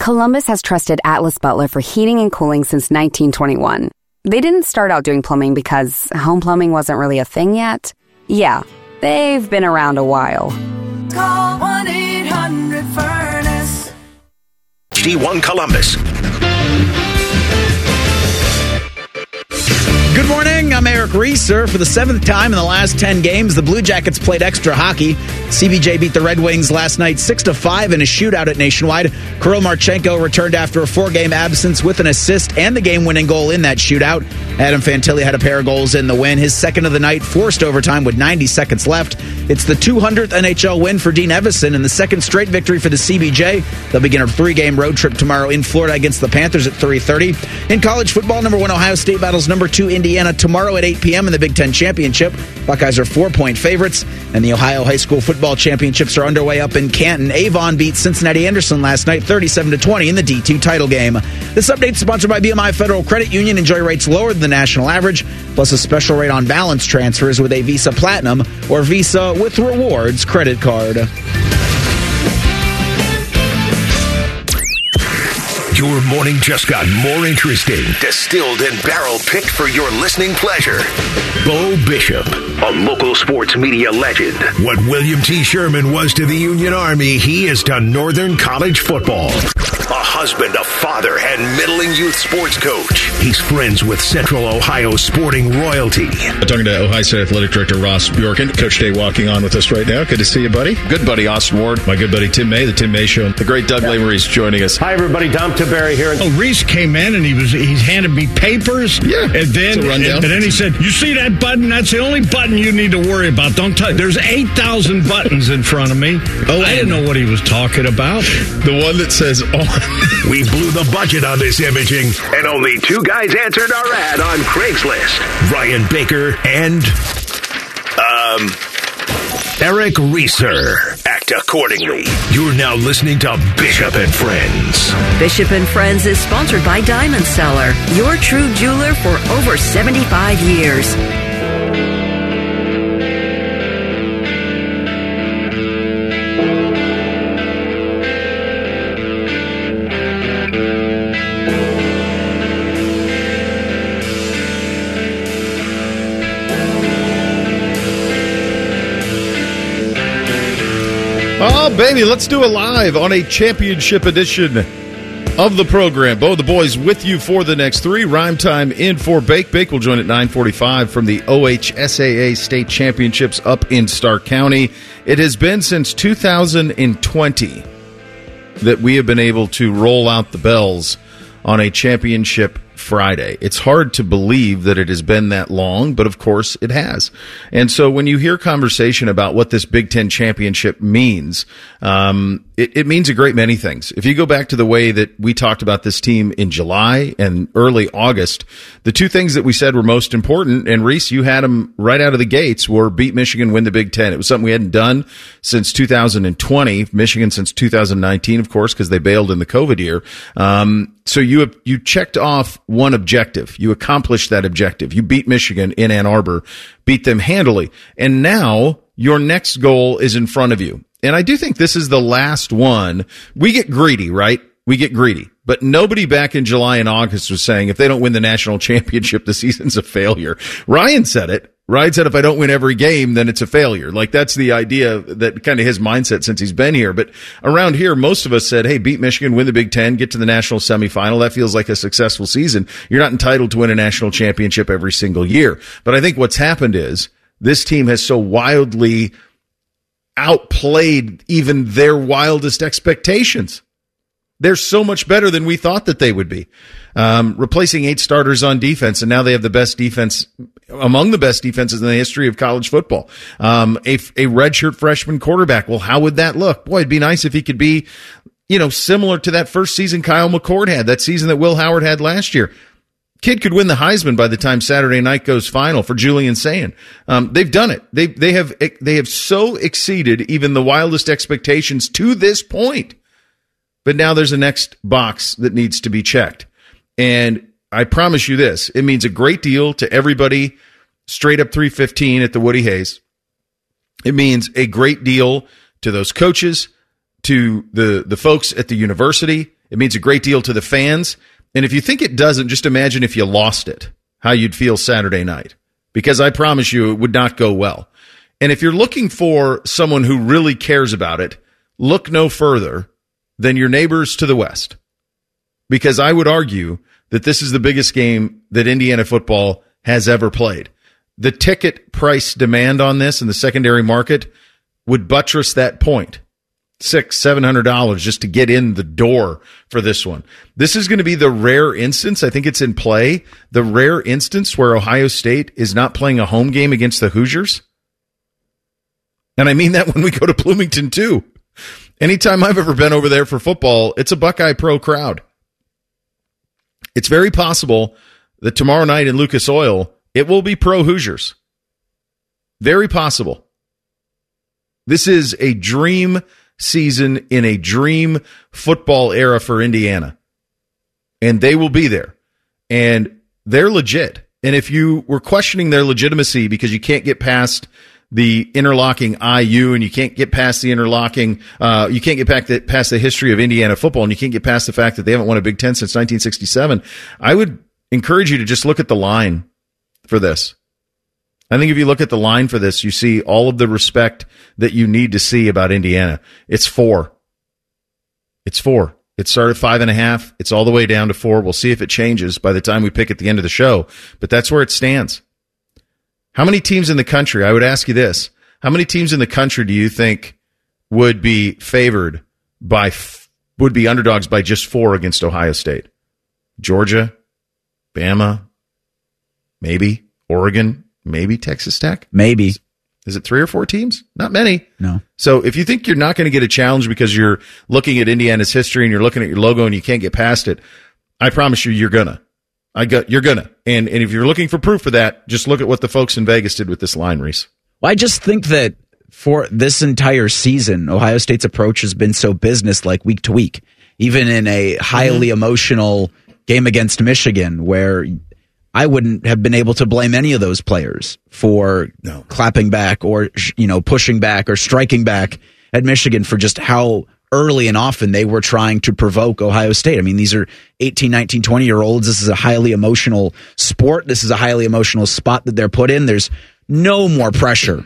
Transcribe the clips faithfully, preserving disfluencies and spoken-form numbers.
Columbus has trusted Atlas Butler for heating and cooling since nineteen twenty-one. They didn't start out doing plumbing because home plumbing wasn't really a thing yet. Yeah, they've been around a while. Call one eight hundred furnace. G one Columbus. Good morning, I'm Eric Reeser. For the seventh time in the last ten games, the Blue Jackets played extra hockey. C B J beat the Red Wings last night six to five in a shootout at Nationwide. Kirill Marchenko returned after a four-game absence with an assist and the game-winning goal in that shootout. Adam Fantilli had a pair of goals in the win. His second of the night forced overtime with ninety seconds left. It's the two hundredth N H L win for Dean Evason and the second straight victory for the C B J. They'll begin a three-game road trip tomorrow in Florida against the Panthers at three thirty. In college football, number one Ohio State battles number two Indiana tomorrow at eight p.m. in the Big Ten Championship. Buckeyes are four-point favorites, and the Ohio High School Football Championships are underway up in Canton. Avon beat Cincinnati Anderson last night thirty-seven to twenty in the D two title game. This update is sponsored by B M I Federal Credit Union. Enjoy rates lower than the national average, plus a special rate on balance transfers with a Visa Platinum or Visa with Rewards credit card. Your morning just got more interesting. Distilled and barrel-picked for your listening pleasure. Bo Bishop, a local sports media legend. What William T. Sherman was to the Union Army, he is to Northern College football. A husband, a father, and middling youth sports coach. He's friends with Central Ohio sporting royalty. I'm talking to Ohio State Athletic Director Ross Bjorken. Coach Day walking on with us right now. Good to see you, buddy. Good buddy, Austin Ward. My good buddy Tim May, the Tim May Show. The great Doug yeah. Lamery's joining us. Hi, everybody. Dom Tiberi here. Oh, Reese came in and he was he handed me papers. Yeah. And then, and, and then he said, you see that button? That's the only button you need to worry about. Don't touch. There's eight thousand buttons in front of me. Oh, I didn't know what he was talking about. The one that says on. We blew the budget on this imaging, and only two guys answered our ad on Craigslist. Ryan Baker and, um, Eric Reeser. Act accordingly. You're now listening to Bishop and Friends. Bishop and Friends is sponsored by Diamond Seller, your true jeweler for over seventy-five years. Oh, baby, let's do it live on a championship edition of the program. Bo, the boys with you for the next three. Rhyme time in for Bake. Bake will join at nine forty-five from the O H S A A State Championships up in Stark County. It has been since two thousand twenty that we have been able to roll out the bells on a championship Friday. It's hard to believe that it has been that long, but of course it has. And so when you hear conversation about what this Big Ten championship means, um, it, it means a great many things. If you go back to the way that we talked about this team in July and early August, the two things that we said were most important, and Reese, you had them right out of the gates, were beat Michigan, win the Big Ten. It was something we hadn't done since two thousand twenty, Michigan since two thousand nineteen, of course, because they bailed in the COVID year. Um, so you you checked off one objective. You accomplished that objective. You beat Michigan in Ann Arbor, beat them handily. And now your next goal is in front of you. And I do think this is the last one. We get greedy, right? We get greedy. But nobody back in July and August was saying if they don't win the national championship, the season's a failure. Ryan said it. Ryan said if I don't win every game, then it's a failure. Like that's the idea, that kind of his mindset since he's been here. But around here, most of us said, hey, beat Michigan, win the Big Ten, get to the national semifinal. That feels like a successful season. You're not entitled to win a national championship every single year. But I think what's happened is this team has so wildly outplayed even their wildest expectations. They're so much better than we thought that they would be. Um, replacing eight starters on defense, and now they have the best defense, among the best defenses in the history of college football. Um, a, a redshirt freshman quarterback. Well, how would that look? Boy, it'd be nice if he could be, you know, similar to that first season Kyle McCord had, that season that Will Howard had last year. Kid could win the Heisman by the time Saturday night goes final for Julian Sayin. Um, they've done it. They, they have, they have so exceeded even the wildest expectations to this point. But now there's a next box that needs to be checked. And I promise you this, it means a great deal to everybody straight up three fifteen at the Woody Hayes. It means a great deal to those coaches, to the, the folks at the university. It means a great deal to the fans. And if you think it doesn't, just imagine if you lost it, how you'd feel Saturday night. Because I promise you it would not go well. And if you're looking for someone who really cares about it, look no further than your neighbors to the west. Because I would argue that this is the biggest game that Indiana football has ever played. The ticket price demand on this in the secondary market would buttress that point. Six, seven hundred dollars just to get in the door for this one. This is going to be the rare instance. I think it's in play. The rare instance where Ohio State is not playing a home game against the Hoosiers. And I mean that when we go to Bloomington too. Anytime I've ever been over there for football, it's a Buckeye Pro crowd. It's very possible that tomorrow night in Lucas Oil, it will be pro Hoosiers. Very possible. This is a dream season in a dream football era for Indiana. And they will be there. And they're legit. And if you were questioning their legitimacy because you can't get past the interlocking I U and you can't get past the interlocking, uh, you can't get back the, past the history of Indiana football and you can't get past the fact that they haven't won a Big Ten since nineteen sixty-seven, I would encourage you to just look at the line for this. I think if you look at the line for this, you see all of the respect that you need to see about Indiana. It's four. It's four. It started five and a half. It's all the way down to four. We'll see if it changes by the time we pick at the end of the show, but that's where it stands. How many teams in the country, I would ask you this, how many teams in the country do you think would be favored by, would be underdogs by just four against Ohio State? Georgia, Bama, maybe Oregon, maybe Texas Tech? Maybe. Is it three or four teams? Not many. No. So if you think you're not going to get a challenge because you're looking at Indiana's history and you're looking at your logo and you can't get past it, I promise you, you're gonna. I got, you're gonna. And and if you're looking for proof of that, just look at what the folks in Vegas did with this line, Reese. Well, I just think that for this entire season, Ohio State's approach has been so business-like week to week, even in a highly mm-hmm. emotional game against Michigan, where I wouldn't have been able to blame any of those players for no. clapping back or, you know, pushing back or striking back at Michigan for just how early and often they were trying to provoke Ohio State. I mean, these are eighteen, nineteen, twenty-year-olds. This is a highly emotional sport. This is a highly emotional spot that they're put in. There's no more pressure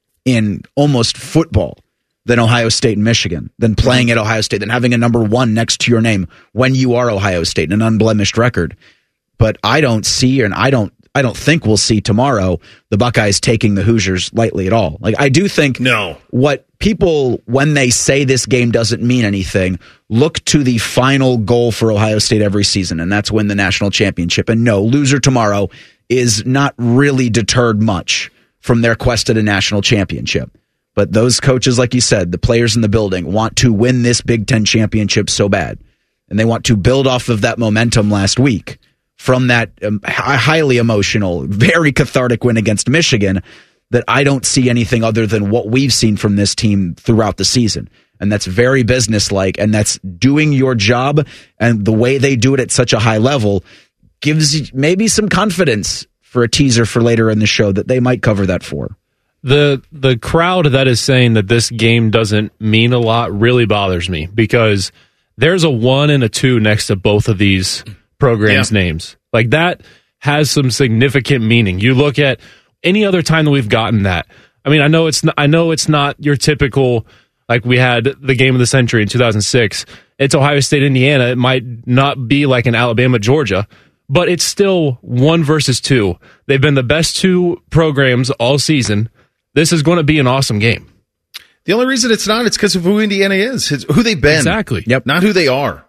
in almost football than Ohio State and Michigan, than playing at Ohio State, than having a number one next to your name when you are Ohio State, an unblemished record. But I don't see, and I don't I don't think we'll see tomorrow the Buckeyes taking the Hoosiers lightly at all. Like, I do think no. what people, when they say this game doesn't mean anything, look to the final goal for Ohio State every season, and that's win the national championship. And no, loser tomorrow is not really deterred much from their quest at a national championship. But those coaches, like you said, the players in the building want to win this Big Ten championship so bad. And they want to build off of that momentum last week from that um, highly emotional, very cathartic win against Michigan, that I don't see anything other than what we've seen from this team throughout the season. And that's very businesslike, and that's doing your job, and the way they do it at such a high level gives maybe some confidence for a teaser for later in the show that they might cover that for. The the crowd that is saying that this game doesn't mean a lot really bothers me, because there's a one and a two next to both of these programs' yeah. names. Like, that has some significant meaning. You look at any other time that we've gotten that. I mean, I know it's not, I know it's not your typical, like we had the game of the century in two thousand six. It's Ohio State, Indiana. It might not be like an Alabama, Georgia, but it's still one versus two. They've been the best two programs all season. This is going to be an awesome game. The only reason it's not, it's because of who Indiana is, it's who they've been. Exactly. Yep. Not who they are.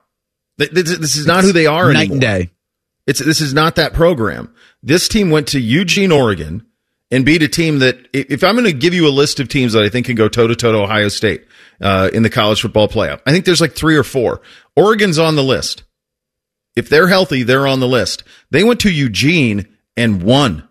This is not who they are night anymore. and day. It's this is not that program. This team went to Eugene, Oregon, and beat a team that, if I'm going to give you a list of teams that I think can go toe-to-toe to Ohio State uh, in the college football playoff, I think there's like three or four. Oregon's on the list. If they're healthy, they're on the list. They went to Eugene and won,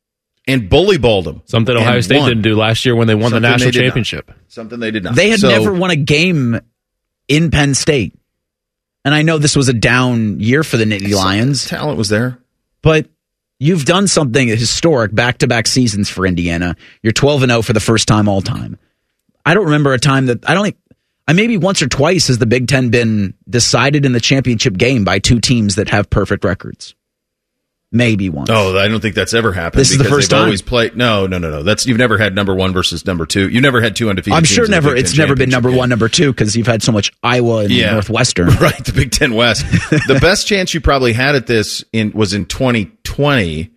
and bully-balled them. Something Ohio State won. didn't do last year when they won Something the national they championship. Not. Something they did not. They had so, never won a game in Penn State. And I know this was a down year for the Nittany Lions. Talent was there. But you've done something historic, back-to-back seasons for Indiana. You're twelve and oh for the first time all time. I don't remember a time that I don't think And maybe once or twice has the Big Ten been decided in the championship game by two teams that have perfect records. Maybe once. Oh, I don't think that's ever happened. This is the first time. Always played. No, no, no, no. That's you've never had number one versus number two. You never had two undefeated. I'm teams sure in the never. Big It's Ten never been number championship one, game. number two because you've had so much Iowa and Yeah. Northwestern. Right, the Big Ten West. The best chance you probably had at this in was in twenty twenty.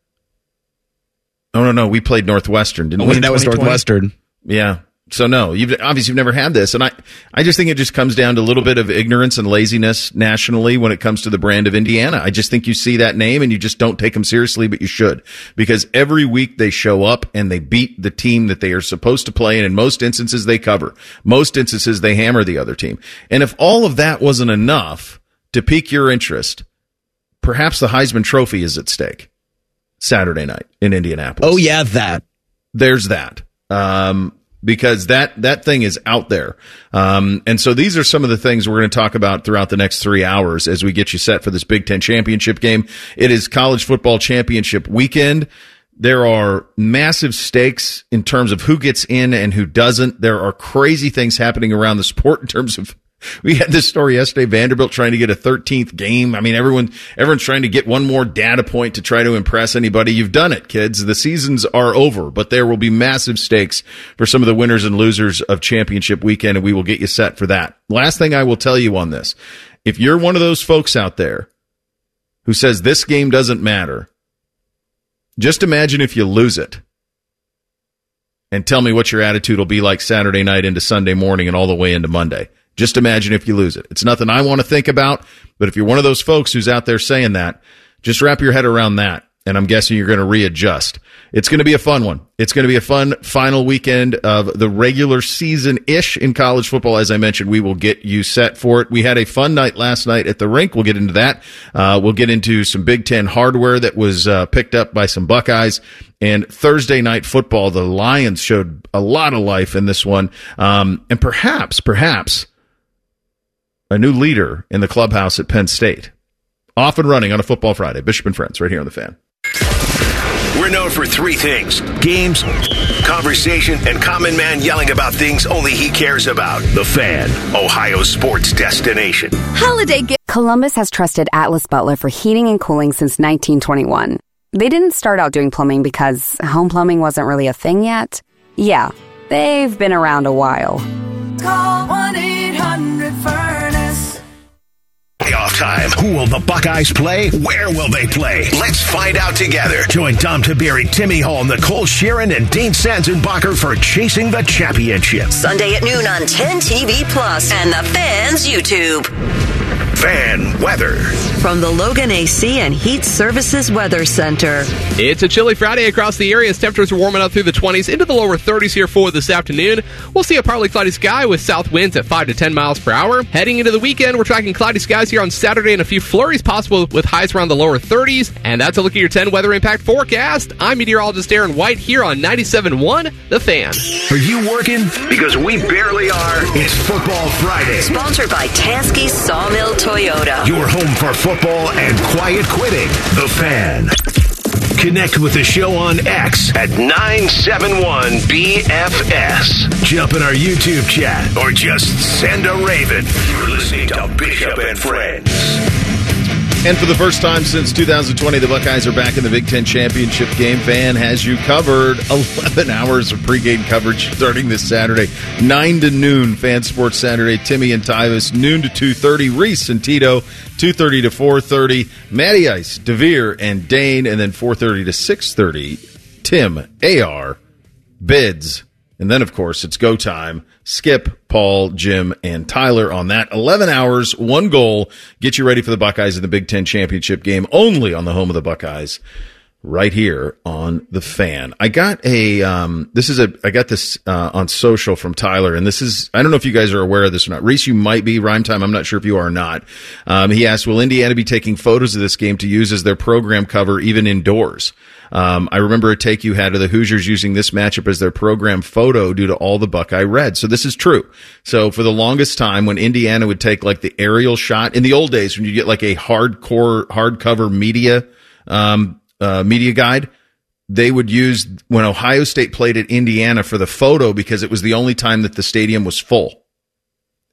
Oh no, no, we played Northwestern, didn't Oh, we? that was Northwestern. Yeah. So no, you've obviously you've never had this, and I, I just think it just comes down to a little bit of ignorance and laziness nationally when it comes to the brand of Indiana. I just think you see that name and you just don't take them seriously, but you should, because every week they show up and they beat the team that they are supposed to play, and in most instances they cover. Most instances they hammer the other team. And if all of that wasn't enough to pique your interest, perhaps the Heisman Trophy is at stake Saturday night in Indianapolis. Oh yeah, that. There's that. Um, because that, that thing is out there. Um, and so these are some of the things we're going to talk about throughout the next three hours as we get you set for this Big Ten championship game. It is college football championship weekend. There are massive stakes in terms of who gets in and who doesn't. There are crazy things happening around the sport in terms of, we had this story yesterday, Vanderbilt trying to get a thirteenth game. I mean, everyone, everyone's trying to get one more data point to try to impress anybody. You've done it, kids. The seasons are over, but there will be massive stakes for some of the winners and losers of championship weekend, and we will get you set for that. Last thing I will tell you on this, if you're one of those folks out there who says this game doesn't matter, just imagine if you lose it and tell me what your attitude will be like Saturday night into Sunday morning and all the way into Monday. Just imagine if you lose it. It's nothing I want to think about, but if you're one of those folks who's out there saying that, just wrap your head around that, and I'm guessing you're going to readjust. It's going to be a fun one. It's going to be a fun final weekend of the regular season-ish in college football. As I mentioned, we will get you set for it. We had a fun night last night at the rink. We'll get into that. Uh, we'll get into some Big Ten hardware that was uh, picked up by some Buckeyes. And Thursday night football, the Lions showed a lot of life in this one. Um, and perhaps, perhaps, a new leader in the clubhouse at Penn State. Off and running on a Football Friday. Bishop and Friends, right here on The Fan. We're known for three things: games, conversation, and common man yelling about things only he cares about. The Fan, Ohio's sports destination. Holiday gift. Columbus has trusted Atlas Butler for heating and cooling since nineteen twenty-one. They didn't start out doing plumbing because home plumbing wasn't really a thing yet. Yeah, they've been around a while. Call one eight hundred furnace. Playoff time. Who will the Buckeyes play? Where will they play? Let's find out together. Join Tom Taberi, Timmy Hall, Nicole Sheeran, and Dean Sanzenbacher for Chasing the Championship. Sunday at noon on ten T V Plus and the Fan's YouTube. Fan weather. From the Logan A C and Heat Services Weather Center. It's a chilly Friday across the area as temperatures are warming up through the twenties into the lower thirties here for this afternoon. We'll see a partly cloudy sky with south winds at five to ten miles per hour. Heading into the weekend, we're tracking cloudy skies here on Saturday and a few flurries possible with highs around the lower thirties. And that's a look at your ten weather impact forecast. I'm meteorologist Aaron White here on ninety-seven point one The Fan. Are you working? Because we barely are. It's Football Friday. Sponsored by Tansky Sawmill Toyota. Your home for football and quiet quitting. The Fan. Connect with the show on X at nine seven one B F S. Jump in our YouTube chat or just send a raven. You're listening to Bishop and Friends. And for the first time since two thousand twenty, the Buckeyes are back in the Big Ten championship game. Fan has you covered. eleven hours of pregame coverage starting this Saturday. nine to noon, Fan Sports Saturday. Timmy and Tyvis, noon to two thirty. Reese and Tito, two thirty to four thirty. Matty Ice, DeVere, and Dane. And then four thirty to six thirty, Tim, A R, Bids. And then, of course, it's go time. Skip, Paul, Jim, and Tyler on that. eleven hours, one goal. Get you ready for the Buckeyes in the Big Ten championship game, only on the home of the Buckeyes, right here on The Fan. I got a, um, this is a, I got this, uh, on social from Tyler, and this is, I don't know if you guys are aware of this or not. Reese, you might be. Rhyme Time, I'm not sure if you are or not. Um, he asked, will Indiana be taking photos of this game to use as their program cover even indoors? Um, I remember a take you had of the Hoosiers using this matchup as their program photo due to all the Buckeye red. So this is true. So for the longest time, when Indiana would take like the aerial shot in the old days, when you get like a hardcore, hardcover media, um, uh, media guide, they would use when Ohio State played at Indiana for the photo because it was the only time that the stadium was full.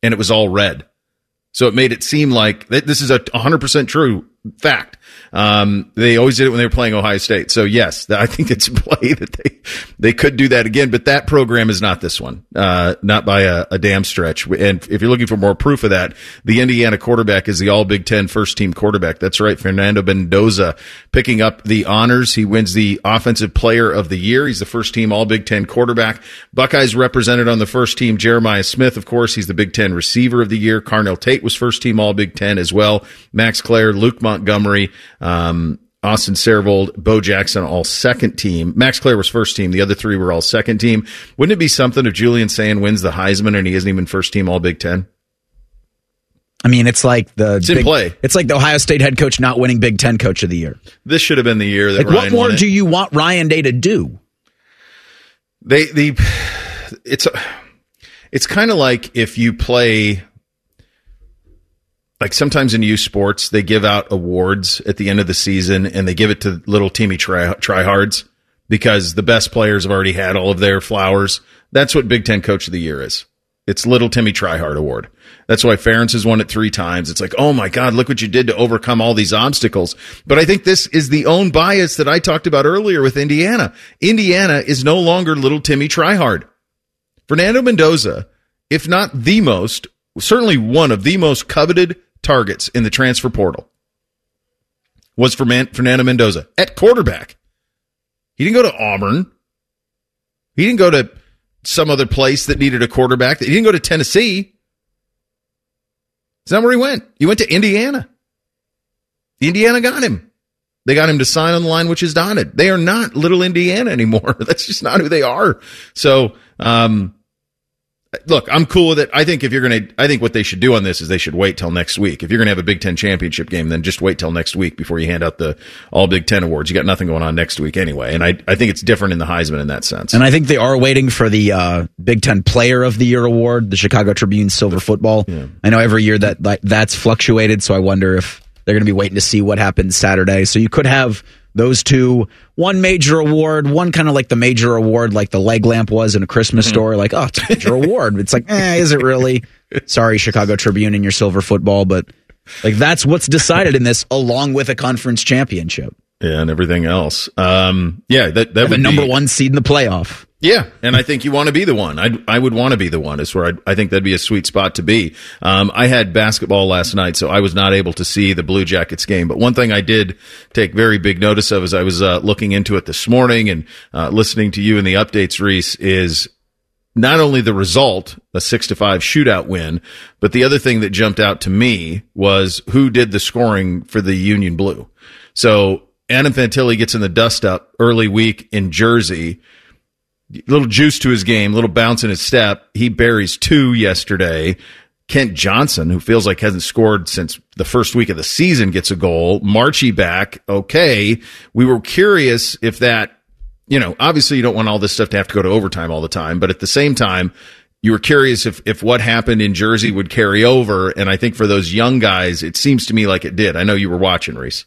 and it was all red. So it made it seem like th- this is a one hundred percent true fact. Um, they always did it when they were playing Ohio State. So yes, I think it's a play that they, they could do that again, but that program is not this one, uh, not by a, a damn stretch. And if you're looking for more proof of that, the Indiana quarterback is the all Big Ten first team quarterback. That's right. Fernando Mendoza picking up the honors. He wins the offensive player of the year. He's the first team all Big Ten quarterback. Buckeyes represented on the first team. Jeremiah Smith, of course, he's the Big Ten receiver of the year. Carnell Tate was first team all Big Ten as well. Max Clare, Luke Montgomery, Um, Austin Servold, Bo Jackson, all second team. Max Clare was first team. The other three were all second team. Wouldn't it be something if Julian Sand wins the Heisman and he isn't even first team all Big Ten? I mean, it's like the it's in big, play. It's like the Ohio State head coach not winning Big Ten coach of the year. This should have been the year that like, Ryan what more won it. do you want Ryan Day to do? They the it's it's kind of like if you play. Like sometimes in youth sports, they give out awards at the end of the season and they give it to little teamy try, tryhards because the best players have already had all of their flowers. That's what Big Ten Coach of the Year is. It's Little Timmy Tryhard Award. That's why Ferentz has won it three times. It's like, oh my God, look what you did to overcome all these obstacles. But I think this is the own bias that I talked about earlier with Indiana. Indiana is no longer Little Timmy Tryhard. Fernando Mendoza, if not the most, certainly one of the most coveted targets in the transfer portal, was for Man- Fernando Mendoza at quarterback. He didn't go to Auburn. He didn't go to some other place that needed a quarterback. He didn't go to Tennessee. That's not where he went. He went to Indiana. Indiana got him. They got him to sign on the line, which is dotted. They are not Little Indiana anymore. That's just not who they are. So, um, look, I'm cool with it. I think if you're going to, I think what they should do on this is they should wait till next week. If you're going to have a Big Ten championship game, then just wait till next week before you hand out the all Big Ten awards. You got nothing going on next week anyway. And I, I think it's different in the Heisman in that sense. And I think they are waiting for the uh, Big Ten Player of the Year award, the Chicago Tribune Silver Football. Yeah. I know every year that, that that's fluctuated, so I wonder if they're going to be waiting to see what happens Saturday. So you could have those two, one major award, one kind of like the major award, like the leg lamp was in A Christmas mm-hmm. Story. Like, oh, it's a major award. It's like, eh, is it really? Sorry, Chicago Tribune and your silver football, but like that's what's decided in this, along with a conference championship. Yeah, and everything else. Um, yeah, that that would the number be, one seed in the playoff. Yeah, and I think you want to be the one. I I would want to be the one. Is where I'd, I think that'd be a sweet spot to be. Um, I had basketball last night, so I was not able to see the Blue Jackets game. But one thing I did take very big notice of as I was uh, looking into it this morning and uh, listening to you in the updates, Reese, is not only the result, a six to five shootout win, but the other thing that jumped out to me was who did the scoring for the Union Blue. So Adam Fantilli gets in the dust up early week in Jersey. Little juice to his game, little bounce in his step. He buries two yesterday. Kent Johnson, who feels like hasn't scored since the first week of the season, gets a goal. Marchie back. Okay. We were curious if that, you know, obviously you don't want all this stuff to have to go to overtime all the time, but at the same time, you were curious if, if what happened in Jersey would carry over. And I think for those young guys, it seems to me like it did. I know you were watching, Reese.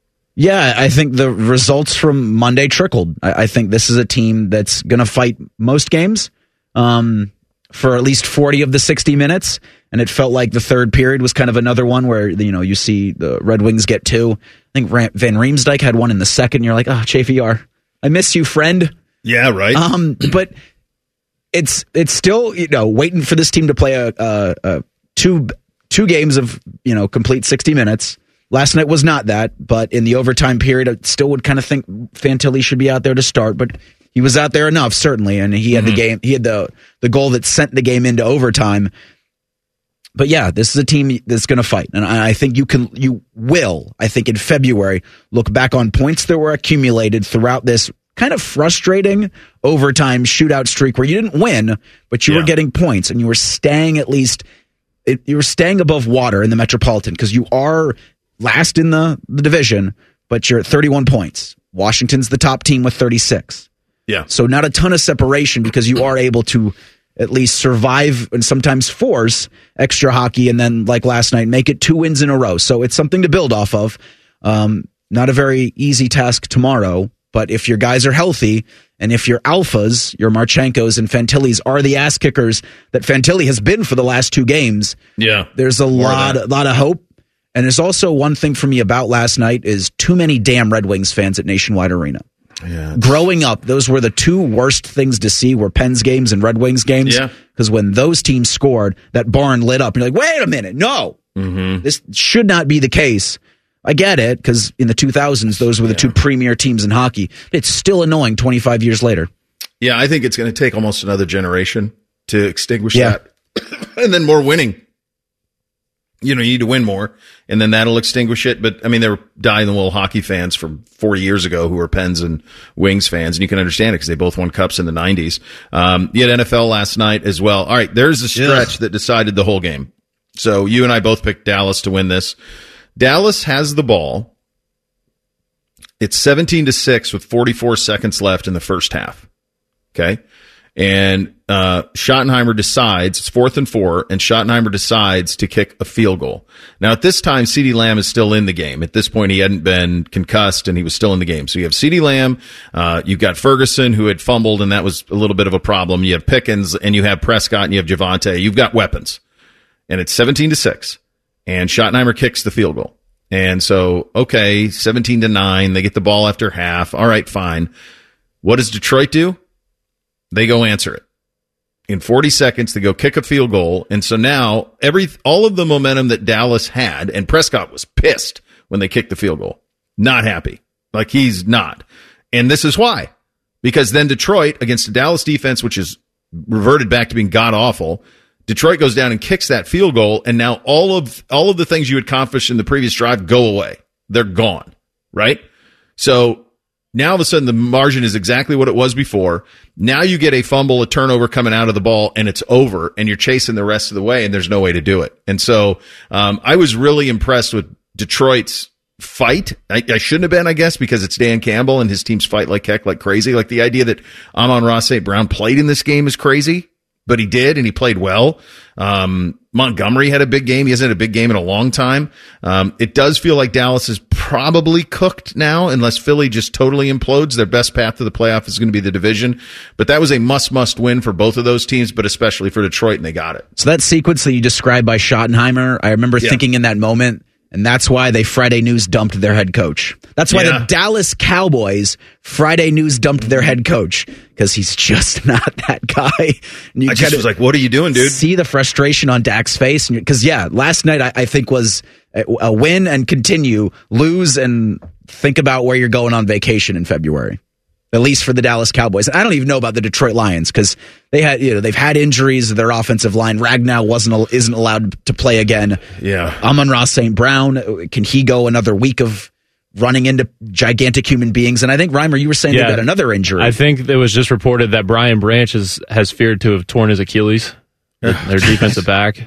Yeah, I think the results from Monday trickled. I, I think this is a team that's going to fight most games um, for at least forty of the sixty minutes. And it felt like the third period was kind of another one where, you know, you see the Red Wings get two. I think Van Riemsdyk had one in the second. You're like, oh, Chafee R, I miss you, friend. Yeah, right. Um, but it's it's still, you know, waiting for this team to play a, a, a two two games of, you know, complete sixty minutes. Last night was not that, but in the overtime period, I still would kind of think Fantilli should be out there to start, but he was out there enough, certainly, and he had mm-hmm. the game. He had the the goal that sent the game into overtime. But yeah, this is a team that's going to fight, and I think you can, you will, I think in February, look back on points that were accumulated throughout this kind of frustrating overtime shootout streak where you didn't win, but you yeah. were getting points and you were staying at least, you were staying above water in the Metropolitan because you are last in the, the division, but you're at thirty-one points. Washington's the top team with thirty-six. Yeah. So not a ton of separation because you are able to at least survive and sometimes force extra hockey and then, like last night, make it two wins in a row. So it's something to build off of. Um, not a very easy task tomorrow, but if your guys are healthy And if your alphas, your Marchenkos and Fantillis are the ass kickers that Fantilli has been for the last two games, yeah, there's a lot, a lot of hope. And there's also one thing for me about last night is too many damn Red Wings fans at Nationwide Arena. Yeah, growing up, those were the two worst things to see were Pens games and Red Wings games. Yeah. Because when those teams scored, that barn lit up. And you're like, wait a minute, no. Mm-hmm. This should not be the case. I get it, because in the two thousands, those were the yeah. two premier teams in hockey. It's still annoying twenty-five years later. Yeah, I think it's going to take almost another generation to extinguish yeah. that. And then more winning. You know, you need to win more, and then that'll extinguish it. But, I mean, there were dyed-in-the-wool hockey fans from forty years ago who were Pens and Wings fans, and you can understand it because they both won cups in the nineties. Um, you had N F L last night as well. All right, there's a stretch yeah. that decided the whole game. So you and I both picked Dallas to win this. Dallas has the ball. It's seventeen to six with forty-four seconds left in the first half. Okay? And uh, Schottenheimer decides, it's fourth and four, and Schottenheimer decides to kick a field goal. Now, at this time, CeeDee Lamb is still in the game. At this point, he hadn't been concussed, and he was still in the game. So you have CeeDee Lamb, uh, you've got Ferguson, who had fumbled, and that was a little bit of a problem. You have Pickens, and you have Prescott, and you have Javonte. You've got weapons. And it's seventeen to six, and Schottenheimer kicks the field goal. And so, okay, seventeen to nine, they get the ball after half. All right, fine. What does Detroit do? They go answer it. In forty seconds, they go kick a field goal. And so now every all of the momentum that Dallas had, and Prescott was pissed when they kicked the field goal. Not happy. Like he's not. And this is why. Because then Detroit, against the Dallas defense, which is reverted back to being god-awful, Detroit goes down and kicks that field goal, and now all of all of the things you had accomplished in the previous drive go away. They're gone, right? So now all of a sudden the margin is exactly what it was before. Now you get a fumble, a turnover coming out of the ball, and it's over, and you're chasing the rest of the way, and there's no way to do it. And so um, I was really impressed with Detroit's fight. I, I shouldn't have been, I guess, because it's Dan Campbell, and his teams fight like heck, like crazy. Like the idea that Amon-Ra Saint Brown played in this game is crazy. But he did, and he played well. Um, Montgomery had a big game. He hasn't had a big game in a long time. Um, it does feel like Dallas is probably cooked now, unless Philly just totally implodes. Their best path to the playoff is going to be the division. But that was a must-must win for both of those teams, but especially for Detroit, and they got it. So that sequence that you described by Schottenheimer, I remember yeah. thinking in that moment, and that's why they Friday News dumped their head coach. That's why yeah. the Dallas Cowboys Friday News dumped their head coach, because he's just not that guy. And you I just was like, what are you doing, dude? See the frustration on Dak's face. Because, yeah, last night I, I think was a, a win and continue, lose and think about where you're going on vacation in February. At least for the Dallas Cowboys. I don't even know about the Detroit Lions, because they had, you know, they've had injuries to their offensive line. Ragnow wasn't isn't allowed to play again. Yeah. Amon-Ra Saint Brown, can he go another week of running into gigantic human beings? And I think, Reimer, you were saying yeah, they got another injury. I think it was just reported that Brian Branch has, has feared to have torn his Achilles, their, their defensive back.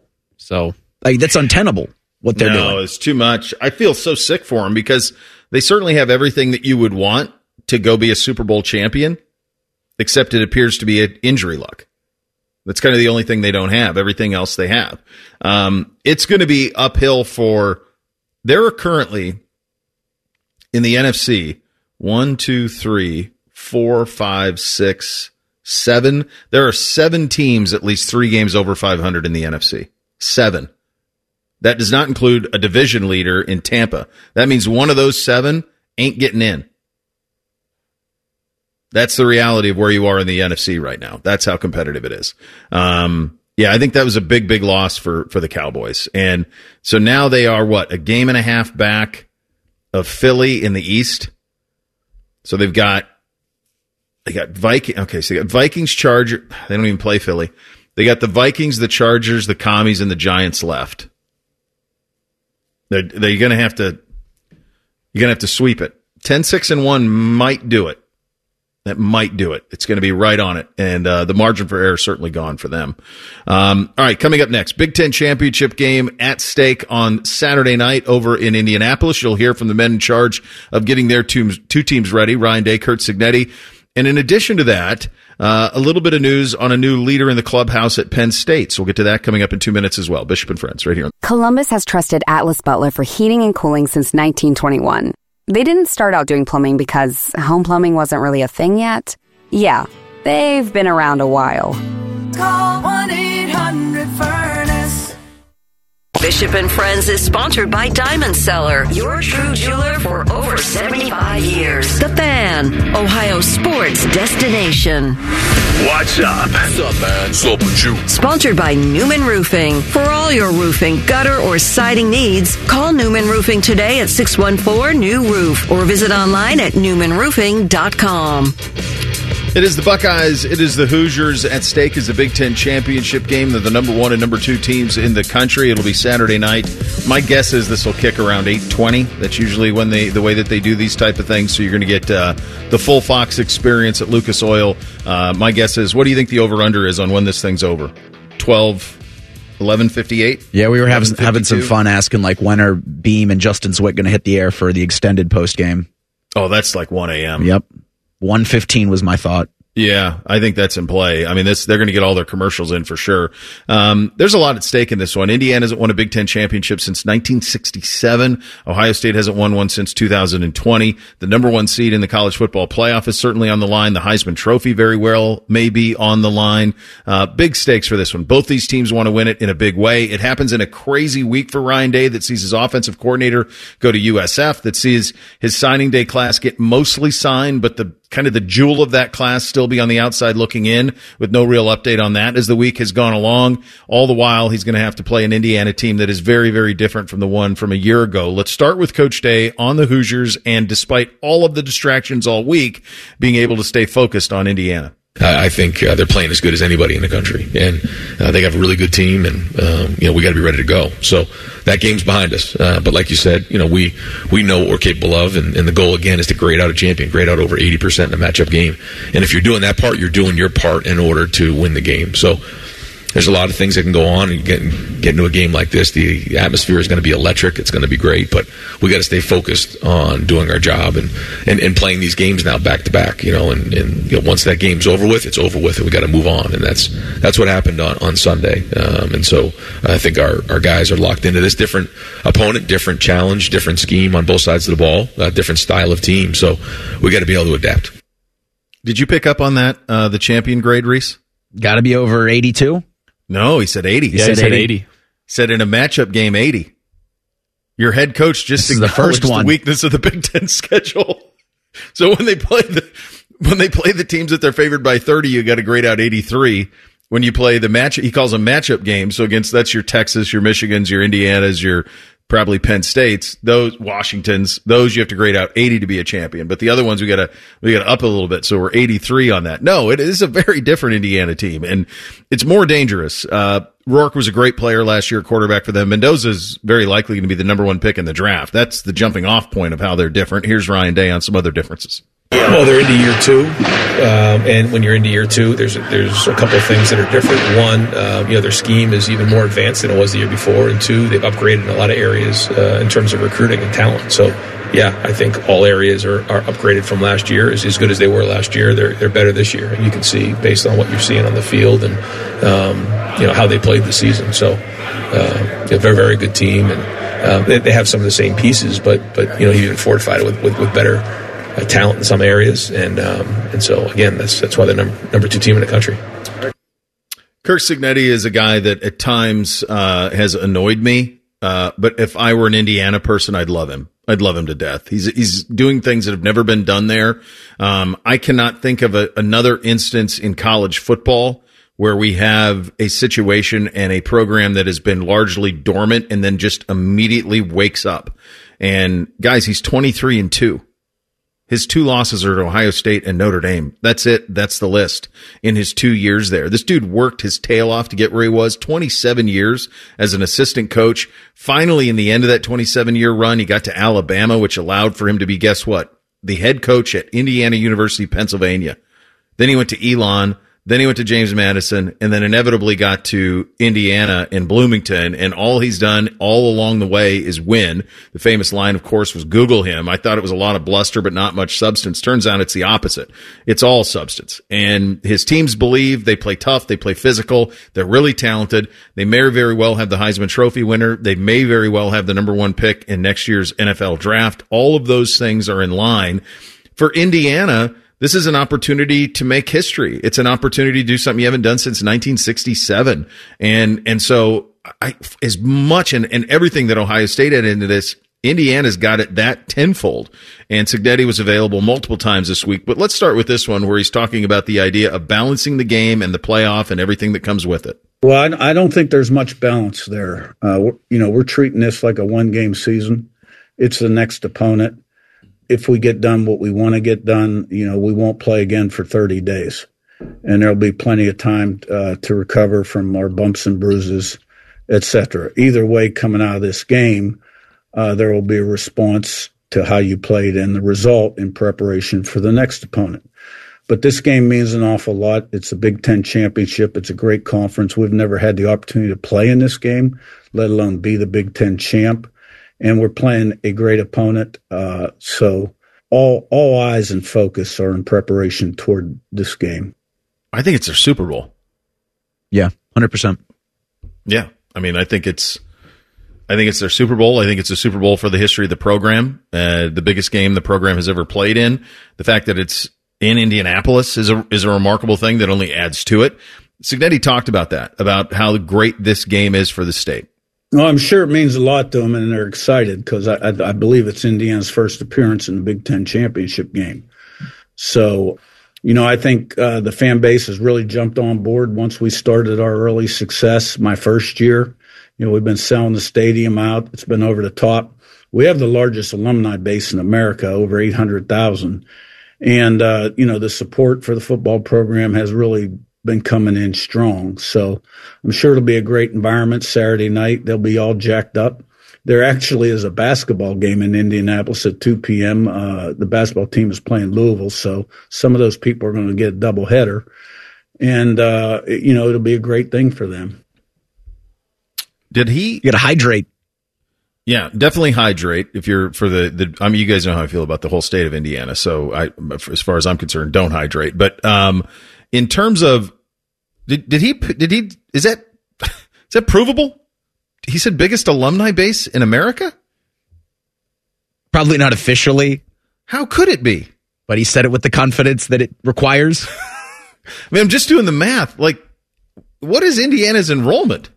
So like, that's untenable what they're no, doing. No, it's too much. I feel so sick for them, because they certainly have everything that you would want to go be a Super Bowl champion, except it appears to be an injury luck. That's kind of the only thing they don't have. Everything else they have. Um, it's going to be uphill for, there are currently in the N F C, one, two, three, four, five, six, seven. There are seven teams at least three games over five hundred in the N F C. Seven. That does not include a division leader in Tampa. That means one of those seven ain't getting in. That's the reality of where you are in the N F C right now. That's how competitive it is. Um, yeah, I think that was a big, big loss for, for the Cowboys. And so now they are, what, a game and a half back of Philly in the East. So they've got, they got Viking. Okay, so they got Vikings, Chargers. They don't even play Philly. They got the Vikings, the Chargers, the Commies, and the Giants left. They're, they're going to have to, you're going to have to sweep it. ten, six, and one might do it. That might do it. It's going to be right on it. And uh, the margin for error is certainly gone for them. Um, all right, coming up next, Big Ten Championship game at stake on Saturday night over in Indianapolis. You'll hear from the men in charge of getting their teams, two teams ready, Ryan Day, Kurt Cignetti. And in addition to that, uh, a little bit of news on a new leader in the clubhouse at Penn State. So we'll get to that coming up in two minutes as well. Bishop and Friends right here. Columbus has trusted Atlas Butler for heating and cooling since nineteen twenty-one. They didn't start out doing plumbing because home plumbing wasn't really a thing yet. Yeah, they've been around a while. Call one eight hundred furnace. Bishop and Friends is sponsored by Diamond Seller, your true jeweler for over seventy-five years. The Fan, Ohio sports destination. What's up? What's up, man? What's up with you? Sponsored by Newman Roofing. For all your roofing, gutter, or siding needs, call Newman Roofing today at six one four, N E W roof or visit online at newman roofing dot com. It is the Buckeyes. It is the Hoosiers. At stake is the Big Ten championship game. They're the number one and number two teams in the country. It'll be Saturday night. My guess is this will kick around eight twenty. That's usually when they the way that they do these type of things. So you're going to get uh, the full Fox experience at Lucas Oil. Uh, my guess is, what do you think the over-under is on when this thing's over? twelve, eleven fifty-eight? Yeah, we were having having some fun asking, like, when are Beam and Justin Zwick going to hit the air for the extended post game? Oh, that's like one a.m. Yep. one fifteen was my thought. Yeah, I think that's in play. I mean, this they're going to get all their commercials in for sure. Um, there's a lot at stake in this one. Indiana hasn't won a Big Ten championship since nineteen sixty-seven. Ohio State hasn't won one since two thousand twenty. The number one seed in the college football playoff is certainly on the line. The Heisman Trophy very well may be on the line. Uh, big stakes for this one. Both these teams want to win it in a big way. It happens in a crazy week for Ryan Day that sees his offensive coordinator go to U S F, that sees his signing day class get mostly signed, but the kind of the jewel of that class still be on the outside looking in, with no real update on that as the week has gone along. All the while, he's going to have to play an Indiana team that is very, very different from the one from a year ago. Let's start with Coach Day on the Hoosiers, and despite all of the distractions all week, being able to stay focused on Indiana. I think uh, they're playing as good as anybody in the country, and uh, they have a really good team, and um, you know we got to be ready to go. So that game's behind us. Uh, but like you said, you know we we know what we're capable of, and, and the goal again is to grade out a champion, grade out over eighty percent in a matchup game. And if you're doing that part, you're doing your part in order to win the game. So there's a lot of things that can go on and get, get into a game like this. The atmosphere is going to be electric. It's going to be great, but we got to stay focused on doing our job and, and, and playing these games now back to back, you know, and, and you know, once that game's over with, it's over with, and we got to move on. And that's, that's what happened on, on Sunday. Um, and so I think our, our guys are locked into this different opponent, different challenge, different scheme on both sides of the ball, uh, different style of team. So we got to be able to adapt. Did you pick up on that, uh, the champion grade, Reese? Got to be over eighty-two? No, he said eighty. He yeah, said, he said eighty. He said in a matchup game, eighty. Your head coach just this is the first one. The weakness of the Big Ten schedule. So when they play the when they play the teams that they're favored by thirty, you got to grade out eighty-three. When you play the match, he calls them matchup games. So against that's your Texas, your Michigans, your Indianas, your probably Penn States, those Washingtons, those you have to grade out eighty to be a champion. But the other ones we got to we got to up a little bit, so we're eighty-three on that. No, it is a very different Indiana team, and it's more dangerous. Uh, Rourke was a great player last year, quarterback for them. Mendoza's very likely going to be the number one pick in the draft. That's the jumping off point of how they're different. Here's Ryan Day on some other differences. Well, they're into year two, um, and when you're into year two, there's a, there's a couple of things that are different. One, uh, you know, their scheme is even more advanced than it was the year before, and two, they've upgraded in a lot of areas uh, in terms of recruiting and talent. So, yeah, I think all areas are, are upgraded from last year. As, as good as they were last year, they're they're better this year, and you can see based on what you're seeing on the field and um, you know how they played the season. So, uh, they're a very very good team, and uh, they, they have some of the same pieces, but but you know even fortified with with, with better. Uh, talent in some areas, and um, and so again, that's that's why they're number number two team in the country. Kirk Cignetti is a guy that at times uh, has annoyed me, uh, but if I were an Indiana person, I'd love him. I'd love him to death. He's he's doing things that have never been done there. Um, I cannot think of a, another instance in college football where we have a situation and a program that has been largely dormant and then just immediately wakes up. And guys, he's twenty-three and two. His two losses are to Ohio State and Notre Dame. That's it. That's the list in his two years there. This dude worked his tail off to get where he was. twenty-seven years as an assistant coach. Finally, in the end of that twenty-seven year run, he got to Alabama, which allowed for him to be, guess what? The head coach at Indiana University, Pennsylvania. Then he went to Elon. Then he went to James Madison, and then inevitably got to Indiana and Bloomington, and all he's done all along the way is win. The famous line, of course, was Google him. I thought it was a lot of bluster, but not much substance. Turns out it's the opposite. It's all substance. And his teams believe, they play tough, they play physical, they're really talented. They may very well have the Heisman Trophy winner. They may very well have the number one pick in next year's N F L draft. All of those things are in line. For Indiana, This is an opportunity to make history. It's an opportunity to do something you haven't done since nineteen sixty-seven. And, and so I, as much and, and everything that Ohio State had into this, Indiana's got it that tenfold. And Cignetti was available multiple times this week. But let's start with this one where he's talking about the idea of balancing the game and the playoff and everything that comes with it. Well, I, I don't think there's much balance there. Uh, we're, you know, we're treating this like a one-game season. It's the next opponent. If we get done what we want to get done, you know, we won't play again for thirty days. And there'll be plenty of time uh, to recover from our bumps and bruises, et cetera. Either way, coming out of this game, uh, there will be a response to how you played and the result in preparation for the next opponent. But this game means an awful lot. It's a Big Ten championship. It's a great conference. We've never had the opportunity to play in this game, let alone be the Big Ten champ. And we're playing a great opponent. Uh, so all all eyes and focus are in preparation toward this game. I think it's their Super Bowl. Yeah, one hundred percent. Yeah. I mean, I think it's I think it's their Super Bowl. I think it's a Super Bowl for the history of the program, uh, the biggest game the program has ever played in. The fact that it's in Indianapolis is a is a remarkable thing that only adds to it. Cignetti talked about that, about how great this game is for the state. Well, I'm sure it means a lot to them, and they're excited because I, I, I believe it's Indiana's first appearance in the Big Ten championship game. So, you know, I think uh, the fan base has really jumped on board once we started our early success. My first year, you know, we've been selling the stadium out. It's been over the top. We have the largest alumni base in America, over eight hundred thousand. And, uh, you know, the support for the football program has really been coming in strong. So I'm sure it'll be a great environment Saturday night. They'll be all jacked up. There actually is a basketball game in Indianapolis at two p.m. Uh, the basketball team is playing Louisville, so some of those people are going to get a doubleheader. And, uh, you know, it'll be a great thing for them. Did he? You got to hydrate. Yeah, definitely hydrate. If you're for the, the, I mean, you guys know how I feel about the whole state of Indiana. So I, as far as I'm concerned, don't hydrate. But, um, in terms of, did, did he, did he, is that, is that provable? He said biggest alumni base in America? Probably not officially. How could it be? But he said it with the confidence that it requires. I mean, I'm just doing the math. Like, what is Indiana's enrollment?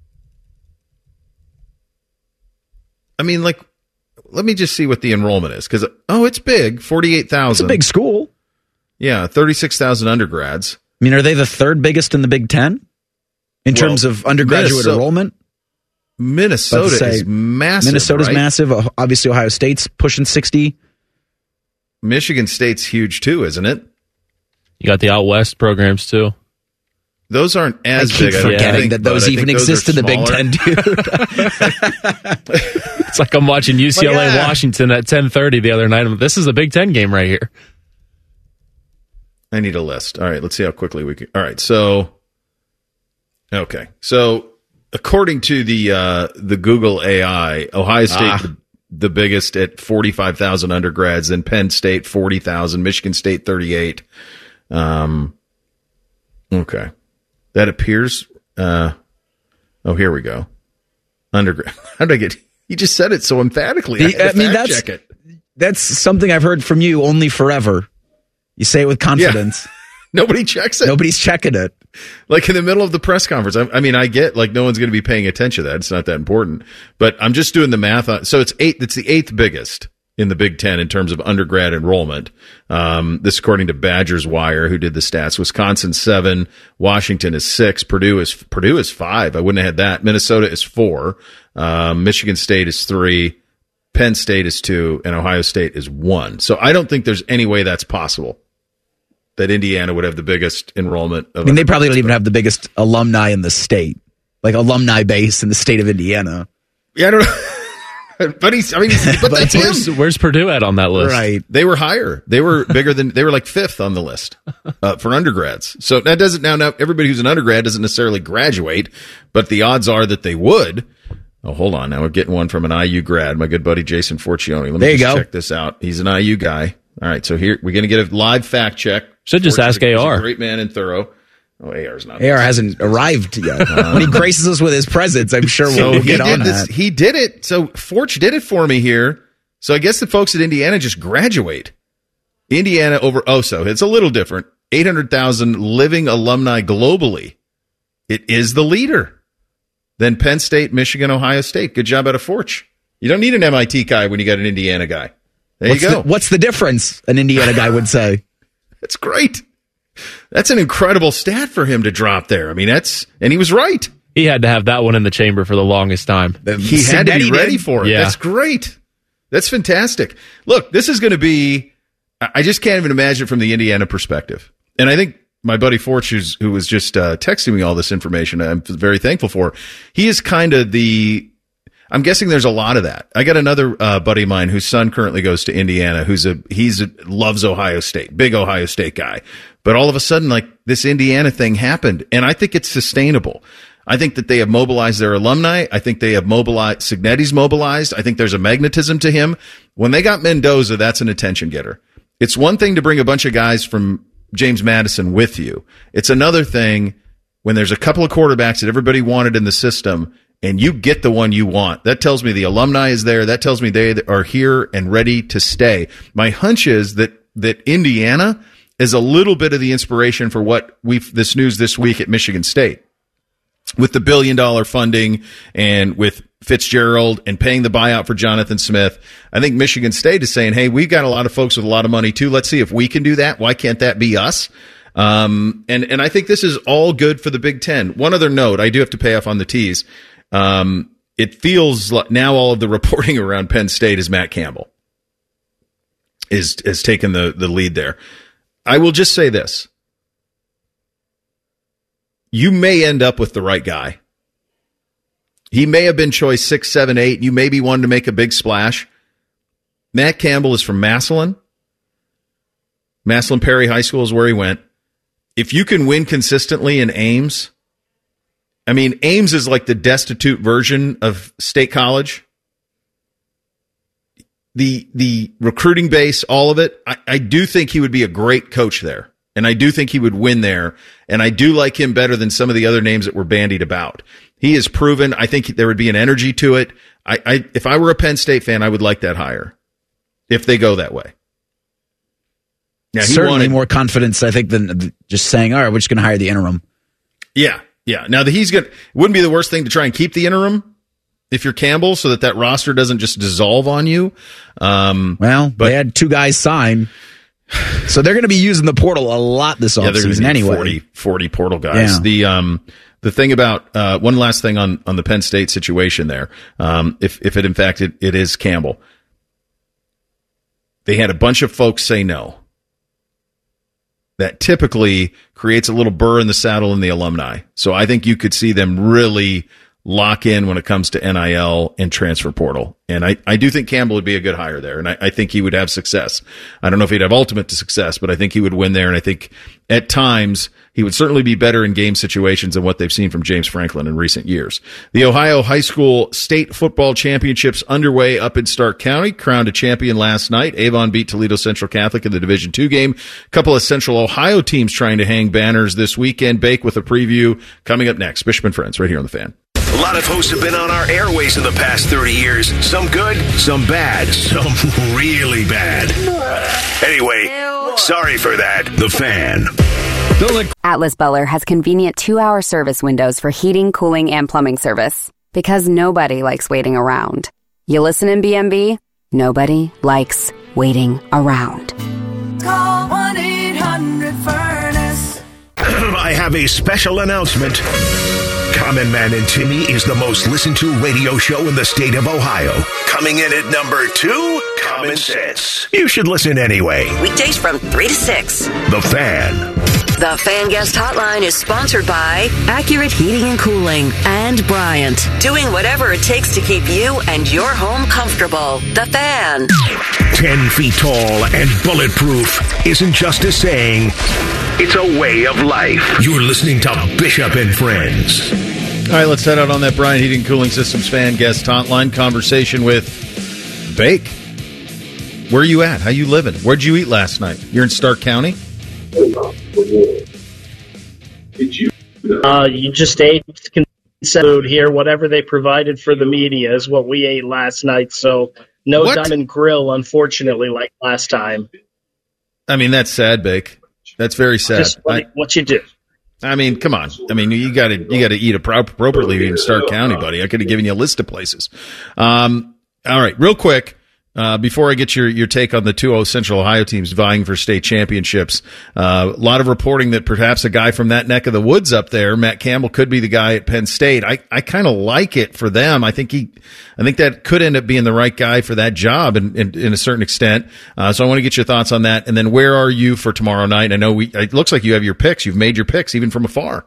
I mean, like, let me just see what the enrollment is. Because, oh, it's big, forty-eight thousand. It's a big school. Yeah, thirty-six thousand undergrads. I mean, are they the third biggest in the Big Ten in well, terms of undergraduate Minnesota, enrollment? Minnesota say, is massive. Minnesota's right? massive. Obviously, Ohio State's pushing sixty. Michigan State's huge, too, isn't it? You got the Out West programs, too. Those aren't as I keep big. forgetting I think, that those even those exist in the Big Ten, dude. It's like I'm watching U C L A like, yeah. Washington at ten thirty the other night. This is a Big Ten game right here. I need a list. All right, let's see how quickly we can. All right, so okay, so according to the uh, the Google A I, Ohio State ah. the, the biggest at forty-five thousand undergrads, then Penn State forty thousand, Michigan State thirty-eight. Um, okay. That appears, uh, oh, here we go. Undergrad. How did I get, he just said it so emphatically. I, had to I mean, that's, check it. That's something I've heard from you only forever. You say it with confidence. Yeah. Nobody checks it. Nobody's checking it. Like in the middle of the press conference. I, I mean, I get like no one's going to be paying attention to that. It's not that important, but I'm just doing the math on, so it's eight, it's the eighth biggest in the Big Ten in terms of undergrad enrollment. Um, this according to Badgers Wire, who did the stats. Wisconsin seven, Washington is six, Purdue is Purdue is five. I wouldn't have had that. Minnesota is four, um, Michigan State is three, Penn State is two, and Ohio State is one. So I don't think there's any way that's possible that Indiana would have the biggest enrollment. Of I mean, they probably don't even have the biggest alumni in the state, like alumni base in the state of Indiana. Yeah, I don't know. But he's, I mean, but, but that's where's, where's Purdue at on that list? Right. They were higher. They were bigger than, they were like fifth on the list uh, for undergrads. So that doesn't, now, now everybody who's an undergrad doesn't necessarily graduate, but the odds are that they would. Oh, hold on. Now we're getting one from an I U grad, my good buddy Jason Forcioni. Let me there you just go. check this out. He's an I U guy. All right. So here, we're going to get a live fact check. Should just ask A R. He's a great man and thorough. Oh, A R's not. A R hasn't arrived yet. Uh, when he graces us with his presence, I'm sure so we'll get on this, that. He did it. So Forge did it for me here. So I guess the folks at Indiana just graduate. Indiana over O S U. It's a little different. eight hundred thousand living alumni globally. It is the leader. Then Penn State, Michigan, Ohio State. Good job out of Forch. You don't need an M I T guy when you got an Indiana guy. There what's you go. The, what's the difference? An Indiana guy would say. That's great. That's an incredible stat for him to drop there. I mean, that's, and he was right. He had to have that one in the chamber for the longest time. He had to be ready for it. Yeah. That's great. That's fantastic. Look, this is going to be, I just can't even imagine it from the Indiana perspective. And I think my buddy Forch, who's, who was just uh, texting me all this information, I'm very thankful for. He is kind of the, I'm guessing there's a lot of that. I got another uh, buddy of mine whose son currently goes to Indiana, who's a, he's a, loves Ohio State, big Ohio State guy. But all of a sudden, like, this Indiana thing happened, and I think it's sustainable. I think that they have mobilized their alumni. I think they have mobilized, Cignetti's mobilized. I think there's a magnetism to him. When they got Mendoza, that's an attention getter. It's one thing to bring a bunch of guys from James Madison with you. It's another thing when there's a couple of quarterbacks that everybody wanted in the system, and you get the one you want. That tells me the alumni is there. That tells me they are here and ready to stay. My hunch is that, that Indiana is a little bit of the inspiration for what we've, this news this week at Michigan State. With the billion dollar funding and with Fitzgerald and paying the buyout for Jonathan Smith, I think Michigan State is saying, hey, we've got a lot of folks with a lot of money too. Let's see if we can do that. Why can't that be us? Um, and, and I think this is all good for the Big Ten. One other note, I do have to pay off on the T's. Um, it feels like now all of the reporting around Penn State is Matt Campbell is, has taken the, the lead there. I will just say this. You may end up with the right guy. He may have been choice six, seven, eight. You maybe wanted to make a big splash. Matt Campbell is from Massillon. Massillon Perry High School is where he went. If you can win consistently in Ames, I mean, Ames is like the destitute version of State College. The the recruiting base, all of it, I, I do think he would be a great coach there. And I do think he would win there. And I do like him better than some of the other names that were bandied about. He is proven. I think there would be an energy to it. I, I if I were a Penn State fan, I would like that hire if they go that way. Yeah, he certainly wanted more confidence, I think, than just saying, all right, we're just going to hire the interim. Yeah, yeah. Now, the, he's going. It wouldn't be the worst thing to try and keep the interim if you're Campbell, so that that roster doesn't just dissolve on you. Um, well, but they had two guys sign. So they're going to be using the portal a lot this yeah, offseason anyway. forty, forty portal guys. Yeah. The um the thing about uh one last thing on, on the Penn State situation there. Um if if it in fact it, it is Campbell. They had a bunch of folks say no. That typically creates a little burr in the saddle in the alumni. So I think you could see them really lock in when it comes to N I L and transfer portal. And I, I do think Campbell would be a good hire there, and I, I think he would have success. I don't know if he'd have ultimate success, but I think he would win there, and I think at times he would certainly be better in game situations than what they've seen from James Franklin in recent years. The Ohio High School State Football Championships underway up in Stark County. Crowned a champion last night. Avon beat Toledo Central Catholic in the Division two game. A couple of Central Ohio teams trying to hang banners this weekend. Bake with a preview coming up next. Bishop and Friends right here on The Fan. A lot of hosts have been on our airways in the past thirty years. Some good, some bad, some really bad. Anyway, sorry for that. The Fan. Atlas Butler has convenient two-hour service windows for heating, cooling, and plumbing service. Because nobody likes waiting around. You listen in B M B? Nobody likes waiting around. Call one eight hundred furnace. I have a special announcement. Common Man and Timmy is the most listened to radio show in the state of Ohio. Coming in at number two, Common Sense. You should listen anyway. Weekdays from three to six. The Fan. The Fan Guest Hotline is sponsored by Accurate Heating and Cooling and Bryant. Doing whatever it takes to keep you and your home comfortable. The Fan. Ten feet tall and bulletproof isn't just a saying. It's a way of life. You're listening to Bishop and Friends. All right, let's head out on that Bryant Heating and Cooling Systems Fan Guest Hotline conversation with Bake. Where are you at? How you living? Where'd you eat last night? You're in Stark County? Did you? Uh, you just ate food here. Whatever they provided for the media is what we ate last night. So no What? Diamond Grill, unfortunately, like last time. I mean, that's sad, Bake. That's very sad. Just what, I, what you do. I mean, come on. I mean, you got to you got to eat appropriately in Stark County, buddy. I could have given you a list of places. Um, all right, real quick. Uh, before I get your, your take on the two Central Ohio teams vying for state championships, uh, a lot of reporting that perhaps a guy from that neck of the woods up there, Matt Campbell, could be the guy at Penn State. I, I kind of like it for them. I think he, I think that could end up being the right guy for that job in, in, in a certain extent. Uh, so I want to get your thoughts on that. And then where are you for tomorrow night? I know we, it looks like you have your picks. You've made your picks even from afar.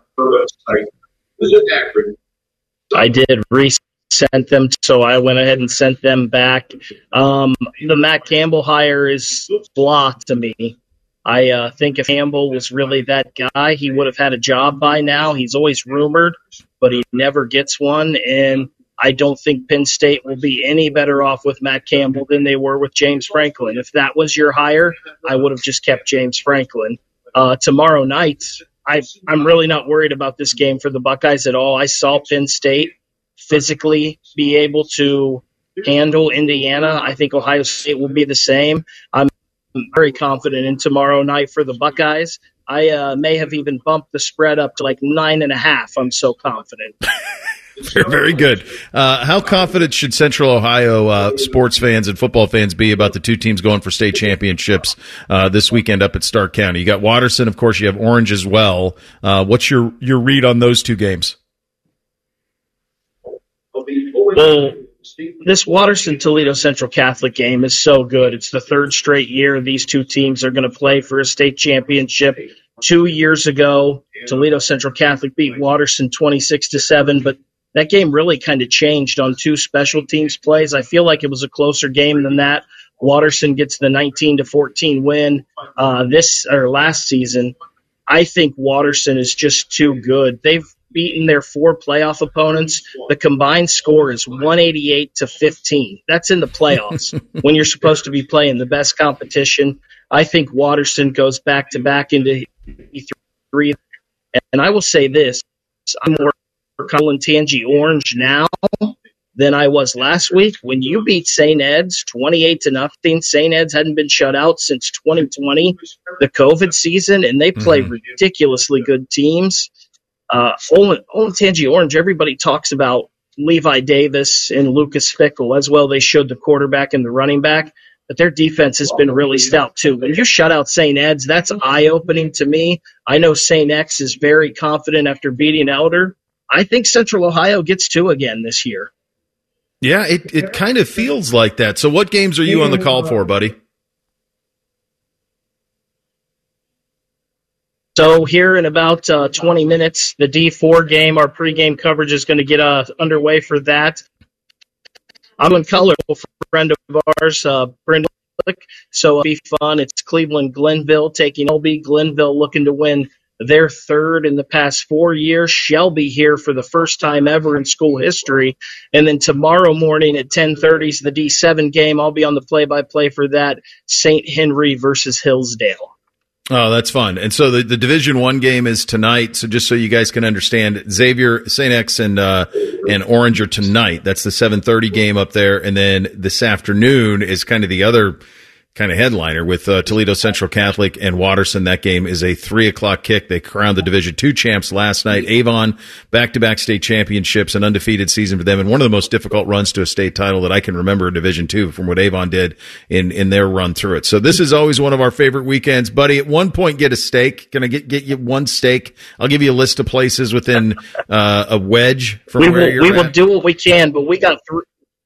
I did research. Sent them, so I went ahead and sent them back. Um, the Matt Campbell hire is blah to me. I uh, think if Campbell was really that guy, he would have had a job by now. He's always rumored, but he never gets one, and I don't think Penn State will be any better off with Matt Campbell than they were with James Franklin. If that was your hire, I would have just kept James Franklin. Uh, tomorrow night, I, I'm really not worried about this game for the Buckeyes at all. I saw Penn State physically be able to handle Indiana. I think Ohio State will be the same. I'm very confident in tomorrow night for the Buckeyes. I uh, may have even bumped the spread up to like nine and a half. I'm so confident. Very good. Uh, how confident should Central Ohio uh, sports fans and football fans be about the two teams going for state championships uh, this weekend up at Stark County? You got Watterson, of course. You have Orange as well. Uh, what's your your read on those two games? Well, this Watterson-Toledo Central Catholic game is so good. It's the third straight year these two teams are going to play for a state championship. Two years ago, Toledo Central Catholic beat Watterson twenty-six to seven, but that game really kind of changed on two special teams plays. I feel like it was a closer game than that. Watterson gets the nineteen to fourteen win uh, this or last season. I think Watterson is just too good. They've beaten their four playoff opponents. The combined score is one eighty-eight to fifteen. That's in the playoffs when you're supposed to be playing the best competition. I think Watterson goes back to back into three. And I will say this, I'm more Colin Tangi Orange now than I was last week. When you beat Saint Ed's twenty-eight to nothing, Saint Ed's hadn't been shut out since twenty twenty, the COVID season, and they play mm-hmm. ridiculously good teams. Uh, Olentangy Orange, everybody talks about Levi Davis and Lucas Fickle as well. They showed the quarterback and the running back, but their defense has been really stout too. When you shut out Saint Ed's, that's eye-opening to me. I know Saint X is very confident after beating Elder. I think Central Ohio gets two again this year. Yeah, it, it kind of feels like that. So what games are you on the call for, buddy? So here in about uh, twenty minutes, the D four game, our pregame coverage is going to get uh, underway for that. I'm in color for a friend of ours, uh, Brendan. So it'll be fun. It's Cleveland Glenville taking L B. Glenville looking to win their third in the past four years. Shelby here for the first time ever in school history. And then tomorrow morning at ten thirty is the D seven game. I'll be on the play-by-play for that. Saint Henry versus Hillsdale. Oh, that's fun. And so the, the Division One game is tonight. So just so you guys can understand, Xavier, Saint X, and uh, and Orange are tonight. That's the seven thirty game up there. And then this afternoon is kind of the other kind of headliner with uh, Toledo Central Catholic and Watterson. That game is a three o'clock kick. They crowned the Division Two champs last night. Avon, back-to-back state championships, an undefeated season for them, and one of the most difficult runs to a state title that I can remember in Division Two from what Avon did in in their run through it. So this is always one of our favorite weekends, buddy. At one point, get a steak. Can I get get you one steak? I'll give you a list of places within uh, a wedge from we where will, you're we at. We will do what we can, but we got three.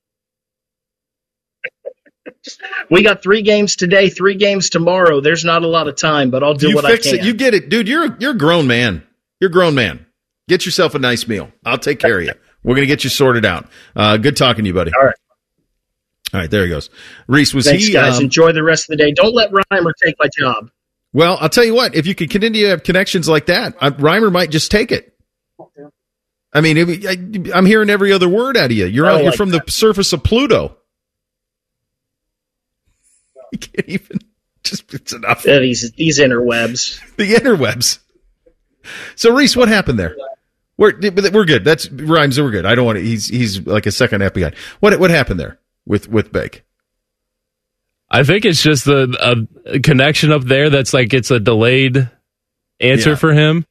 We got three games today, three games tomorrow. There's not a lot of time, but I'll do you what fix I can. It. You get it, dude. You're you're a grown man. You're a grown man. Get yourself a nice meal. I'll take care of you. We're gonna get you sorted out. Uh, good talking to you, buddy. All right. All right, there he goes. Reese, was Thanks, he? guys. Um, Enjoy the rest of the day. Don't let Reimer take my job. Well, I'll tell you what. If you could continue to have connections like that, I, Reimer might just take it. I mean, if, I, I'm hearing every other word out of you. You're, out, you're like from that. The surface of Pluto. You can't even. Just it's enough. Yeah, these these interwebs. The interwebs. So Reese, what happened there? We're we're good. That's Rhymes. We're good. I don't want to. He's he's like a second F B I. What what happened there with with Bake? I think it's just the a connection up there that's like it's a delayed answer Yeah. for him.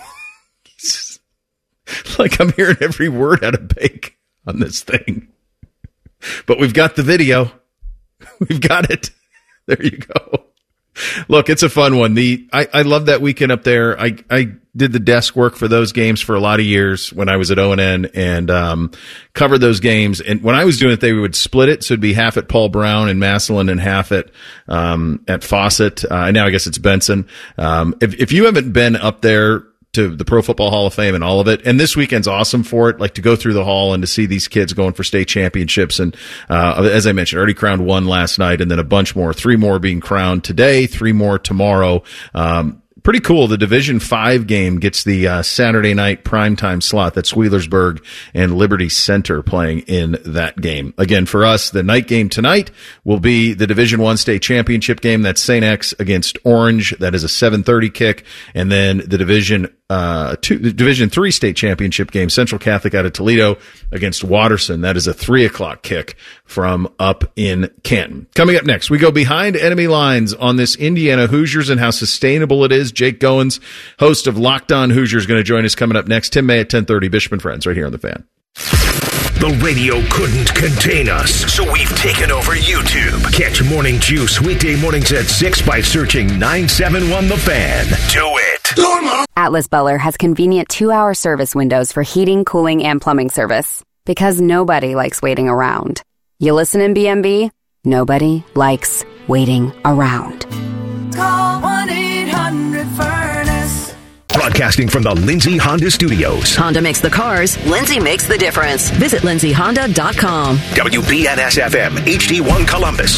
Like I'm hearing every word out of Bake on this thing. But we've got the video. We've got it. There you go. Look, it's a fun one. The I, I love that weekend up there. I, I did the desk work for those games for a lot of years when I was at O N N and um, covered those games. And when I was doing it, they would split it. So it'd be half at Paul Brown and Massillon and half at um, at Fawcett. Uh, now I guess it's Benson. Um, if, if you haven't been up there to the Pro Football Hall of Fame and all of it. And this weekend's awesome for it, like to go through the hall and to see these kids going for state championships. And uh, as I mentioned, already crowned one last night and then a bunch more, three more being crowned today, three more tomorrow. Um, Pretty cool. The Division Five game gets the uh, Saturday night primetime slot. That's Wheelersburg and Liberty Center playing in that game. Again, for us, the night game tonight will be the Division One state championship game. That's Saint X against Orange. That is a seven thirty kick. And then the Division uh two, the Division Three state championship game, Central Catholic out of Toledo against Watterson. That is a three o'clock kick from up in Canton. Coming up next, we go behind enemy lines on this Indiana Hoosiers and how sustainable it is. Jake Goins, host of Locked On Hoosiers, is going to join us coming up next. Tim May at ten thirty, Bishop and Friends, right here on The Fan. The radio couldn't contain us, so we've taken over YouTube. Catch Morning Juice weekday mornings at six by searching nine seven one The Fan. Do it. Atlas Butler has convenient two-hour service windows for heating, cooling, and plumbing service. Because nobody likes waiting around. You listen in B M B? Nobody likes waiting around. Call one eight hundred furnace. Broadcasting from the Lindsay Honda Studios. Honda makes the cars. Lindsay makes the difference. Visit lindsay honda dot com. W B N S F M, H D one Columbus.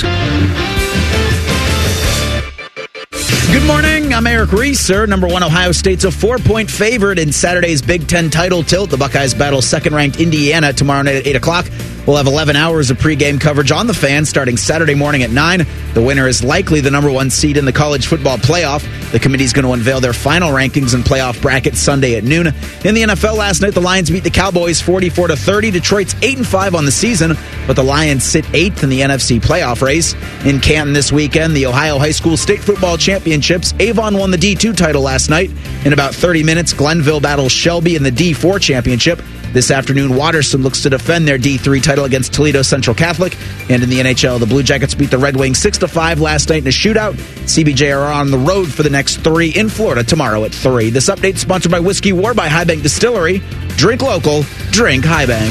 Good morning. I'm Eric Reeser. Number one, Ohio State's a four-point favorite in Saturday's Big Ten title tilt. The Buckeyes battle second-ranked Indiana tomorrow night at eight o'clock. We'll have eleven hours of pregame coverage on The Fan starting Saturday morning at nine. The winner is likely the number one seed in the college football playoff. The committee's going to unveil their final rankings and playoff bracket Sunday at noon. In the N F L last night, the Lions beat the Cowboys forty-four to thirty. Detroit's eight and five on the season, but the Lions sit eighth in the N F C playoff race. In Canton this weekend, the Ohio High School State Football Championships. Avon won the D two title last night. In about thirty minutes, Glenville battles Shelby in the D four championship. This afternoon, Watterson looks to defend their D three title against Toledo Central Catholic. And in the N H L, the Blue Jackets beat the Red Wings six to five last night in a shootout. C B J are on the road for the next three in Florida tomorrow at three. This update is sponsored by Whiskey War by High Bank Distillery. Drink local, drink High Bank.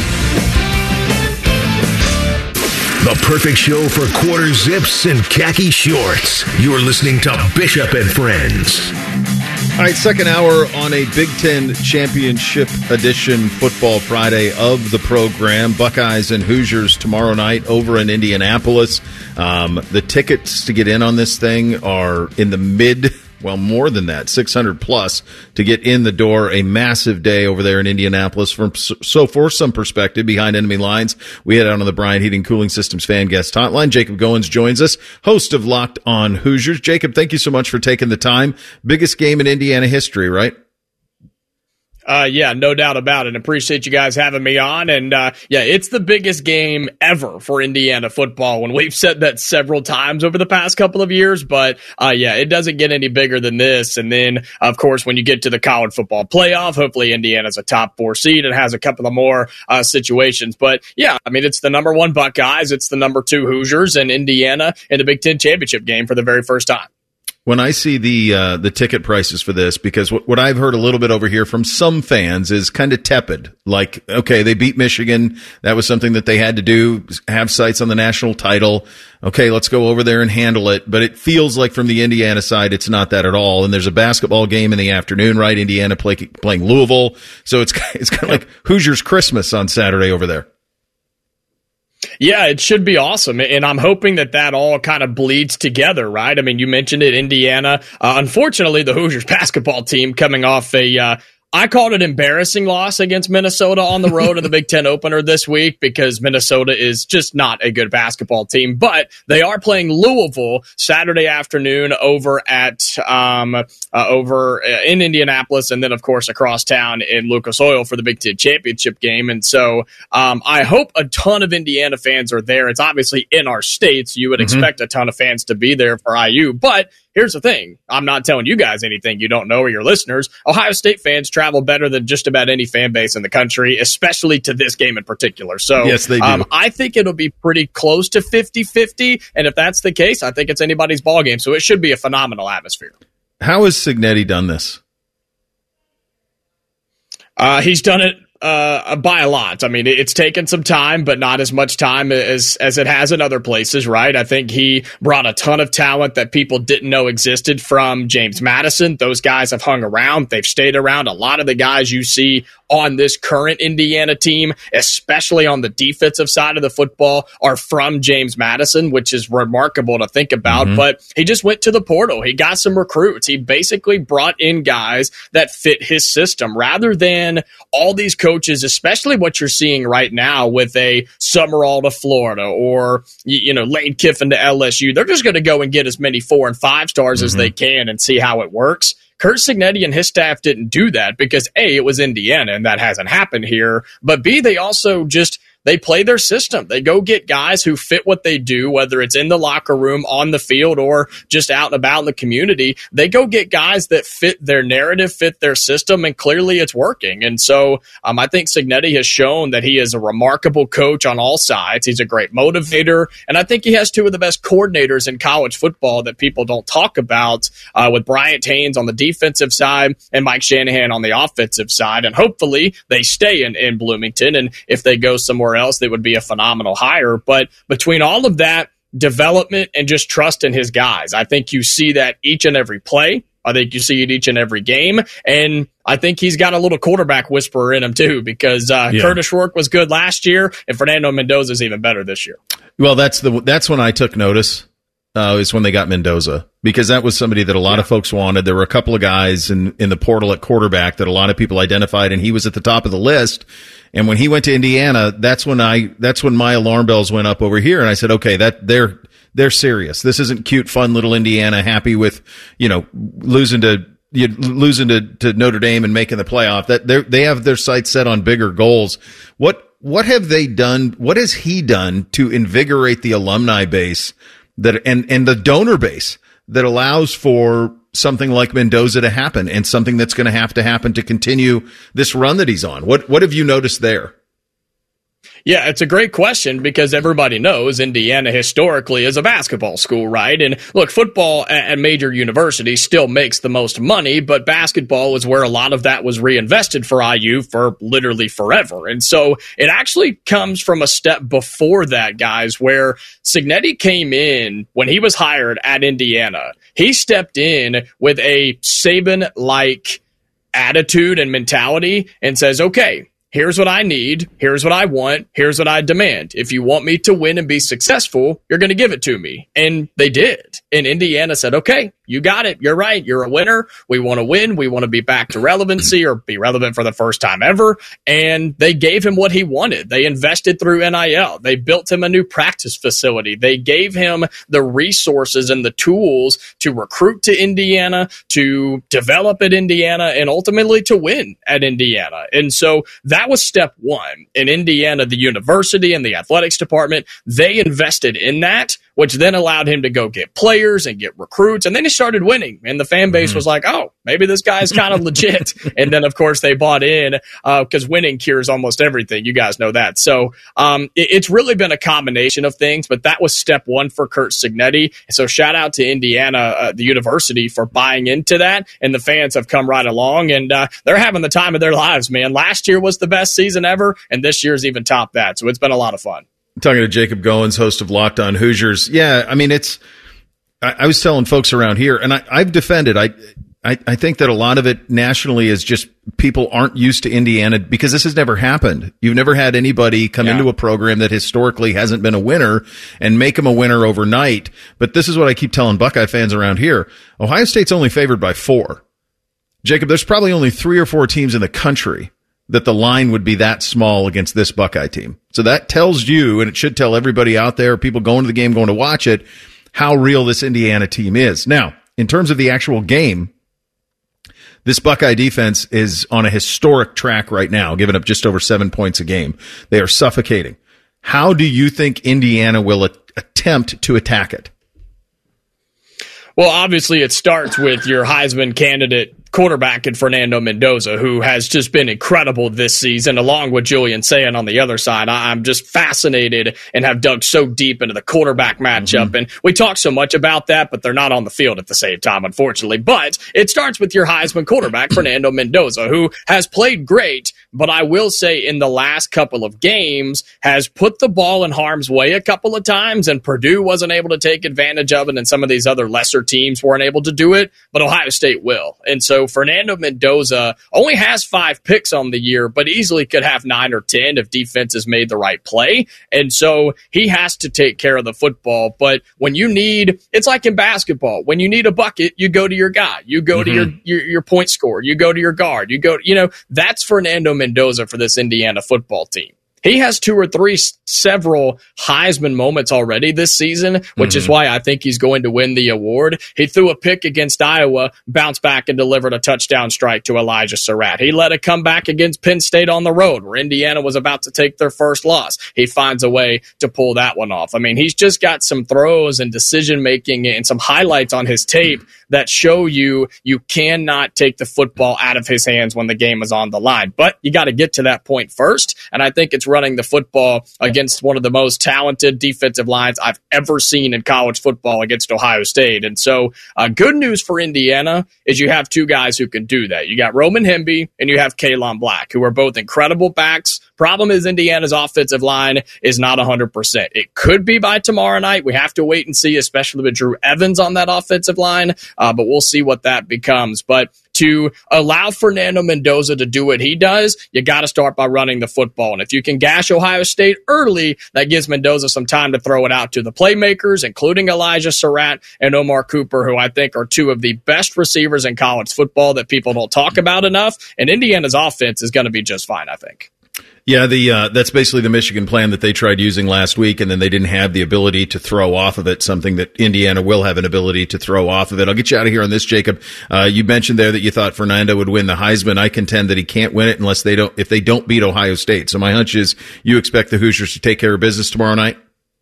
The perfect show for quarter zips and khaki shorts. You're listening to Bishop and Friends. All right, second hour on a Big Ten Championship Edition Football Friday of the program. Buckeyes and Hoosiers tomorrow night over in Indianapolis. Um, the tickets to get in on this thing are in the mid, well, more than that, six hundred plus to get in the door. A massive day over there in Indianapolis. From So for some perspective, behind enemy lines, we head out on the Bryant Heating Cooling Systems fan guest hotline. Jacob Goins joins us, host of Locked On Hoosiers. Jacob, thank you so much for taking the time. Biggest game in Indiana history, right? Uh, yeah, no doubt about it. Appreciate you guys having me on. And, uh, yeah, it's the biggest game ever for Indiana football. When we've said that several times over the past couple of years, but, uh, yeah, it doesn't get any bigger than this. And then, of course, when you get to the college football playoff, hopefully Indiana's a top four seed and has a couple of more, uh, situations. But yeah, I mean, it's the number one Buckeyes. It's the number two Hoosiers and Indiana in the Big Ten championship game for the very first time. When I see the uh, the ticket prices for this, because what, what I've heard a little bit over here from some fans is kind of tepid. Like, okay, they beat Michigan. That was something that they had to do, have sights on the national title. Okay, let's go over there and handle it. But it feels like from the Indiana side, it's not that at all. And there's a basketball game in the afternoon, right? Indiana play, playing Louisville. So it's, it's kind of like Hoosiers Christmas on Saturday over there. Yeah, it should be awesome. And I'm hoping that that all kind of bleeds together, right? I mean, you mentioned it, Indiana. Uh, unfortunately, the Hoosiers basketball team coming off a uh, I called it embarrassing loss against Minnesota on the road in the Big Ten opener this week because Minnesota is just not a good basketball team. But they are playing Louisville Saturday afternoon over at um, uh, over in Indianapolis, and then of course across town in Lucas Oil for the Big Ten championship game. And so um, I hope a ton of Indiana fans are there. It's obviously in our state, so you would mm-hmm. expect a ton of fans to be there for I U. But here's the thing. I'm not telling you guys anything you don't know or your listeners. Ohio State fans travel better than just about any fan base in the country, especially to this game in particular. So yes, they do. Um, I think it'll be pretty close to fifty-fifty. And if that's the case, I think it's anybody's ball game. So it should be a phenomenal atmosphere. How has Cignetti done this? Uh, he's done it Uh, by a lot. I mean, it's taken some time, but not as much time as as it has in other places, right? I think he brought a ton of talent that people didn't know existed from James Madison. Those guys have hung around. They've stayed around. A lot of the guys you see on this current Indiana team, especially on the defensive side of the football, are from James Madison, which is remarkable to think about. Mm-hmm. But he just went to the portal. He got some recruits. He basically brought in guys that fit his system rather than all these coaches, especially what you're seeing right now with a Summerall to Florida or, you know, Lane Kiffin to L S U. They're just going to go and get as many four and five stars mm-hmm. as they can and see how it works. Curt Cignetti and his staff didn't do that because A, it was Indiana and that hasn't happened here, but B, they also just they play their system. They go get guys who fit what they do, whether it's in the locker room, on the field, or just out and about in the community. They go get guys that fit their narrative, fit their system, and clearly it's working. And so um, I think Cignetti has shown that he is a remarkable coach on all sides. He's a great motivator, and I think he has two of the best coordinators in college football that people don't talk about, uh, with Bryant Haynes on the defensive side and Mike Shanahan on the offensive side. And hopefully they stay in, in Bloomington, and if they go somewhere else, that would be a phenomenal hire. But between all of that development and just trust in his guys, I think you see that each and every play. I think you see it each and every game. And I think he's got a little quarterback whisperer in him too, because uh, yeah. Curtis Rourke was good last year, and Fernando Mendoza is even better this year. Well, that's the that's when I took notice. Uh, is when they got Mendoza, because that was somebody that a lot yeah. of folks wanted. There were a couple of guys in, in the portal at quarterback that a lot of people identified, and he was at the top of the list. And when he went to Indiana, that's when I that's when my alarm bells went up over here, and I said, okay, that they're they're serious. This isn't cute, fun little Indiana happy with, you know, losing to you losing to, to Notre Dame and making the playoff. That they they have their sights set on bigger goals. What what have they done? What has he done to invigorate the alumni base? That and, and the donor base that allows for something like Mendoza to happen, and something that's going to have to happen to continue this run that he's on? What what have you noticed there? Yeah, it's a great question, because everybody knows Indiana historically is a basketball school, right? And look, football at major universities still makes the most money, but basketball is where a lot of that was reinvested for I U for literally forever. And so it actually comes from a step before that, guys, where Cignetti came in when he was hired at Indiana. He stepped in with a Saban-like attitude and mentality and says, okay, here's what I need. Here's what I want. Here's what I demand. If you want me to win and be successful, you're going to give it to me. And they did. And Indiana said, okay, you got it. You're right. You're a winner. We want to win. We want to be back to relevancy, or be relevant for the first time ever. And they gave him what he wanted. They invested through N I L. They built him a new practice facility. They gave him the resources and the tools to recruit to Indiana, to develop at Indiana, and ultimately to win at Indiana. And so that was step one. In Indiana, the university and the athletics department, they invested in that, which then allowed him to go get players and get recruits. And then he started winning, and the fan base mm-hmm. was like, oh, maybe this guy's kind of legit. And then, of course, they bought in, because uh, winning cures almost everything. You guys know that. So um, it, it's really been a combination of things, but that was step one for Curt Cignetti. So shout out to Indiana, uh, the university, for buying into that. And the fans have come right along, and uh, they're having the time of their lives, man. Last year was the best season ever, and this year's even topped that. So it's been a lot of fun. Talking to Jacob Goins, host of Locked On Hoosiers. Yeah, I mean, it's, I, I was telling folks around here, and I, I've defended, I, I, I think that a lot of it nationally is just people aren't used to Indiana, because this has never happened. You've never had anybody come yeah. into a program that historically hasn't been a winner and make them a winner overnight. But this is what I keep telling Buckeye fans around here. Ohio State's only favored by four. Jacob, there's probably only three or four teams in the country that the line would be that small against this Buckeye team. So that tells you, and it should tell everybody out there, people going to the game, going to watch it, how real this Indiana team is. Now, in terms of the actual game, this Buckeye defense is on a historic track right now, giving up just over seven points a game. They are suffocating. How do you think Indiana will a- attempt to attack it? Well, obviously it starts with your Heisman candidate quarterback in Fernando Mendoza, who has just been incredible this season, along with Julian Sayin on the other side. I'm just fascinated and have dug so deep into the quarterback matchup. Mm-hmm. And we talk so much about that, but they're not on the field at the same time, unfortunately. But it starts with your Heisman quarterback, Fernando Mendoza, who has played great, but I will say in the last couple of games has put the ball in harm's way a couple of times, and Purdue wasn't able to take advantage of it, and some of these other lesser teams weren't able to do it, but Ohio State will. And so Fernando Mendoza only has five picks on the year, but easily could have nine or ten if defense has made the right play. And so he has to take care of the football. But when you need, it's like in basketball, when you need a bucket, you go to your guy, you go mm-hmm. to your, your, your point scorer, you go to your guard, you go, you know, that's Fernando Mendoza for this Indiana football team. He has two or three several Heisman moments already this season, which mm-hmm. is why I think he's going to win the award. He threw a pick against Iowa, bounced back and delivered a touchdown strike to Elijah Surratt. He led a comeback against Penn State on the road where Indiana was about to take their first loss. He finds a way to pull that one off. I mean, he's just got some throws and decision-making and some highlights on his tape that show you you cannot take the football out of his hands when the game is on the line. But you got to get to that point first, and I think it's running the football against one of the most talented defensive lines I've ever seen in college football against Ohio State. And so uh, good news for Indiana is you have two guys who can do that. You got Roman Hemby and you have Kalon Black, who are both incredible backs. Problem is Indiana's offensive line is not one hundred percent. It could be by tomorrow night. We have to wait and see, especially with Drew Evans on that offensive line, uh, but we'll see what that becomes. But to allow Fernando Mendoza to do what he does, you got to start by running the football. And if you can gash Ohio State early, that gives Mendoza some time to throw it out to the playmakers, including Elijah Surratt and Omar Cooper, who I think are two of the best receivers in college football that people don't talk about enough. And Indiana's offense is going to be just fine, I think. Yeah, the uh, that's basically the Michigan plan that they tried using last week, and then they didn't have the ability to throw off of it, something that Indiana will have an ability to throw off of it. I'll get you out of here on this, Jacob. Uh, you mentioned there that you thought Fernando would win the Heisman. I contend that he can't win it unless they don't, if they don't beat Ohio State. So my hunch is you expect the Hoosiers to take care of business tomorrow night?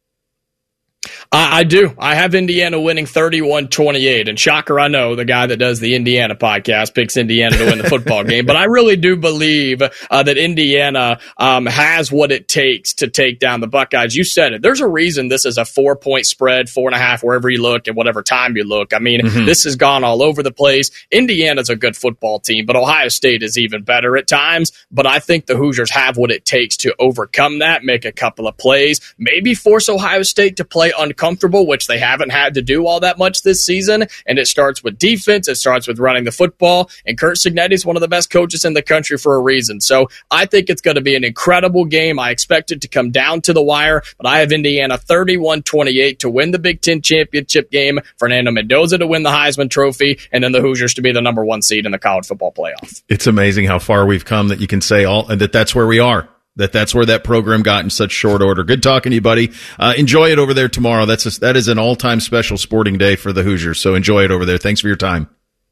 I, I do. I have Indiana winning thirty-one twenty-eight. And shocker, I know, the guy that does the Indiana podcast picks Indiana to win the football game. But I really do believe uh, that Indiana um, has what it takes to take down the Buckeyes. You said it. There's a reason this is a four-point spread, four and a half, wherever you look and whatever time you look. I mean, mm-hmm. this has gone all over the place. Indiana's a good football team, but Ohio State is even better at times. But I think the Hoosiers have what it takes to overcome that, make a couple of plays, maybe force Ohio State to play uncomfortable, which they haven't had to do all that much this season. And it starts with defense. It starts with running the football. And Curt Cignetti is one of the best coaches in the country for a reason. So I think it's going to be an incredible game. I expect it to come down to the wire, but I have Indiana thirty-one twenty-eight to win the Big Ten championship game, Fernando Mendoza to win the Heisman Trophy, and then the Hoosiers to be the number one seed in the college football playoff. It's amazing how far we've come that you can say all that that's where we are. That that's where that program got in such short order. Good talking to you, buddy. Uh, enjoy it over there tomorrow. That's a, that is an all-time special sporting day for the Hoosiers, so enjoy it over there. Thanks for your time.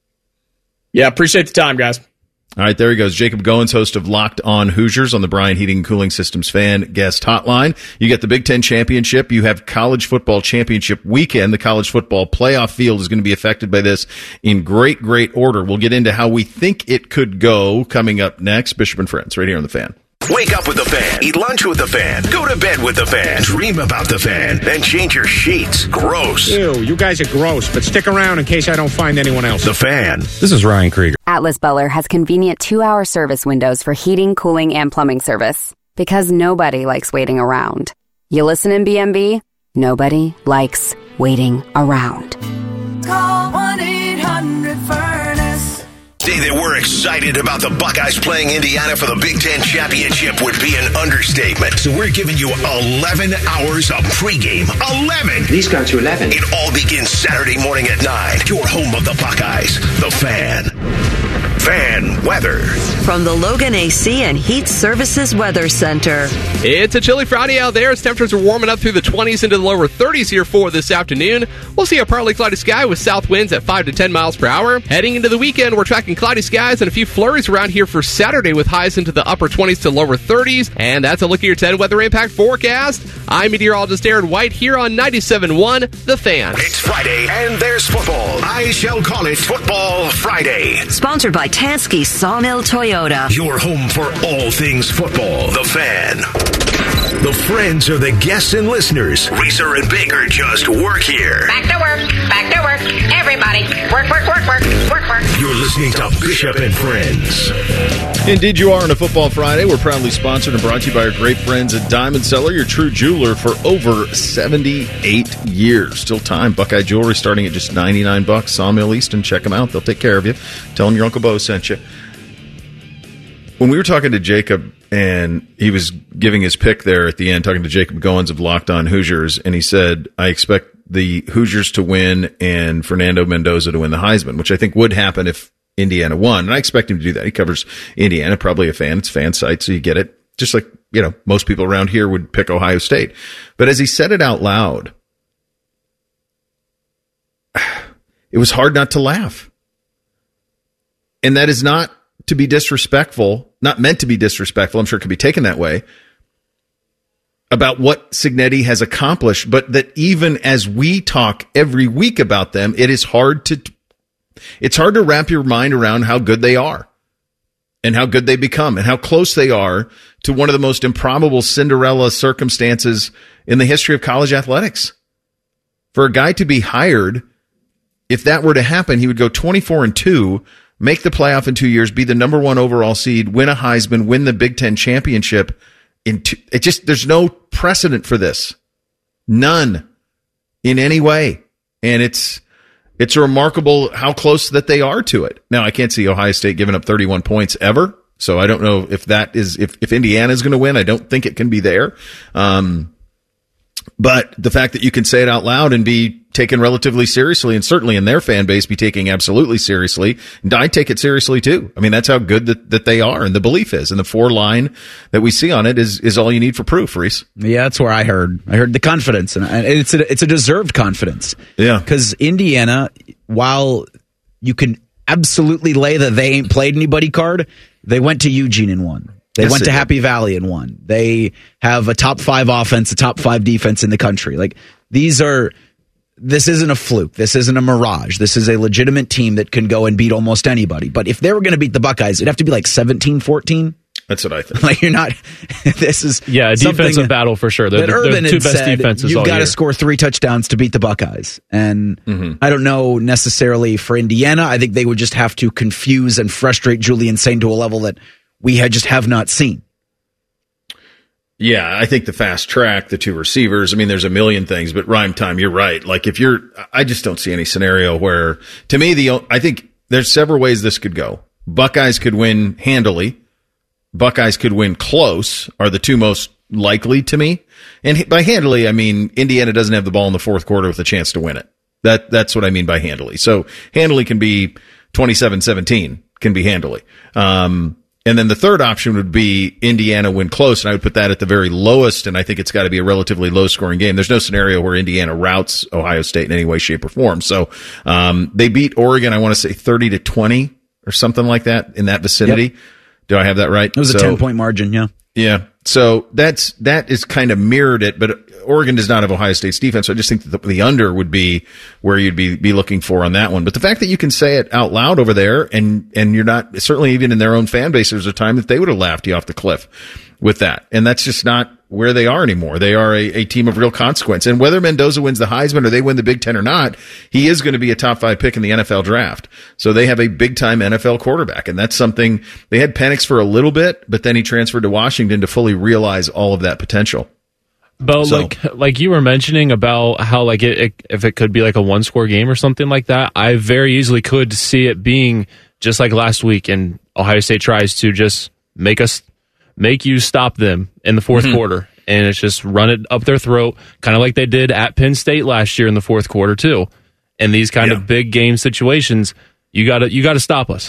Yeah, appreciate the time, guys. All right, there he goes. Jacob Goins, host of Locked On Hoosiers on the Bryant Heating and Cooling Systems Fan Guest Hotline. You get the Big Ten Championship. You have College Football Championship weekend. The College Football Playoff field is going to be affected by this in great, great order. We'll get into how we think it could go coming up next. Bishop and Friends, right here on The Fan. Wake up with the Fan. Eat lunch with the Fan. Go to bed with the Fan. Dream about the Fan. Then change your sheets. Gross. Ew, you guys are gross, but stick around in case I don't find anyone else. The Fan. This is Ryan Krieger. Atlas Butler has convenient two-hour service windows for heating, cooling, and plumbing service. Because nobody likes waiting around. You listen in B M B? Nobody likes waiting around. Call one eight hundred furnace. Say that we're excited about the Buckeyes playing Indiana for the Big Ten Championship would be an understatement. So we're giving you eleven hours of pregame. eleven! Please go to eleven. It all begins Saturday morning at nine. Your home of the Buckeyes, The Fan. Fan weather. From the Logan A C and Heat Services Weather Center. It's a chilly Friday out there as temperatures are warming up through the twenties into the lower thirties here for this afternoon. We'll see a partly cloudy sky with south winds at five to ten miles per hour. Heading into the weekend, we're tracking cloudy skies and a few flurries around here for Saturday with highs into the upper twenties to lower thirties. And that's a look at your ten weather impact forecast. I'm meteorologist Aaron White here on ninety-seven point one The Fan. It's Friday and there's football. I shall call it Football Friday. Sponsored by Tansky Sawmill Toyota. Your home for all things football. The Fan. The friends are the guests and listeners. Reeser and Baker just work here. Back to work. Back to work. Everybody. Work, work, work, work. Work, work. You're listening to Bishop and Friends. Indeed you are on a Football Friday. We're proudly sponsored and brought to you by our great friends at Diamond Cellar, your true jeweler for over seventy-eight years. Still time. Buckeye Jewelry starting at just ninety-nine bucks. Sawmill Easton. Check them out. They'll take care of you. Tell them your Uncle Bo sent you. When we were talking to Jacob, and he was giving his pick there at the end, talking to Jacob Goins of Locked On Hoosiers, and he said, I expect the Hoosiers to win and Fernando Mendoza to win the Heisman, which I think would happen if Indiana won. And I expect him to do that. He covers Indiana, probably a fan. It's fan site, so you get it. Just like, you know, most people around here would pick Ohio State. But as he said it out loud, it was hard not to laugh. And that is not to be disrespectful, not meant to be disrespectful. I'm sure it could be taken that way about what Cignetti has accomplished, but that even as we talk every week about them, it is hard to, it's hard to wrap your mind around how good they are and how good they become and how close they are to one of the most improbable Cinderella circumstances in the history of college athletics. For a guy to be hired, if that were to happen, he would go twenty-four and two, make the playoff in two years, be the number one overall seed, win a Heisman, win the Big Ten championship. In two, it just, there's no precedent for this. None in any way. And it's, it's remarkable how close that they are to it. Now, I can't see Ohio State giving up thirty-one points ever. So I don't know if that is, if, if Indiana is going to win, I don't think it can be there. Um, but the fact that you can say it out loud and be taken relatively seriously, and certainly in their fan base be taken absolutely seriously, and I take it seriously too. I mean, that's how good that, that they are, and the belief is, and the four line that we see on it is is all you need for proof, Reese. Yeah, that's where I heard. I heard the confidence, and it's a, it's a deserved confidence. Yeah, because Indiana, while you can absolutely lay the they ain't played anybody card, they went to Eugene and won. They yes, went to did. Happy Valley and won. They have a top five offense, a top five defense in the country. Like, these are, this isn't a fluke. This isn't a mirage. This is a legitimate team that can go and beat almost anybody. But if they were going to beat the Buckeyes, it'd have to be like seventeen fourteen. That's what I think. Like, you're not, this is. Yeah, a defensive battle for sure. They're, they're the two best said, defenses you've all got year. to score three touchdowns to beat the Buckeyes. And mm-hmm. I don't know necessarily for Indiana. I think they would just have to confuse and frustrate Julian Sain to a level that we had just have not seen. Yeah, I think the fast track, the two receivers, I mean, there's a million things, but rhyme time, you're right. Like, if you're, I just don't see any scenario where, to me, the, I think there's several ways this could go. Buckeyes could win handily. Buckeyes could win close, are the two most likely to me. And by handily, I mean, Indiana doesn't have the ball in the fourth quarter with a chance to win it. That, that's what I mean by handily. So handily can be twenty-seven seventeen, can be handily. Um, And then the third option would be Indiana win close, and I would put that at the very lowest, and I think it's got to be a relatively low-scoring game. There's no scenario where Indiana routs Ohio State in any way, shape, or form. So um, they beat Oregon, I want to say thirty to twenty or something like that, in that vicinity. Yep. Do I have that right? It was so, a ten-point margin, yeah. Yeah. So that's that is kind of mirrored it, but Oregon does not have Ohio State's defense. So I just think that the, the under would be where you'd be be looking for on that one. But the fact that you can say it out loud over there, and and you're not, certainly even in their own fan base, there's a time that they would have laughed you off the cliff with that, and that's just not where they are anymore. They are a, a team of real consequence. And whether Mendoza wins the Heisman or they win the Big Ten or not, he is going to be a top five pick in the N F L draft. So they have a big time N F L quarterback. And that's something they had Penix for a little bit, but then he transferred to Washington to fully realize all of that potential. But so, like, like you were mentioning about how like it, it, if it could be like a one score game or something like that, I very easily could see it being just like last week, and Ohio State tries to just make us, make you stop them in the fourth mm-hmm. quarter, and it's just run it up their throat, kind of like they did at Penn State last year in the fourth quarter too. And these kind yeah. of big game situations, you gotta you gotta stop us.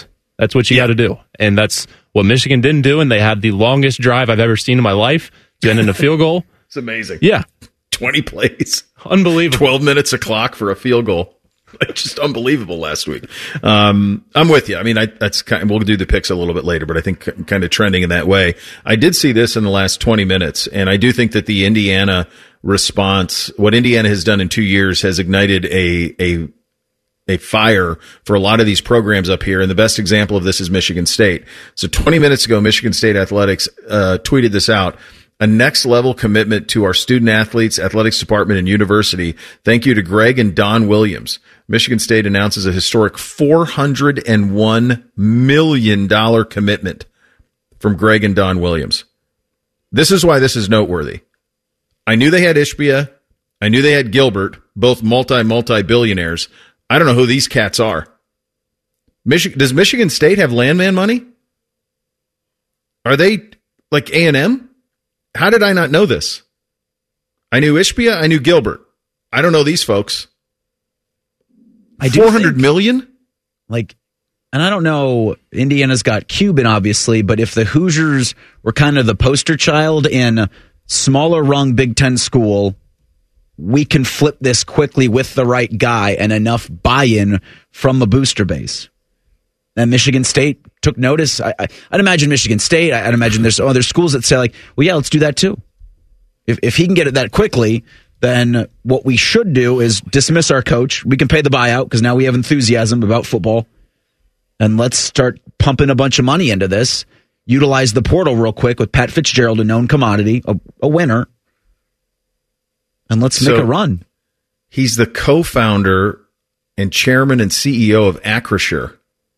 That's what you got to do. And that's what Michigan didn't do, and they had the longest drive I've ever seen in my life to end in a field goal. It's amazing. Yeah. twenty plays. Unbelievable. twelve minutes a clock for a field goal. Just unbelievable last week. Um, I'm with you. I mean, I, that's kind of, we'll do the picks a little bit later, but I think kind of trending in that way. I did see this in the last twenty minutes, and I do think that the Indiana response, what Indiana has done in two years, has ignited a a a fire for a lot of these programs up here. And the best example of this is Michigan State. So twenty minutes ago, Michigan State Athletics uh, tweeted this out. A next level commitment to our student athletes, athletics department, and university. Thank you to Greg and Don Williams. Michigan State announces a historic four hundred one million dollars commitment from Greg and Don Williams. This is why this is noteworthy. I knew they had Ishbia. I knew they had Gilbert, both multi, multi-billionaires. I don't know who these cats are. Michigan, does Michigan State have landman money? Are they like A and M? How did I not know this? I knew Ishbia. I knew Gilbert. I don't know these folks. I do four hundred million? Like, and I don't know, Indiana's got Cuban, obviously, but if the Hoosiers were kind of the poster child in smaller rung Big Ten school, we can flip this quickly with the right guy and enough buy-in from the booster base. And Michigan State took notice. I, I, I'd imagine Michigan State, I'd imagine there's other schools that say, like, well, yeah, let's do that too. If if he can get it that quickly, then what we should do is dismiss our coach. We can pay the buyout because now we have enthusiasm about football. And let's start pumping a bunch of money into this. Utilize the portal real quick with Pat Fitzgerald, a known commodity, a, a winner. And let's So, make a run. He's the co-founder and chairman and C E O of Acrisure.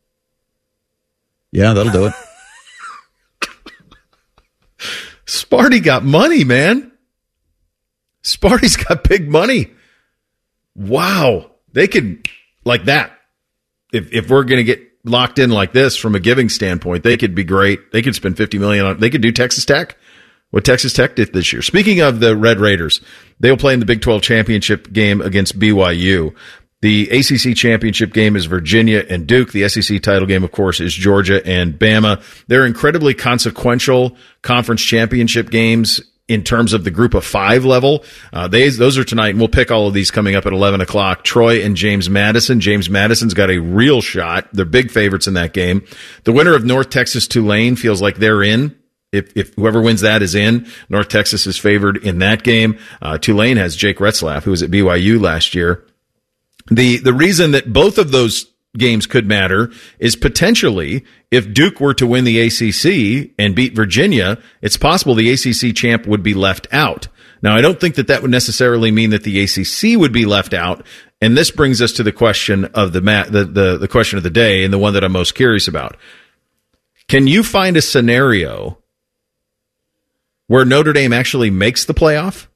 Yeah, that'll do it. Sparty got money, man. Sparty's got big money. Wow. They could, like that. If if we're going to get locked in like this from a giving standpoint, they could be great. They could spend fifty million dollars on, they could do Texas Tech. What Texas Tech did this year. Speaking of the Red Raiders, they will play in the Big twelve championship game against B Y U. The A C C championship game is Virginia and Duke. The S E C title game, of course, is Georgia and Bama. They're incredibly consequential conference championship games in terms of the group of five level. Uh, they, those are tonight, and we'll pick all of these coming up at eleven o'clock. Troy and James Madison. James Madison's got a real shot. They're big favorites in that game. The winner of North Texas Tulane feels like they're in. If, if whoever wins that is in, North Texas is favored in that game. Uh, Tulane has Jake Retzlaff, who was at B Y U last year. The, the reason that both of those games could matter is potentially if Duke were to win the A C C and beat Virginia, it's possible the A C C champ would be left out. Now, I don't think that that would necessarily mean that the A C C would be left out. And this brings us to the question of the, ma- the, the, the question of the day and the one that I'm most curious about. Can you find a scenario where Notre Dame actually makes the playoff?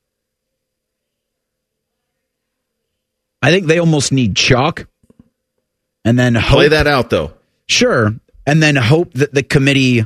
I think they almost need chalk. And then hope, play that out, though. Sure. And then hope that the committee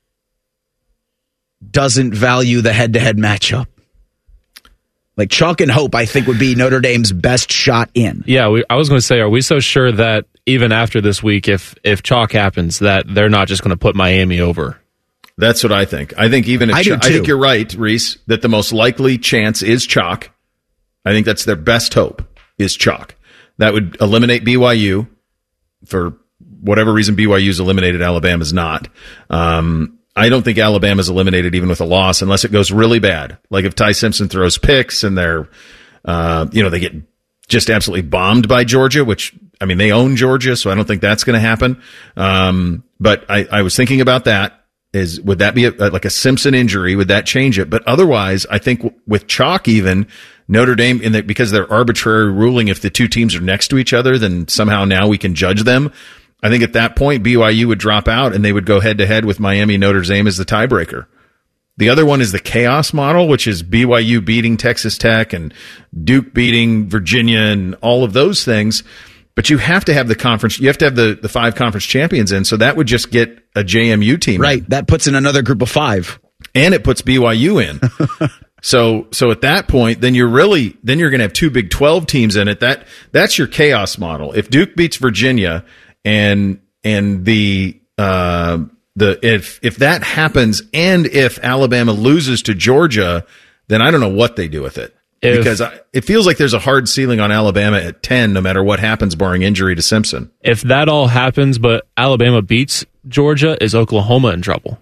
doesn't value the head-to-head matchup. Like chalk and hope, I think, would be Notre Dame's best shot in. Yeah, we, I was going to say, are we so sure that even after this week, if if chalk happens, that they're not just going to put Miami over? That's what I think. I think even if I, ch- do I think you're right, Reese, that the most likely chance is chalk. I think that's their best hope is chalk. That would eliminate B Y U. For whatever reason, B Y U's eliminated, Alabama's not. Um, I don't think Alabama's eliminated even with a loss unless it goes really bad. Like if Ty Simpson throws picks and they're, uh, you know, they get just absolutely bombed by Georgia, which, I mean, they own Georgia, so I don't think that's going to happen. Um, but I, I was thinking about that. Is would that be a, like a Simpson injury? Would that change it? But otherwise, I think w- with chalk, even Notre Dame, in the, because they're arbitrary ruling, if the two teams are next to each other, then somehow now we can judge them. I think at that point, B Y U would drop out and they would go head to head with Miami. Notre Dame as the tiebreaker. The other one is the chaos model, which is B Y U beating Texas Tech and Duke beating Virginia and all of those things. But you have to have the conference, you have to have the, the five conference champions in. So that would just get a J M U team. Right. In. That puts in another group of five. And it puts B Y U in. so, so at that point, then you're really, then you're going to have two Big twelve teams in it. That, that's your chaos model. If Duke beats Virginia and, and the, uh, the if if that happens, and if Alabama loses to Georgia, then I don't know what they do with it. If, because I, it feels like there's a hard ceiling on Alabama at ten, no matter what happens, barring injury to Simpson. If that all happens, but Alabama beats Georgia, is Oklahoma in trouble?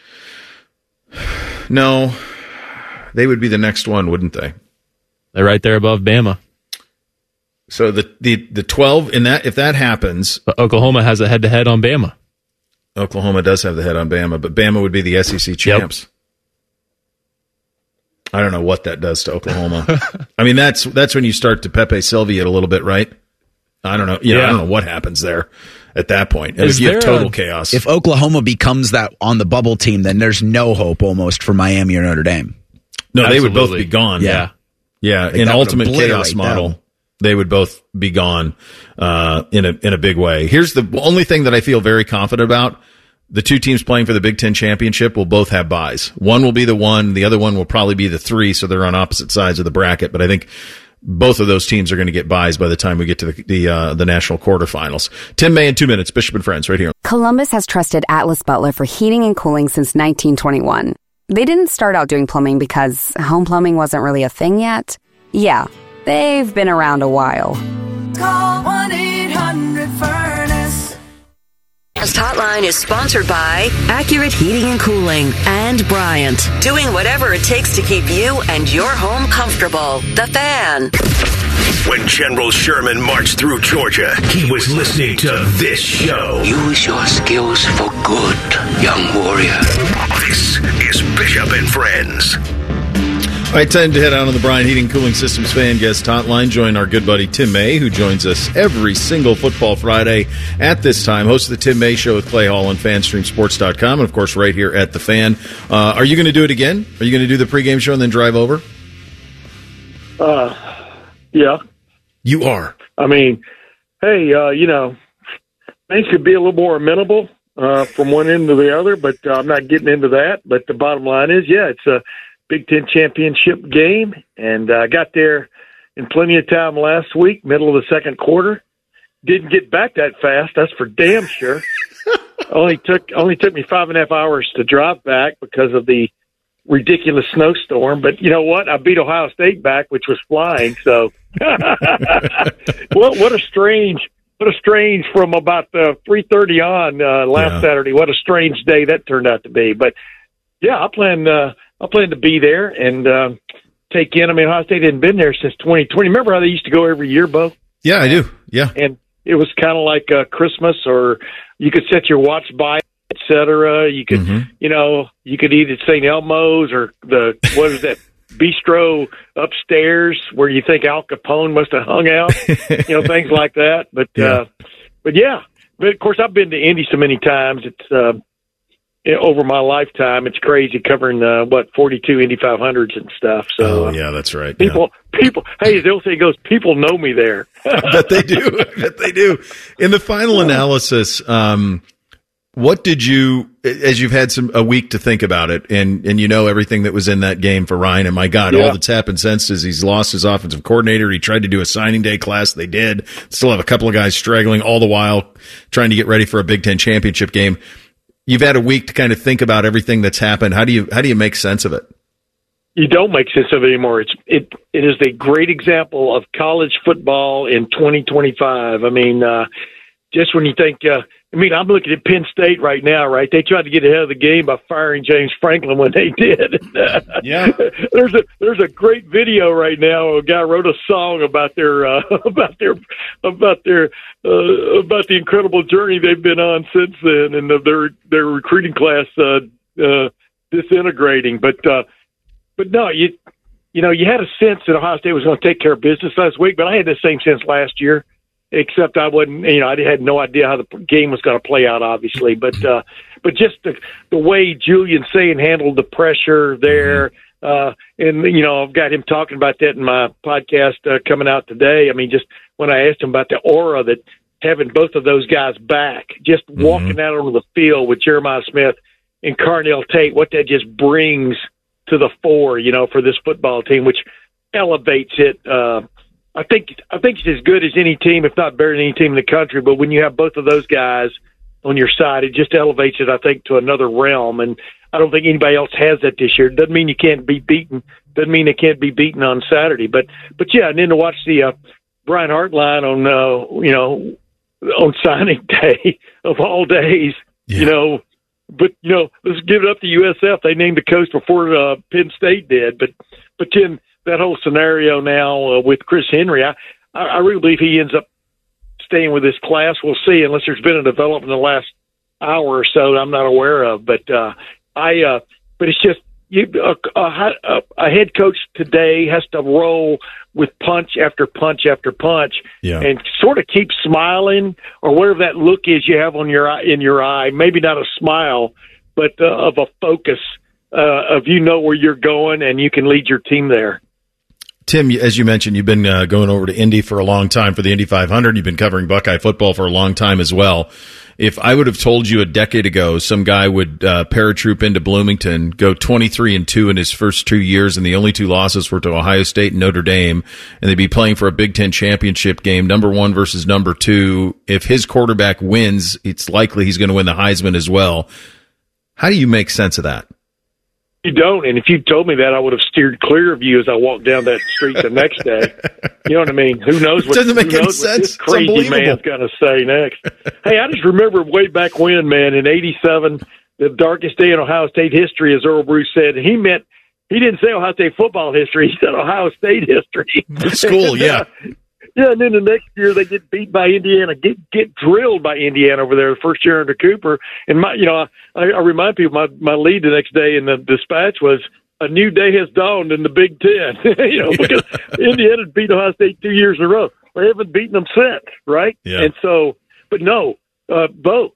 No, they would be the next one, wouldn't they? They're right there above Bama. So the the the twelve in that if that happens, but Oklahoma has a head to head on Bama. Oklahoma does have the head on Bama, but Bama would be the S E C champs. Yep. I don't know what that does to Oklahoma. I mean, that's that's when you start to Pepe Sylvia it a little bit, right? I don't know. You know, yeah. I don't know what happens there at that point. Is you have total a, chaos. If Oklahoma becomes that on the bubble team, then there's no hope almost for Miami or Notre Dame. No, Absolutely. They would both be gone. Yeah. Yeah. Like in ultimate chaos model, them. They would both be gone uh, in a in a big way. Here's the only thing that I feel very confident about. The two teams playing for the Big Ten championship will both have buys. One will be the one, the other one will probably be the three, so they're on opposite sides of the bracket. But I think both of those teams are going to get buys by the time we get to the the, uh, the national quarterfinals. Tim May in two minutes, Bishop and Friends, right here. Columbus has trusted Atlas Butler for heating and cooling since nineteen twenty-one. They didn't start out doing plumbing because home plumbing wasn't really a thing yet. Yeah, they've been around a while. Call one eight hundred furnace. This hotline is sponsored by Accurate Heating and Cooling and Bryant, doing whatever it takes to keep you and your home comfortable. The Fan. When General Sherman marched through Georgia, he was listening to this show. Use your skills for good, young warrior. This is Bishop and Friends. All right, time to head out on the Bryant Heating Cooling Systems fan guest hotline. Join our good buddy Tim May, who joins us every single Football Friday at this time. Host of the Tim May Show with Clay Hall on fan stream sports dot com, and, of course, right here at The Fan. Uh, are you going to do it again? Are you going to do the pregame show and then drive over? Uh, yeah. You are? I mean, hey, uh, you know, things could be a little more amenable uh, from one end to the other, but uh, I'm not getting into that. But the bottom line is, yeah, it's a Big Ten championship game, and I uh, got there in plenty of time last week, middle of the second quarter. Didn't get back that fast, that's for damn sure. only took only took me five and a half hours to drive back because of the ridiculous snowstorm. But you know what? I beat Ohio State back, which was flying. So, what what a strange what a strange from about uh, three thirty on uh, last yeah. Saturday. What a strange day that turned out to be. But yeah, I plan. Uh, I plan to be there and uh, take in. I mean, Ohio State hadn't been there since twenty twenty. Remember how they used to go every year, Bo? Yeah, I do. Yeah. And it was kind of like uh, Christmas, or you could set your watch by, et cetera. You could, mm-hmm. you know, you could eat at Saint Elmo's or the, what is that, bistro upstairs where you think Al Capone must have hung out, you know, things like that. But, yeah. uh, but yeah, but of course I've been to Indy so many times. It's, uh, over my lifetime, it's crazy covering uh, what forty-two Indy five hundreds and stuff. So, oh, yeah, that's right. People, yeah. people. Hey, as the old saying goes, people know me there. I bet they do. I bet they do. In the final analysis, um, what did you, as you've had some a week to think about it, and and you know everything that was in that game for Ryan, and my God, yeah. all that's happened since is he's lost his offensive coordinator. He tried to do a signing day class, they did. Still have a couple of guys straggling, all the while trying to get ready for a Big Ten championship game. You've had a week to kind of think about everything that's happened. How do you how do you make sense of it? You don't make sense of it anymore. It's it it is a great example of college football in twenty twenty-five. I mean, uh, just when you think, uh, I mean, I'm looking at Penn State right now, right? They tried to get ahead of the game by firing James Franklin when they did. Yeah, there's a there's a great video right now. A guy wrote a song about their uh, about their about their uh, about the incredible journey they've been on since then, and their their recruiting class uh, uh, disintegrating. But uh, but no, you you know you had a sense that Ohio State was going to take care of business last week, but I had the same sense last year. Except I wasn't, you know, I had no idea how the game was going to play out, obviously. But uh, but just the the way Julian Sayin handled the pressure there, uh, and you know, I've got him talking about that in my podcast uh, coming out today. I mean, just when I asked him about the aura that having both of those guys back, just mm-hmm. walking out onto the field with Jeremiah Smith and Carnell Tate, what that just brings to the fore, you know, for this football team, which elevates it. Uh, I think I think it's as good as any team, if not better than any team in the country. But when you have both of those guys on your side. It just elevates it, I think, to another realm. And I don't think anybody else has that this year. Doesn't mean you can't be beaten. Doesn't mean they can't be beaten on Saturday. But, but yeah, and then to watch the uh, Brian Hartline on, uh, you know, on signing day of all days, yeah. you know, but, you know, let's give it up to U S F. They named the coach before uh, Penn State did. But, but then that whole scenario now uh, with Chris Henry, I, I really believe he ends up staying with his class. We'll see, unless there's been a development in the last hour or so that I'm not aware of. But uh, I, uh, but it's just you, a, a, a head coach today has to roll with punch after punch after punch, yeah. and sort of keep smiling or whatever that look is you have on your eye, in your eye. Maybe not a smile, but uh, of a focus uh, of you know where you're going and you can lead your team there. Tim, as you mentioned, you've been uh, going over to Indy for a long time for the Indy five hundred. You've been covering Buckeye football for a long time as well. If I would have told you a decade ago some guy would uh, paratroop into Bloomington, go twenty-three and two in his first two years, and the only two losses were to Ohio State and Notre Dame, and they'd be playing for a Big Ten championship game, number one versus number two. If his quarterback wins, it's likely he's going to win the Heisman as well. How do you make sense of that? You don't, and if you told me that, I would have steered clear of you as I walked down that street the next day. You know what I mean? Who knows what, it doesn't make who any knows sense. what this crazy man's going to say next. Hey, I just remember way back when, man, in eighty-seven, the darkest day in Ohio State history, as Earl Bruce said, and he meant, he didn't say Ohio State football history, he said Ohio State history. School, and, yeah. Uh, yeah, and then the next year they get beat by Indiana, get get drilled by Indiana over there the first year under Cooper. And my, you know, I, I remind people my my lead the next day in the Dispatch was a new day has dawned in the Big Ten. you know, because Indiana beat Ohio State two years in a row. They haven't beaten them since, right? Yeah. And so, but no, uh, both.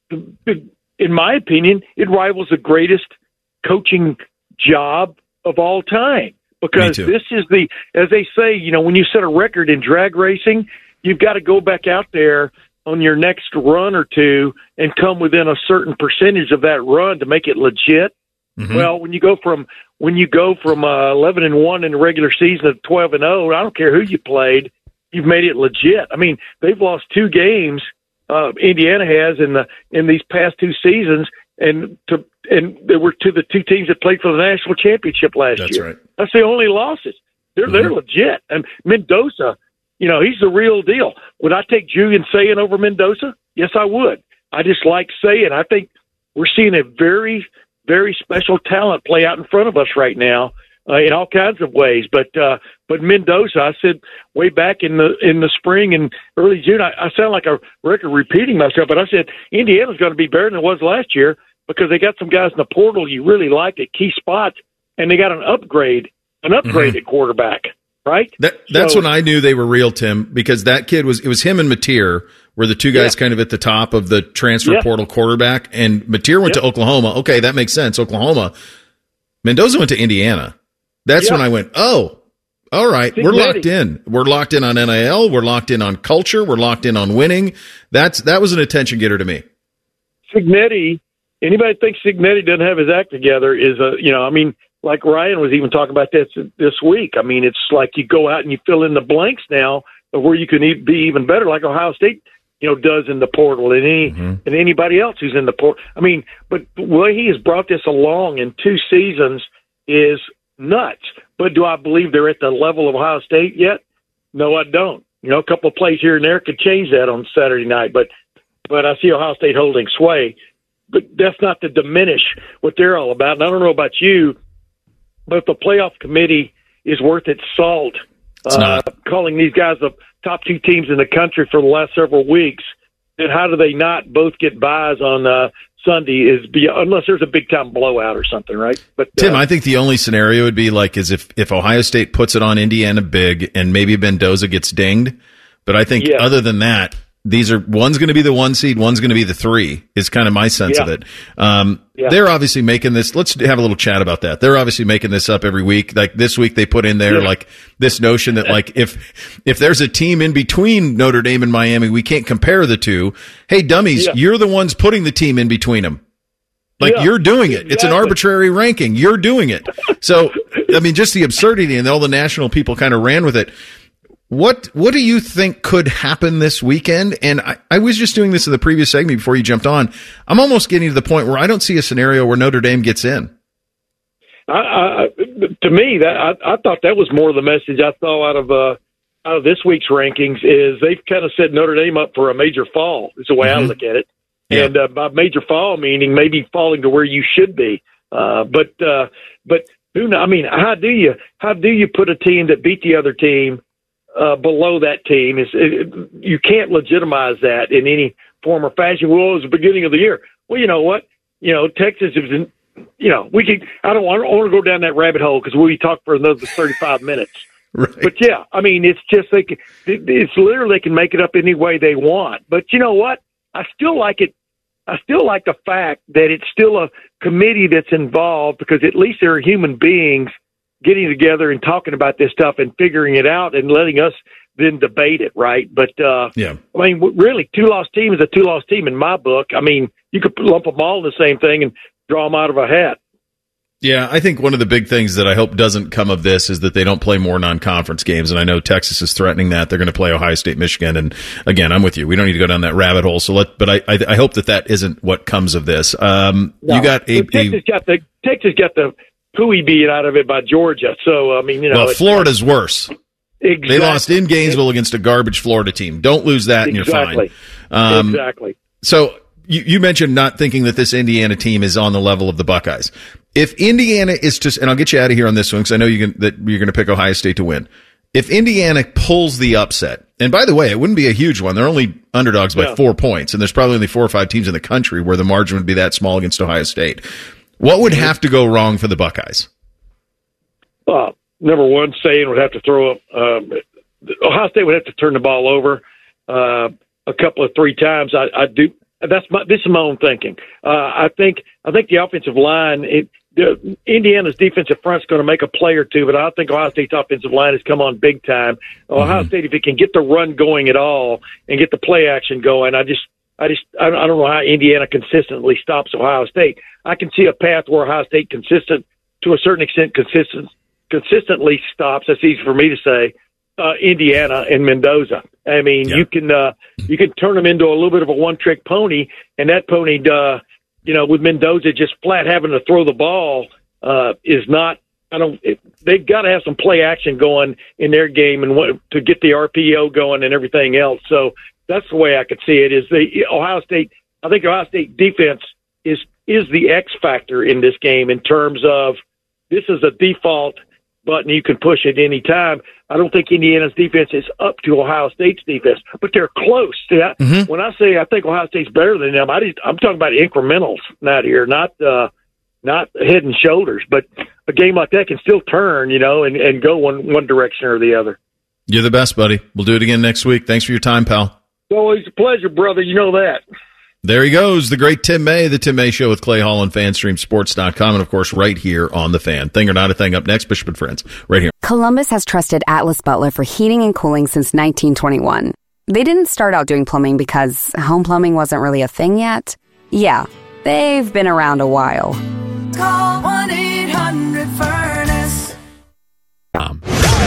In my opinion, it rivals the greatest coaching job of all time. Because this is the, as they say, you know, when you set a record in drag racing, you've got to go back out there on your next run or two and come within a certain percentage of that run to make it legit. Mm-hmm. Well, when you go from when you go from uh, eleven and one in the regular season to twelve and zero, I don't care who you played, you've made it legit. I mean, they've lost two games. Uh, Indiana has in the in these past two seasons, and to and they were to the two teams that played for the national championship last That's year. Right. That's the only losses. They're mm-hmm. they're legit. And Mendoza, you know, he's the real deal. Would I take Julian Sayin over Mendoza? Yes, I would. I just like Sayin. I think we're seeing a very, very special talent play out in front of us right now uh, in all kinds of ways. But uh, but Mendoza, I said way back in the in the spring and early June, I, I sound like a record repeating myself, but I said Indiana's going to be better than it was last year because they got some guys in the portal you really like at key spots, and they got an upgrade, an upgrade mm-hmm. at quarterback, right? That, that's so, when I knew they were real, Tim, because that kid was, it was him and Mateer were the two guys yeah. kind of at the top of the transfer yeah. portal quarterback, and Mateer went yeah. to Oklahoma. Okay, that makes sense, Oklahoma. Mendoza went to Indiana. That's yeah. when I went, oh, all right, we're locked in. We're locked in on N I L. We're locked in on culture. We're locked in on winning. That's That was an attention getter to me. Cignetti, anybody that thinks Cignetti doesn't have his act together is, a, you know, I mean, like Ryan was even talking about this this week. I mean, it's like you go out and you fill in the blanks now of where you can be even better, like Ohio State, you know, does in the portal, and any mm-hmm. and anybody else who's in the portal. I mean, but the way he has brought this along in two seasons is nuts. But do I believe they're at the level of Ohio State yet? No, I don't. You know, a couple of plays here and there could change that on Saturday night, but but I see Ohio State holding sway. But that's not to diminish what they're all about. And I don't know about you, but if the playoff committee is worth its salt, uh, calling these guys the top two teams in the country for the last several weeks, then how do they not both get buys on uh, Sunday? Is be, unless there's a big time blowout or something, right? But uh, Tim, I think the only scenario would be like is if if Ohio State puts it on Indiana big and maybe Mendoza gets dinged. But I think yeah. other than that, these are one's going to be the one seed, one's going to be the three. Is kind of my sense yeah. of it. Um, yeah. They're obviously making this. Let's have a little chat about that. They're obviously making this up every week. Like this week, they put in there yeah. like this notion that like if if there's a team in between Notre Dame and Miami, we can't compare the two. Hey, dummies, yeah. you're the ones putting the team in between them. Like yeah, you're doing it. Exactly. It's an arbitrary ranking. You're doing it. So I mean, just the absurdity, and all the national people kind of ran with it. What what do you think could happen this weekend? And I, I was just doing this in the previous segment before you jumped on. I'm almost getting to the point where I don't see a scenario where Notre Dame gets in. I, I, to me, that I, I thought that was more the message I saw out of uh, out of this week's rankings is they've kind of set Notre Dame up for a major fall. Is the way mm-hmm. I look at it. Yeah. And uh, by major fall meaning maybe falling to where you should be. Uh, but uh, but who know? I mean, how do you how do you put a team that beat the other team Uh, below that team? Is it, you can't legitimize that in any form or fashion. Well, it was the beginning of the year. Well, you know what? You know, Texas is, in, you know, we could. I don't want, I don't want to go down that rabbit hole because we'll be talking for another thirty-five minutes. Right. But yeah, I mean, it's just they can, it's literally they can make it up any way they want. But you know what? I still like it. I still like the fact that it's still a committee that's involved because at least there are human beings getting together and talking about this stuff and figuring it out and letting us then debate it, right? But, uh, yeah. I mean, really, two-loss team is a two-loss team in my book. I mean, you could lump them all in the same thing and draw them out of a hat. Yeah, I think one of the big things that I hope doesn't come of this is that they don't play more non-conference games, and I know Texas is threatening that. They're going to play Ohio State, Michigan, and again, I'm with you. We don't need to go down that rabbit hole, so let. But I, I, I hope that that isn't what comes of this. Um, no, you got a, Texas a got the Texas got the pooey beat out of it by Georgia. So, I mean, you know. Well, Florida's worse. Exactly. They lost in Gainesville against a garbage Florida team. Don't lose that and exactly. you're fine. Um, exactly. So you, you mentioned not thinking that this Indiana team is on the level of the Buckeyes. If Indiana is just, and I'll get you out of here on this one because I know you can, that you're going to pick Ohio State to win. If Indiana pulls the upset, and by the way, it wouldn't be a huge one. They're only underdogs by yeah. four points, and there's probably only four or five teams in the country where the margin would be that small against Ohio State. What would have to go wrong for the Buckeyes? Uh, number one, State would have to throw up. Um, Ohio State would have to turn the ball over uh, a couple of three times. I, I do. That's my. This is my own thinking. Uh, I think. I think the offensive line. It, the, Indiana's defensive front's going to make a play or two, but I don't think Ohio State's offensive line has come on big time. Mm-hmm. Ohio State, if it can get the run going at all and get the play action going, I just. I just. I don't know how Indiana consistently stops Ohio State. I can see a path where Ohio State consistent, to a certain extent, consistent, consistently stops. That's easy for me to say. Uh, Indiana and Mendoza. I mean, yeah. you can uh, you can turn them into a little bit of a one-trick pony, and that pony, uh, you know, with Mendoza just flat having to throw the ball uh, is not. I don't. It, they've got to have some play action going in their game and what, to get the R P O going and everything else. So that's the way I could see it. Is the Ohio State? I think Ohio State defense is is the X factor in this game in terms of this is a default button you can push at any time. I don't think Indiana's defense is up to Ohio State's defense, but they're close. See, I, mm-hmm. When I say I think Ohio State's better than them, I just, I'm talking about incrementals, not here, not uh, not head and shoulders. But a game like that can still turn, you know, and, and go one one direction or the other. You're the best, buddy. We'll do it again next week. Thanks for your time, pal. It's always a pleasure, brother. You know that. There he goes, the great Tim May, the Tim May Show with Clay Hall and fan stream sports dot com, and of course right here on The Fan. Thing or Not a Thing up next, Bishop and Friends, right here. Columbus has trusted Atlas Butler for heating and cooling since nineteen twenty-one. They didn't start out doing plumbing because home plumbing wasn't really a thing yet. Yeah, they've been around a while. Call one eight hundred furnace. Um.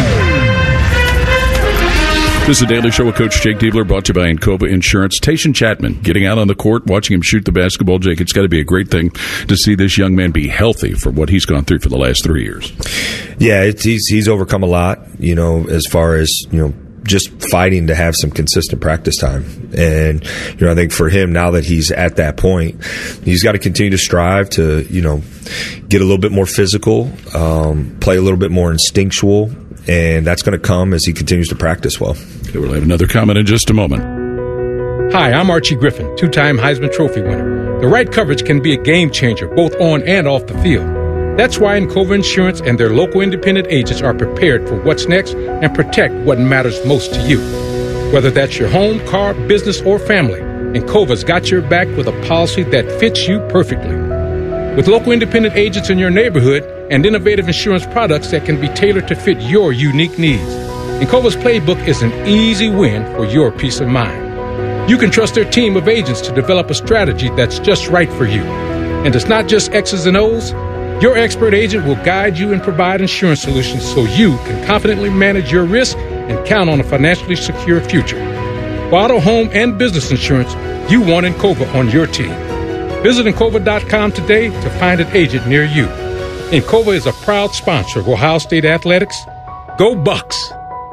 This is the Daily Show with Coach Jake Diebler, brought to you by Encova Insurance. Tayshon Chapman, getting out on the court, watching him shoot the basketball. Jake, it's got to be a great thing to see this young man be healthy for what he's gone through for the last three years. Yeah, it's, he's he's overcome a lot, you know, as far as, you know, just fighting to have some consistent practice time. And, you know, I think for him, now that he's at that point, he's got to continue to strive to, you know, get a little bit more physical, um, play a little bit more instinctual, and that's going to come as he continues to practice well. Okay, we'll have another comment in just a moment. Hi, I'm Archie Griffin, two-time Heisman Trophy winner. The right coverage can be a game changer, both on and off the field. That's why Encova Insurance and their local independent agents are prepared for what's next and protect what matters most to you. Whether that's your home, car, business, or family, Encova's got your back with a policy that fits you perfectly. With local independent agents in your neighborhood and innovative insurance products that can be tailored to fit your unique needs, Encova's playbook is an easy win for your peace of mind. You can trust their team of agents to develop a strategy that's just right for you. And it's not just X's and O's. Your expert agent will guide you and provide insurance solutions so you can confidently manage your risk and count on a financially secure future. For auto, home, and business insurance, you want Encova on your team. Visit Encova dot com today to find an agent near you. Encova is a proud sponsor of Ohio State Athletics. Go Bucks!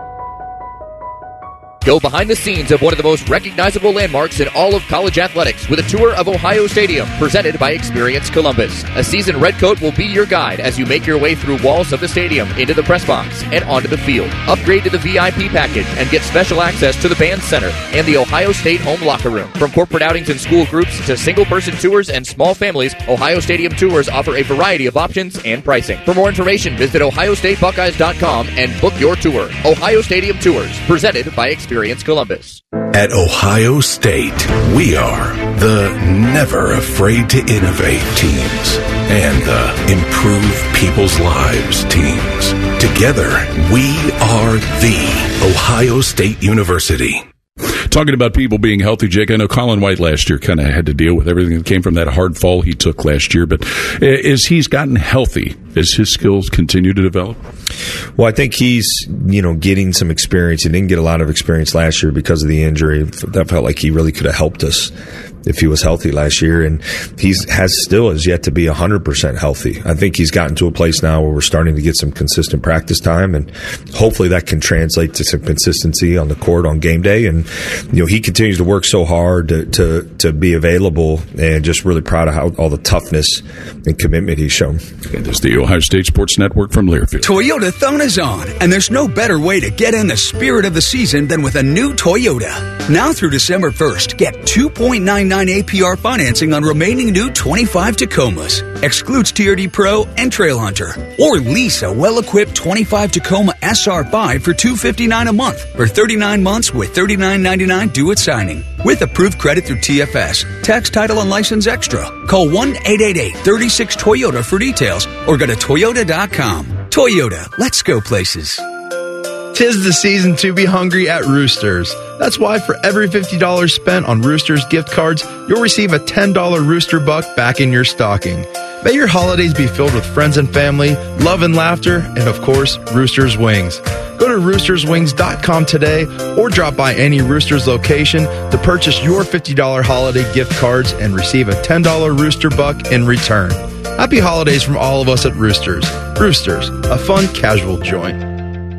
Go behind the scenes of one of the most recognizable landmarks in all of college athletics with a tour of Ohio Stadium presented by Experience Columbus. A seasoned redcoat will be your guide as you make your way through walls of the stadium, into the press box, and onto the field. Upgrade to the V I P package and get special access to the band center and the Ohio State home locker room. From corporate outings and school groups to single-person tours and small families, Ohio Stadium tours offer a variety of options and pricing. For more information, visit ohio state buckeyes dot com and book your tour. Ohio Stadium Tours, presented by Experience Columbus. At Ohio State, we are the never afraid to innovate teams and the improve people's lives teams. Together, we are the Ohio State University. Talking about people being healthy, Jake, I know Colin White last year kind of had to deal with everything that came from that hard fall he took last year, but as he's gotten healthy, as his skills continue to develop? Well, I think he's, you know, getting some experience. He didn't get a lot of experience last year because of the injury. That felt like he really could have helped us if he was healthy last year, and he's has still is yet to be one hundred percent healthy. I think he's gotten to a place now where we're starting to get some consistent practice time, and hopefully that can translate to some consistency on the court on game day. And, you know, he continues to work so hard to to, to be available, and just really proud of how all the toughness and commitment he's shown. And there's the Ohio State Sports Network from Learfield. Toyota-thon is on, and there's no better way to get in the spirit of the season than with a new Toyota. Now through December first, get two point nine nine A P R financing on remaining new twenty-five Tacomas. Excludes T R D Pro and Trail Hunter. Or lease a well-equipped twenty-five Tacoma S R five for two hundred fifty-nine dollars a month for thirty-nine months with thirty-nine ninety-nine due at signing. With approved credit through T F S. Tax, title, and license extra. Call one eight eight eight, three six, Toyota for details or go to toyota dot com. Toyota, let's go places. Tis the season to be hungry at Roosters. That's why for every fifty dollars spent on Roosters gift cards, you'll receive a ten dollars Rooster Buck back in your stocking. May your holidays be filled with friends and family, love and laughter, and of course, Roosters Wings. Go to roosters wings dot com today or drop by any Roosters location to purchase your fifty dollars holiday gift cards and receive a ten dollars Rooster Buck in return. Happy holidays from all of us at Roosters. Roosters, a fun, casual joint.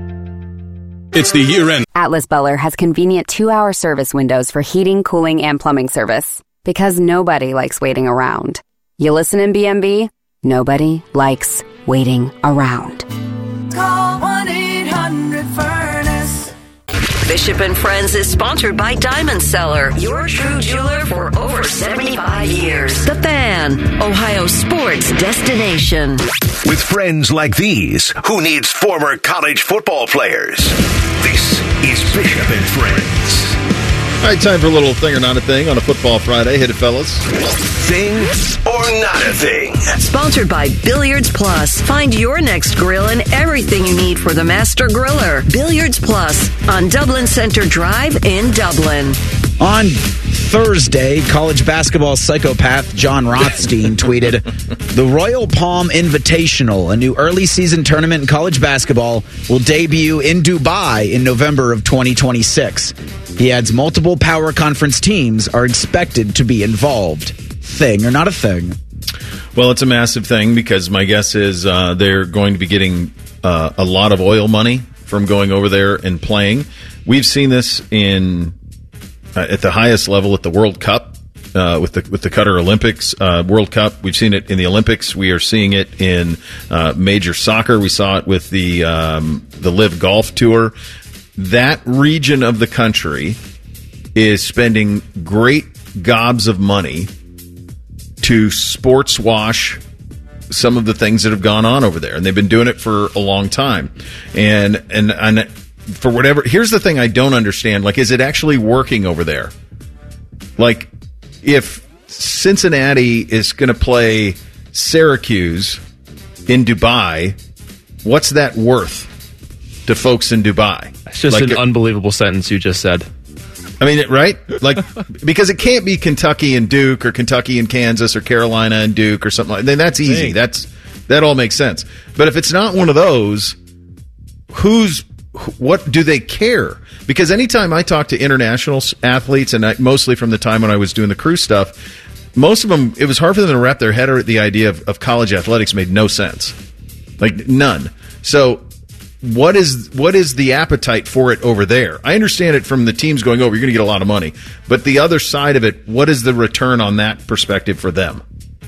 It's the year-end. Atlas Butler has convenient two-hour service windows for heating, cooling, and plumbing service. Because nobody likes waiting around. You listen in B M B? Nobody likes waiting around. Call one eight hundred furnace. Bishop and Friends is sponsored by Diamond Seller, your true jeweler for over seventy-five years. The Fan, Ohio sports destination. With friends like these, who needs former college football players? This is Bishop and Friends. All right, time for a little thing or not a thing on a football Friday. Hit it, fellas. Thing or not a thing? Sponsored by Billiards Plus. Find your next grill and everything you need for the master griller. Billiards Plus on Dublin Center Drive in Dublin. On Thursday, college basketball psychopath John Rothstein tweeted, "The Royal Palm Invitational, a new early season tournament in college basketball, will debut in Dubai in November of twenty twenty-six. He adds multiple power conference teams are expected to be involved. Thing or not a thing?" Well, it's a massive thing because my guess is uh, they're going to be getting uh, a lot of oil money from going over there and playing. We've seen this in uh, at the highest level at the World Cup uh, with the with the Qatar Olympics uh, World Cup. We've seen it in the Olympics. We are seeing it in uh, major soccer. We saw it with the um, the Live Golf Tour. That region of the country is spending great gobs of money to sports wash some of the things that have gone on over there, and they've been doing it for a long time. And and and for whatever, here's the thing I don't understand: like, is it actually working over there? Like, if Cincinnati is going to play Syracuse in Dubai, what's that worth to folks in Dubai? It's just like an unbelievable sentence you just said. I mean, right? Like, because it can't be Kentucky and Duke or Kentucky and Kansas or Carolina and Duke or something like that. Then that's easy. That's that all makes sense. But if it's not one of those, who's what do they care? Because anytime I talk to international athletes, and I, mostly from the time when I was doing the crew stuff, most of them, it was hard for them to wrap their head around the idea of, of college athletics made no sense. Like, none. So what is what is the appetite for it over there? I understand it from the teams going over, you're going to get a lot of money. But the other side of it, what is the return on that perspective for them?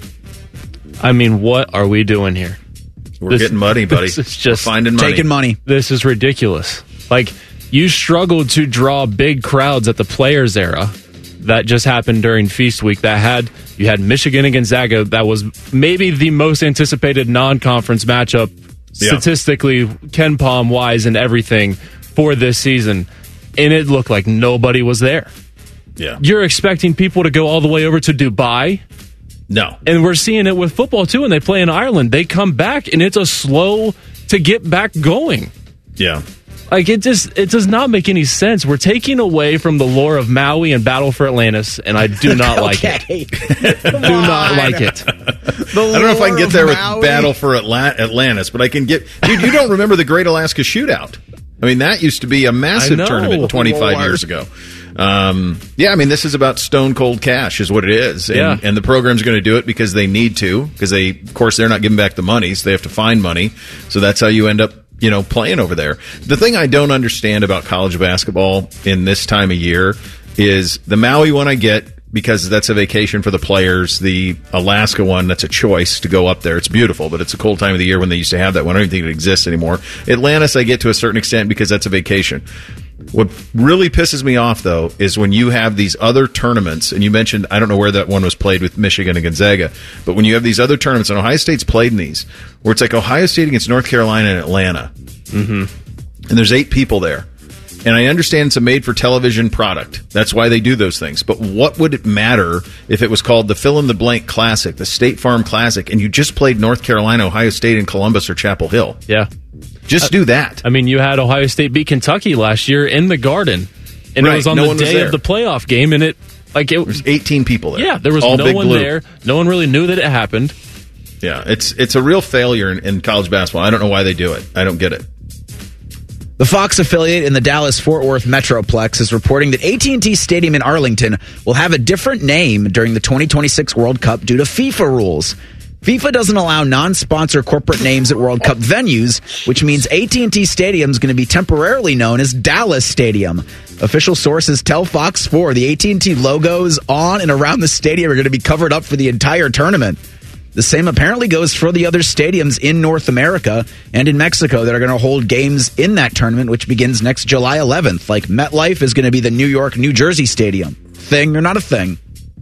I mean, what are we doing here? We're this, getting money, buddy. This is just We're finding money. Taking money. This is ridiculous. Like, you struggled to draw big crowds at the Players era. That just happened during Feast Week. That had you had Michigan and Gonzaga. That was maybe the most anticipated non-conference matchup yeah. statistically, Ken Palm wise, and everything for this season. And it looked like nobody was there. Yeah, you're expecting people to go all the way over to Dubai. No, and we're seeing it with football too. And they play in Ireland. They come back, and it's a slow to get back going. Yeah. Like, it just it does not make any sense. We're taking away from the lore of Maui and Battle for Atlantis, and I do not like it. do not like it. I don't know if I can get there with Battle for Atla- Atlantis, but I can get... Dude, you don't remember the Great Alaska Shootout. I mean, that used to be a massive tournament twenty-five Lord. years ago. Um, yeah, I mean, this is about stone cold cash is what it is. And, yeah. and the program's going to do it because they need to, because they, of course, they're not giving back the money, so they have to find money. So that's how you end up, you know, playing over there. The thing I don't understand about college basketball in this time of year is the Maui one I get because that's a vacation for the players. The Alaska one, that's a choice to go up there. It's beautiful, but it's a cold time of the year when they used to have that one. I don't even think it exists anymore. Atlantis I get to a certain extent because that's a vacation. What really pisses me off, though, is when you have these other tournaments, and you mentioned, I don't know where that one was played with Michigan and Gonzaga, but when you have these other tournaments, and Ohio State's played in these, where it's like Ohio State against North Carolina and Atlanta, mm-hmm. and there's eight people there. And I understand it's a made-for-television product. That's why they do those things. But what would it matter if it was called the fill-in-the-blank Classic, the State Farm Classic, and you just played North Carolina, Ohio State, and Columbus or Chapel Hill? Yeah. Just do that. I mean, you had Ohio State beat Kentucky last year in the Garden, and right. it was on no the day of the playoff game, and it like it was eighteen people there. Yeah, there was all no big one blue. there. No one really knew that it happened. Yeah, it's it's a real failure in, in college basketball. I don't know why they do it. I don't get it. The Fox affiliate in the Dallas-Fort Worth Metroplex is reporting that A T and T Stadium in Arlington will have a different name during the twenty twenty-six World Cup due to FIFA rules. FIFA doesn't allow non-sponsor corporate names at World Cup venues, which means A T and T Stadium is going to be temporarily known as Dallas Stadium. Official sources tell Fox four the A T and T logos on and around the stadium are going to be covered up for the entire tournament. The same apparently goes for the other stadiums in North America and in Mexico that are going to hold games in that tournament, which begins next July eleventh. Like MetLife is going to be the New York, New Jersey Stadium. Thing or not a thing?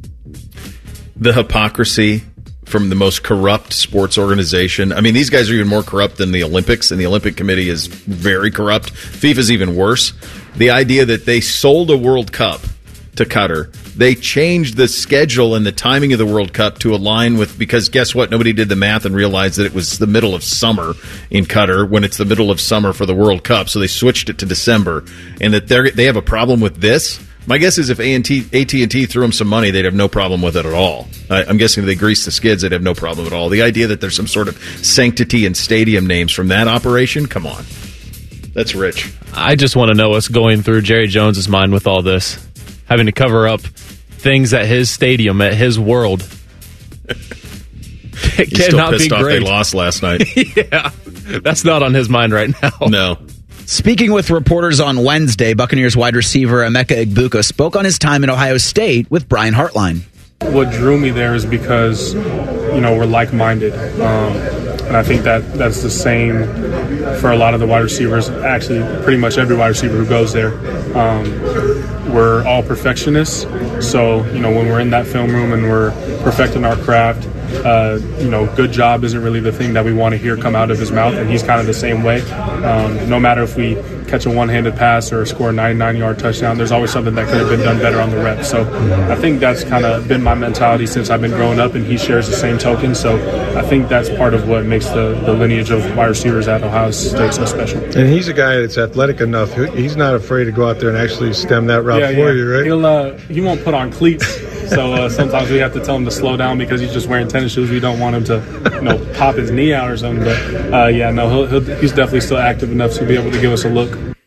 The hypocrisy from the most corrupt sports organization. I mean, these guys are even more corrupt than the Olympics, and the Olympic Committee is very corrupt. FIFA's even worse. The idea that they sold a World Cup to Qatar. They changed the schedule and the timing of the World Cup to align with, because guess what? Nobody did the math and realized that it was the middle of summer in Qatar when it's the middle of summer for the World Cup. So they switched it to December, and that they they have a problem with this. My guess is if A T and T threw them some money, they'd have no problem with it at all. I, I'm guessing if they greased the skids, they'd have no problem at all. The idea that there's some sort of sanctity in stadium names from that operation, come on. That's rich. I just want to know what's going through Jerry Jones's mind with all this. Having to cover up things at his stadium, at his world. It He's still pissed off they lost last night. Yeah, that's not on his mind right now. No. Speaking with reporters on Wednesday, Buccaneers wide receiver Emeka Egbuka spoke on his time at Ohio State with Brian Hartline. What drew me there is because, you know, we're like-minded. Um, and I think that that's the same for a lot of the wide receivers, actually pretty much every wide receiver who goes there. Um, we're all perfectionists. So, you know, when we're in that film room and we're perfecting our craft, Uh, you know, good job isn't really the thing that we want to hear come out of his mouth, and he's kind of the same way. Um, no matter if we catch a one-handed pass or score a ninety-nine-yard touchdown, there's always something that could have been done better on the rep. So I think that's kind of been my mentality since I've been growing up, and he shares the same token. So I think that's part of what makes the, the lineage of wide receivers at Ohio State so special. And he's a guy that's athletic enough. He's not afraid to go out there and actually stem that route yeah, for yeah. you, right? He'll, uh, he won't put on cleats. So uh, sometimes we have to tell him to slow down because he's just wearing tennis shoes. We don't want him to, you know, pop his knee out or something. But uh, yeah, no, he'll, he'll, he's definitely still active enough to be able to give us a look.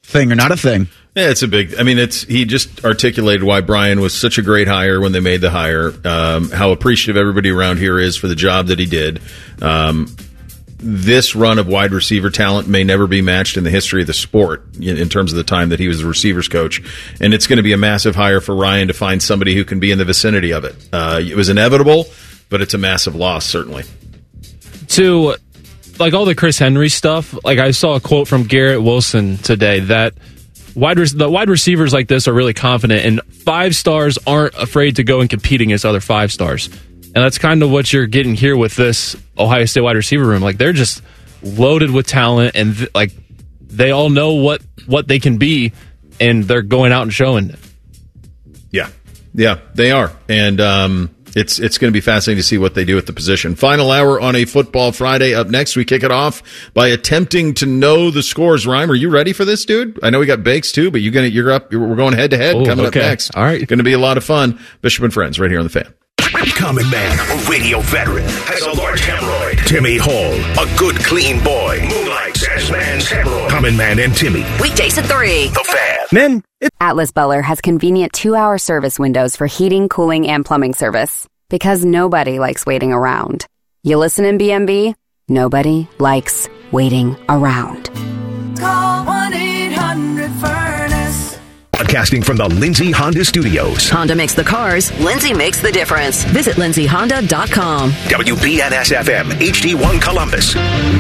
thing or not a thing. Yeah, it's a big. I mean, it's he just articulated why Brian was such a great hire when they made the hire. Um, how appreciative everybody around here is for the job that he did. Um, this run of wide receiver talent may never be matched in the history of the sport in, in terms of the time that he was the receivers coach, and it's going to be a massive hire for Ryan to find somebody who can be in the vicinity of it. Uh, it was inevitable, but it's a massive loss, certainly. To like all the Chris Henry stuff, like I saw a quote from Garrett Wilson today that. Wide re- the wide receivers like this are really confident, and five stars aren't afraid to go and compete against other five stars. And that's kind of what you're getting here with this Ohio State wide receiver room. Like they're just loaded with talent, and th- like they all know what what they can be, and they're going out and showing it. Yeah, yeah, they are, and um, it's it's going to be fascinating to see what they do at the position. Final hour on a Football Friday. Up next, we kick it off by attempting to know the scores. Rhyme, are you ready for this, dude? I know we got Bakes too, but you're gonna you're up. You're, we're going head to head coming okay. up next. All right, going to be a lot of fun. Bishop and Friends, right here on the Fan. Common man, a radio veteran, has a large hemorrhoid. Timmy Hall, a good, clean boy, moonlights as man's hemorrhoid. Common Man and Timmy. Weekdays at three. The Fan. Men. Atlas Butler has convenient two-hour service windows for heating, cooling, and plumbing service. Because nobody likes waiting around. You listen in B M B? Nobody likes waiting around. Call one eight hundred furnace. Broadcasting from the Lindsay Honda Studios. Honda makes the cars. Lindsay makes the difference. Visit lindsay honda dot com. W B N S F M, H D one Columbus.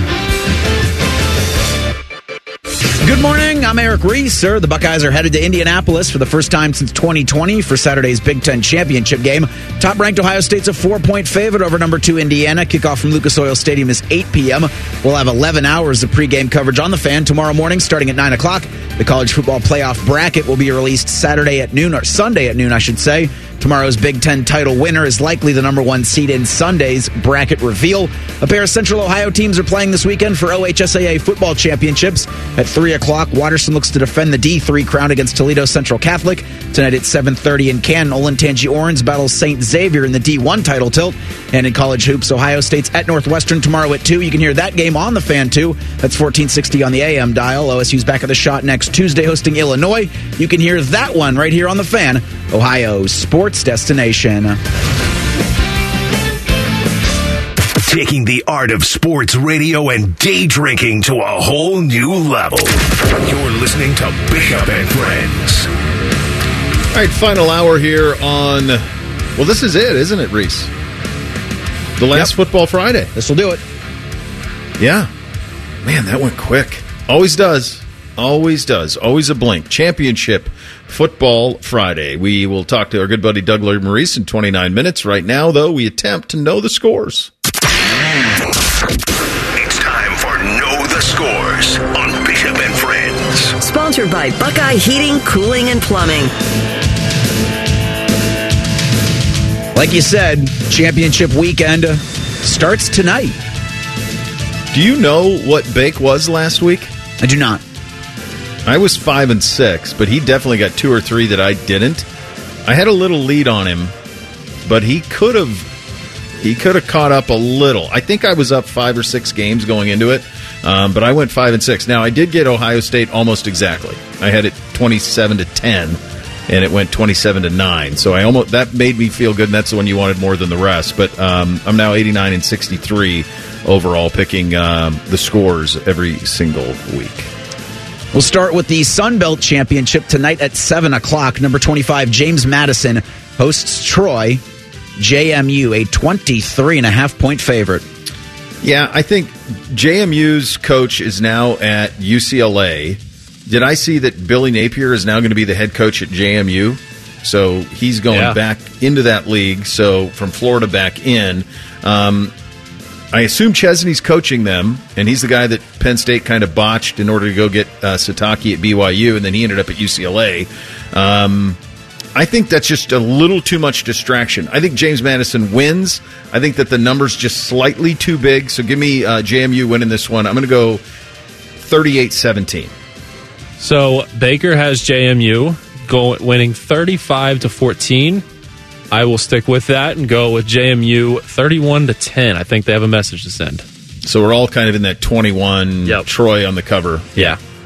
Good morning. I'm Eric Reeser. The Buckeyes are headed to Indianapolis for the first time since twenty twenty for Saturday's Big Ten championship game. Top-ranked Ohio State's a four-point favorite over number two Indiana. Kickoff from Lucas Oil Stadium is eight p.m. We'll have eleven hours of pregame coverage on the Fan tomorrow morning starting at nine o'clock. The college football playoff bracket will be released Saturday at noon, or Sunday at noon, I should say. Tomorrow's Big Ten title winner is likely the number one seed in Sunday's bracket reveal. A pair of Central Ohio teams are playing this weekend for O H S A A football championships. At three o'clock, Watterson looks to defend the D three crown against Toledo Central Catholic. Tonight at seven thirty in Canton, Olentangy Orange battles Saint Xavier in the D one title tilt. And in college hoops, Ohio State's at Northwestern tomorrow at two. You can hear that game on the Fan, too. That's fourteen sixty on the A M dial. O S U's back at the Shot next Tuesday hosting Illinois. You can hear that one right here on the Fan, Ohio's sports destination. Taking the art of sports radio and day drinking to a whole new level. You're listening to Bishop and Friends. All right, final hour here on, well, this is it, isn't it, Reese? The last yep. Football Friday. This will do it. Yeah. Man, that went quick. Always does. Always does. Always a blink. Championship Football Friday. We will talk to our good buddy Doug Maurice in twenty-nine minutes. Right now, though, we attempt to know the scores. It's time for Know the Scores on Bishop and Friends. Sponsored by Buckeye Heating, Cooling, and Plumbing. Like you said, championship weekend starts tonight. Do you know what Bake was last week? I do not. I was five and six, but he definitely got two or three that I didn't. I had a little lead on him, but he could have he could have caught up a little. I think I was up five or six games going into it, um, but I went five and six. Now I did get Ohio State almost exactly. I had it twenty-seven to ten, and it went twenty-seven to nine. So I almost that made me feel good, and that's the one you wanted more than the rest. But um, I'm now eighty-nine and sixty-three overall, picking um, the scores every single week. We'll start with the Sun Belt Championship tonight at seven o'clock. Number twenty-five, James Madison, hosts Troy. J M U, a twenty-three and a half point favorite. Yeah, I think J M U's coach is now at U C L A. Did I see that Billy Napier is now going to be the head coach at J M U? So he's going yeah. back into that league, so from Florida back in. Um, I assume Chesney's coaching them, and he's the guy that Penn State kind of botched in order to go get uh, Sataki at B Y U, and then he ended up at U C L A. Um, I think that's just a little too much distraction. I think James Madison wins. I think that the number's just slightly too big, so give me uh, J M U winning this one. I'm going to go thirty-eight seventeen. So Baker has J M U go, winning thirty-five to fourteen. I will stick with that and go with J M U thirty-one to ten. I think they have a message to send. So we're all kind of in that twenty-one, yep. Troy on the cover. Yeah.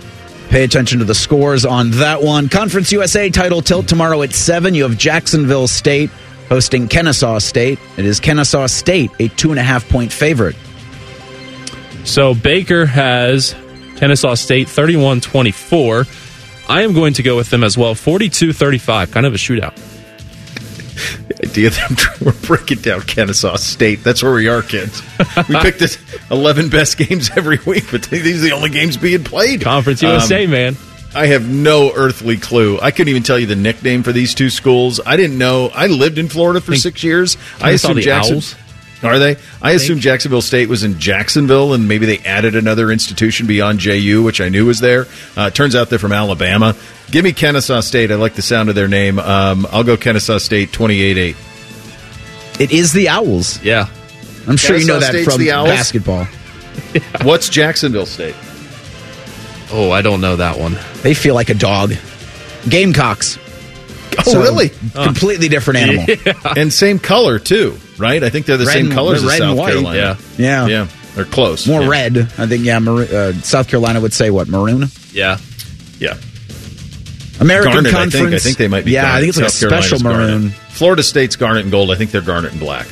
Pay attention to the scores on that one. Conference U S A title tilt tomorrow at seven. You have Jacksonville State hosting Kennesaw State. It is Kennesaw State, a two and a half point favorite. So Baker has Kennesaw State thirty-one twenty-four. I am going to go with them as well, forty-two thirty-five, kind of a shootout. The idea that we're breaking down Kennesaw State, that's where we are, kids. We picked this eleven best games every week, but these are the only games being played. Conference U S A, um, man. I have no earthly clue. I couldn't even tell you the nickname for these two schools. I didn't know. I lived in Florida for six years. I assumed Jackson. Owls? Are they? I, I assumed Jacksonville State was in Jacksonville, and maybe they added another institution beyond J U, which I knew was there. Uh, turns out they're from Alabama. Give me Kennesaw State. I like the sound of their name. Um, I'll go Kennesaw State twenty-eight eight. It is the Owls. Yeah. I'm sure Kennesaw you know that State's from the Owls? basketball. Yeah. What's Jacksonville State? Oh, I don't know that one. They feel like a dog. Gamecocks. Oh, So, really? Completely different animal. Yeah. And same color, too, right? I think they're the Red same and- colors they're as red and South white. Carolina. Yeah. Yeah. They're close. More Yeah. red. I think, yeah, mar- uh, South Carolina would say what, maroon? Yeah. Yeah. American Garnet, Conference. I think. I think they might be Yeah, garnet. I think it's like South a special Carolina's maroon. garnet. Florida State's garnet and gold. I think they're garnet and black.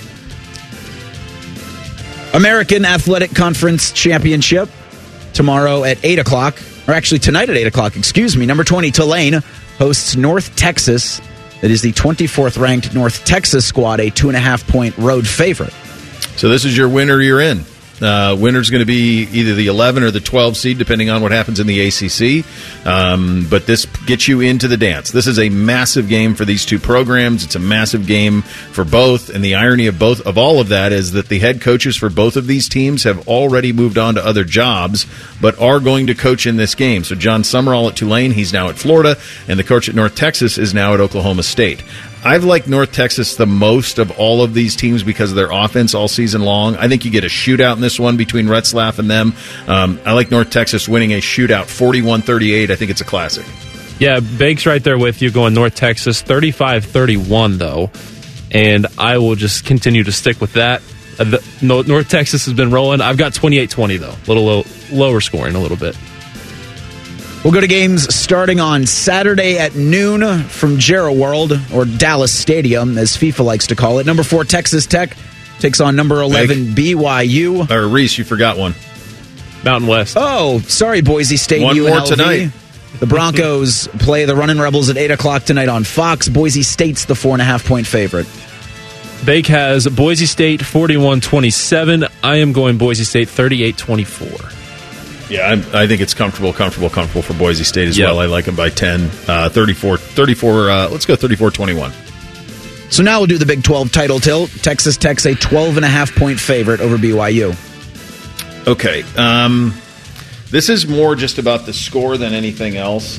American Athletic Conference Championship tomorrow at eight o'clock. Or actually tonight at eight o'clock, excuse me. Number twenty, Tulane, hosts North Texas. It is the twenty-fourth ranked North Texas squad, a two and a half point road favorite. So this is your winner you're in. Uh, winner's going to be either the eleven or the twelve seed, depending on what happens in the A C C. Um, but this gets you into the dance. This is a massive game for these two programs. It's a massive game for both. And the irony of both of all of that is that the head coaches for both of these teams have already moved on to other jobs, but are going to coach in this game. So John Summerall at Tulane, he's now at Florida, and the coach at North Texas is now at Oklahoma State. I've liked North Texas the most of all of these teams because of their offense all season long. I think you get a shootout in this one between Retzlaff and them. Um, I like North Texas winning a shootout forty-one thirty-eight. I think it's a classic. Yeah, Bake's right there with you going North Texas, thirty-five thirty-one, though. And I will just continue to stick with that. Uh, the, no, North Texas has been rolling. I've got twenty-eight twenty, though. A little low, lower scoring a little bit. We'll go to games starting on Saturday at noon from Jarrah World, or Dallas Stadium, as FIFA likes to call it. Number four, Texas Tech takes on number eleven, Big. B Y U. Or Reese, you forgot one. Mountain West. Oh, sorry, Boise State. One U N L V. more tonight. The Broncos play the Runnin' Rebels at eight o'clock tonight on Fox. Boise State's the four and a half point favorite. Bake has Boise State forty-one twenty-seven. I am going Boise State thirty-eight twenty-four. Yeah, I, I think it's comfortable, comfortable, comfortable for Boise State as Yep. well. I like them by ten. Uh, thirty-four, thirty-four, uh, let's go thirty-four twenty-one. So now we'll do the Big twelve title tilt. Texas Tech's a twelve and a half point favorite over B Y U. Okay. Um, this is more just about the score than anything else.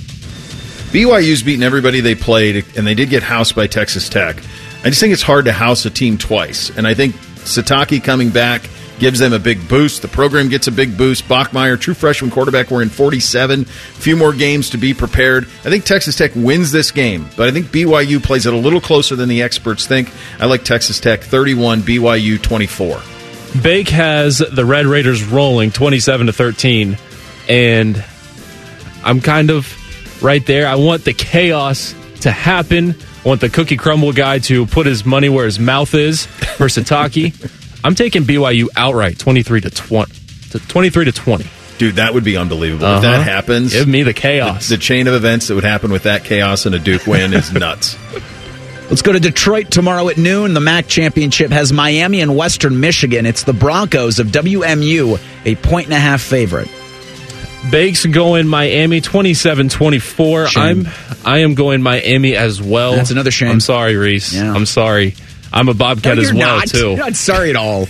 B Y U's beaten everybody they played, and they did get housed by Texas Tech. I just think it's hard to house a team twice. And I think Satake coming back gives them a big boost. The program gets a big boost. Bachmeier, true freshman quarterback, we're in forty-seven. A few more games to be prepared. I think Texas Tech wins this game, but I think B Y U plays it a little closer than the experts think. I like Texas Tech thirty-one, B Y U twenty-four. Bake has the Red Raiders rolling twenty-seven to thirteen, and I'm kind of right there. I want the chaos to happen. I want the cookie crumble guy to put his money where his mouth is for Satake. I'm taking B Y U outright, twenty-three to twenty, to twenty-three to twenty. Dude, that would be unbelievable. Uh-huh. If that happens, Give me the chaos. The, the chain of events that would happen with that chaos and a Duke win is nuts. Let's go to Detroit tomorrow at noon. The M A C championship has Miami and Western Michigan. It's the Broncos of W M U, a point and a half favorite. Bakes going Miami twenty-seven twenty-four. I'm I am going Miami as well. That's another shame. I'm sorry, Reese. Yeah. I'm sorry. I'm a Bobcat No, as you're well not. too. You're not sorry at all.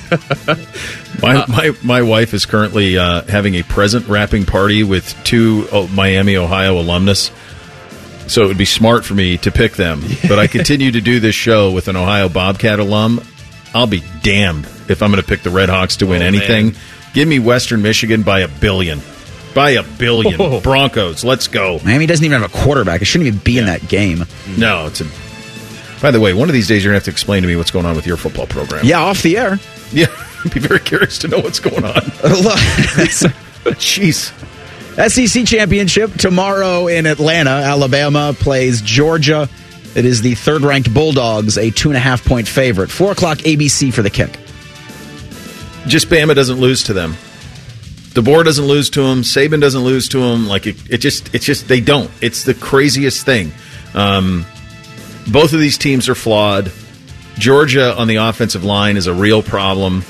My, my my wife is currently uh, having a present wrapping party with two oh, Miami, Ohio alumnus. So it would be smart for me to pick them. But I continue to do this show with an Ohio Bobcat alum. I'll be damned if I'm going to pick the Red Hawks to win Oh, anything. man. Give me Western Michigan by a billion. By a billion. Oh. Broncos, let's go. Miami doesn't even have a quarterback. It shouldn't even be in that game. No, it's a. By the way, one of these days you're going to have to explain to me what's going on with your football program. Yeah, off the air. Yeah, I'd be very curious to know what's going on. Jeez. S E C Championship tomorrow in Atlanta. Alabama plays Georgia. It is the third-ranked Bulldogs, a two-and-a-half point favorite. Four o'clock A B C for the kick. Just Bama doesn't lose to them. DeBoer doesn't lose to them. Saban doesn't lose to them. Like it, it just, it's just they don't. It's the craziest thing. Um, both of these teams are flawed. Georgia on the offensive line is a real problem.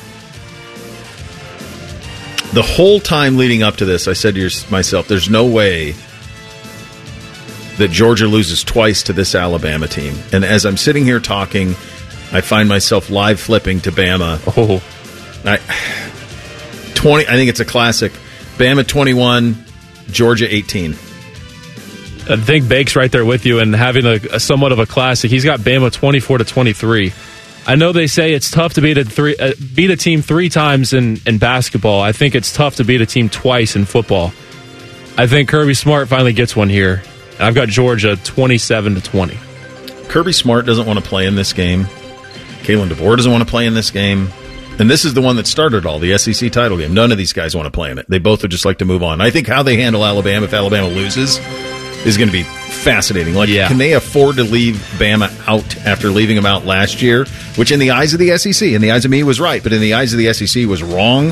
The whole time leading up to this, I said to myself, "There's no way that Georgia loses twice to this Alabama team." And as I'm sitting here talking, I find myself live flipping to Bama. Oh, I. twenty I think it's a classic. Bama twenty-one, Georgia eighteen. I think Bake's right there with you and having a, a somewhat of a classic. He's got Bama twenty-four to twenty-three. I know they say it's tough to beat a three uh, beat a team three times in, in basketball. I think it's tough to beat a team twice in football. I think Kirby Smart finally gets one here. And I've got Georgia twenty-seven to twenty. Kirby Smart doesn't want to play in this game. Kalen DeBoer doesn't want to play in this game. And this is the one that started all, the S E C title game. None of these guys want to play in it. They both would just like to move on. I think how they handle Alabama if Alabama loses is going to be fascinating. Like, yeah. Can they afford to leave Bama out after leaving them out last year? Which in the eyes of the S E C, in the eyes of me, was right. But in the eyes of the S E C was wrong.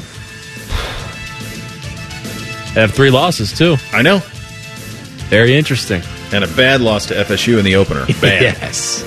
They have three losses, too. I know. Very interesting. And a bad loss to F S U in the opener. Bad. Yes.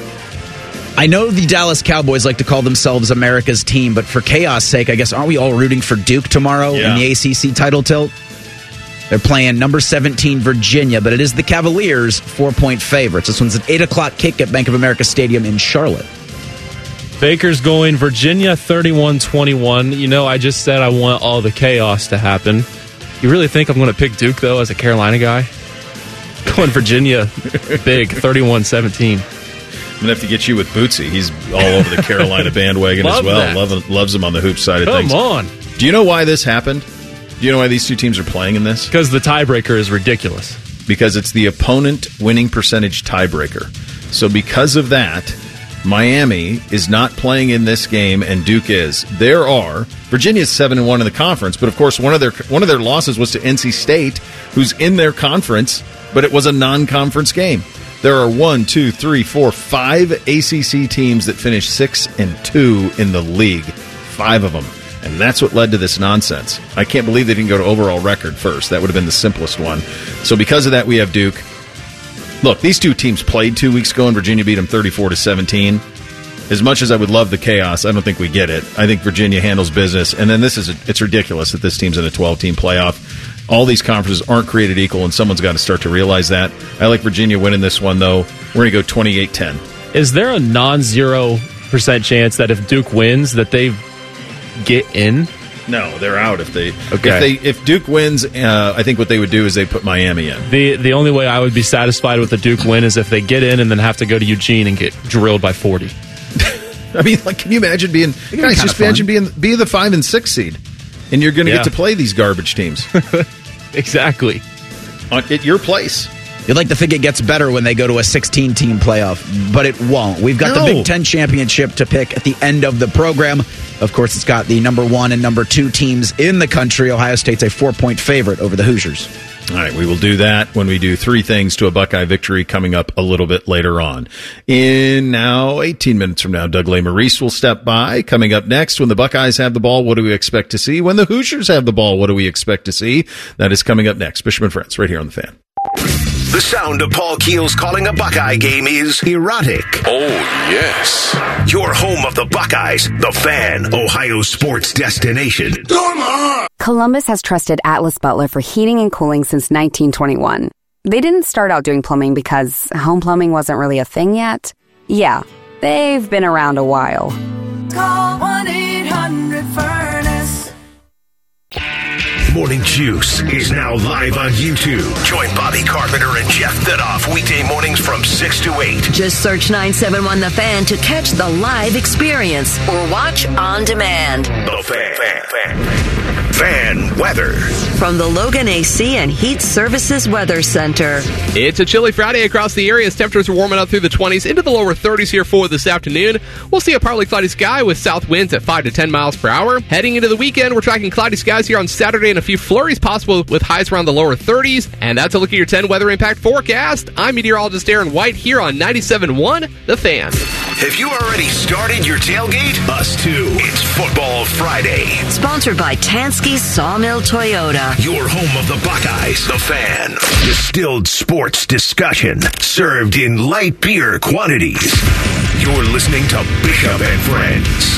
I know the Dallas Cowboys like to call themselves America's team, but for chaos' sake, I guess, aren't we all rooting for Duke tomorrow yeah. in the A C C title tilt? They're playing number seventeen Virginia, but it is the Cavaliers, four-point favorites. This one's an eight o'clock kick at Bank of America Stadium in Charlotte. Baker's going Virginia thirty-one twenty-one. You know, I just said I want all the chaos to happen. You really think I'm going to pick Duke, though, as a Carolina guy? Going Virginia big, thirty-one seventeen. I'm going to have to get you with Bootsy. He's all over the Carolina bandwagon as well. Love, loves him on the hoop side of Come things. Come on. Do you know why this happened? Do you know why these two teams are playing in this? Because the tiebreaker is ridiculous. Because it's the opponent winning percentage tiebreaker. So because of that, Miami is not playing in this game and Duke is. There are Virginia's seven and one in the conference, but of course one of their one of their losses was to N C State, who's in their conference, but it was a non-conference game. There are one, two, three, four, five A C C teams that finished six and two in the league. Five of them. And that's what led to this nonsense. I can't believe they didn't go to overall record first. That would have been the simplest one. So because of that, we have Duke. Look, these two teams played two weeks ago, and Virginia beat them thirty-four to seventeen. As much as I would love the chaos, I don't think we get it. I think Virginia handles business. And then this is a, it's ridiculous that this team's in a twelve-team playoff. All these conferences aren't created equal, and someone's got to start to realize that. I like Virginia winning this one, though. We're going to go twenty-eight ten. Is there a non-zero percent chance that if Duke wins, that they get in? No, they're out if they. Okay. If they if Duke wins, uh, I think what they would do is they put Miami in. The the only way I would be satisfied with the Duke win is if they get in and then have to go to Eugene and get drilled by forty. I mean, like, can you imagine being guys? Just imagine being being the five and six seed, and you're going to Yeah. get to play these garbage teams. Exactly. On, at your place. You'd like to think it gets better when they go to a sixteen-team playoff, but it won't. We've got No. the Big Ten championship to pick at the end of the program. Of course, it's got the number one and number two teams in the country. Ohio State's a four-point favorite over the Hoosiers. All right, we will do that when we do three things to a Buckeye victory coming up a little bit later on. In now eighteen minutes from now, Doug Maurice will step by. Coming up next, when the Buckeyes have the ball, what do we expect to see? When the Hoosiers have the ball, what do we expect to see? That is coming up next. Bishop and Friends, right here on The Fan. The sound of Paul Keels calling a Buckeye game is erotic. Oh, yes. Your home of the Buckeyes, The Fan, Ohio sports destination. Columbus has trusted Atlas Butler for heating and cooling since nineteen twenty-one. They didn't start out doing plumbing because home plumbing wasn't really a thing yet. Yeah, they've been around a while. Call one eight hundred furnace. Morning Juice is now live on YouTube. Join Bobby Carpenter and Jeff Thidoff weekday mornings from six to eight. Just search nine seven one The Fan to catch the live experience or watch on demand. The Fan. fan, fan. Fan weather. From the Logan A C and Heat Services Weather Center. It's a chilly Friday across the area as temperatures are warming up through the twenties into the lower thirties here for this afternoon. We'll see a partly cloudy sky with south winds at five to ten miles per hour. Heading into the weekend, we're tracking cloudy skies here on Saturday and a few flurries possible with highs around the lower thirties. And that's a look at your ten weather impact forecast. I'm meteorologist Aaron White here on ninety-seven point one The Fan. Have you already started your tailgate? Us too. It's Football Friday. Sponsored by Tansky Sawmill Toyota. Your home of the Buckeyes, The Fan. Distilled sports discussion served in light beer quantities. You're listening to Bishop and Friends.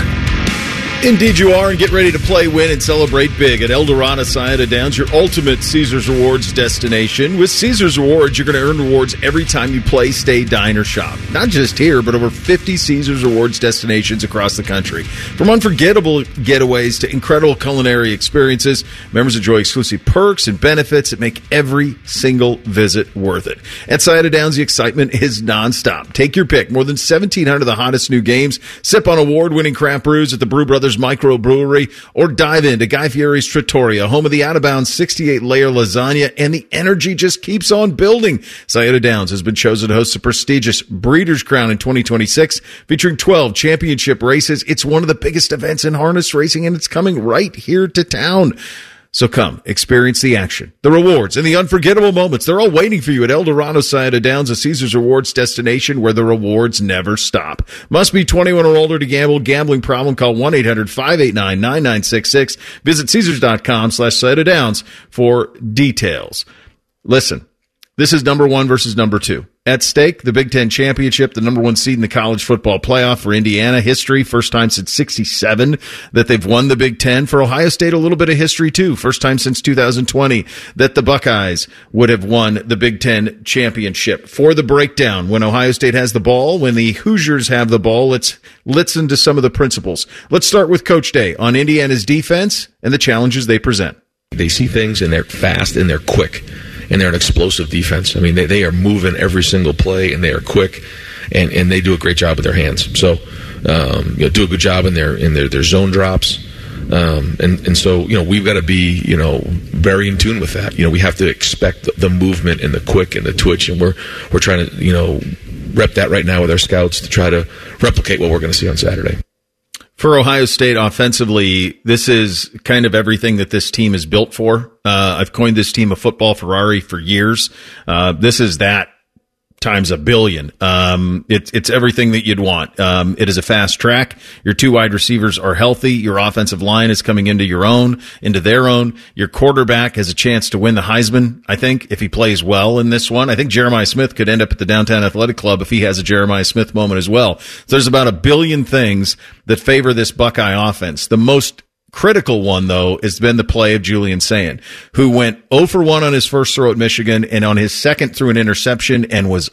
Indeed you are, and get ready to play, win, and celebrate big at Eldorado Scioto Downs, your ultimate Caesars Rewards destination. With Caesars Rewards, you're going to earn rewards every time you play, stay, dine, or shop. Not just here, but over fifty Caesars Rewards destinations across the country. From unforgettable getaways to incredible culinary experiences, members enjoy exclusive perks and benefits that make every single visit worth it. At Scioto Downs, the excitement is nonstop. Take your pick. More than seventeen hundred of the hottest new games. Sip on award-winning craft brews at the Brew Brothers Microbrewery, or dive into Guy Fieri's Trattoria, home of the out-of-bounds sixty-eight layer lasagna, and the energy just keeps on building. Scioto Downs has been chosen to host the prestigious Breeders' Crown in twenty twenty-six, featuring twelve championship races. It's one of the biggest events in harness racing, and it's coming right here to town. So come, experience the action, the rewards, and the unforgettable moments. They're all waiting for you at Eldorado Scioto Downs, a Caesars Rewards destination where the rewards never stop. Must be twenty-one or older to gamble. Gambling problem? Call one eight hundred five eight nine nine nine six six. Visit Caesars.com slash Scioto Downs for details. Listen, this is number one versus number two. At stake, the Big Ten Championship, the number one seed in the college football playoff for Indiana. History, first time since sixty-seven that they've won the Big Ten. For Ohio State, a little bit of history too. First time since two thousand twenty that the Buckeyes would have won the Big Ten Championship. For the breakdown, when Ohio State has the ball, when the Hoosiers have the ball, let's listen to some of the principles. Let's start with Coach Day on Indiana's defense and the challenges they present. They see things and they're fast and they're quick. And they're an explosive defense. I mean, they, they are moving every single play, and they are quick, and, and they do a great job with their hands. So, um, you know, do a good job in their in their, their zone drops, um, and and so you know we've got to be you know very in tune with that. You know, we have to expect the, the movement and the quick and the twitch, and we're we're trying to you know rep that right now with our scouts to try to replicate what we're going to see on Saturday. For Ohio State offensively, this is kind of everything that this team is built for. Uh, I've coined this team a football Ferrari for years. Uh, this is that times a billion. Um, it's, it's everything that you'd want. Um, it is a fast track. Your two wide receivers are healthy. Your offensive line is coming into your own, into their own. Your quarterback has a chance to win the Heisman, I think, if he plays well in this one. I think Jeremiah Smith could end up at the Downtown Athletic Club if he has a Jeremiah Smith moment as well. So there's about a billion things that favor this Buckeye offense. The most critical one, though, has been the play of Julian Sayin, who went zero for one on his first throw at Michigan, and on his second threw an interception and was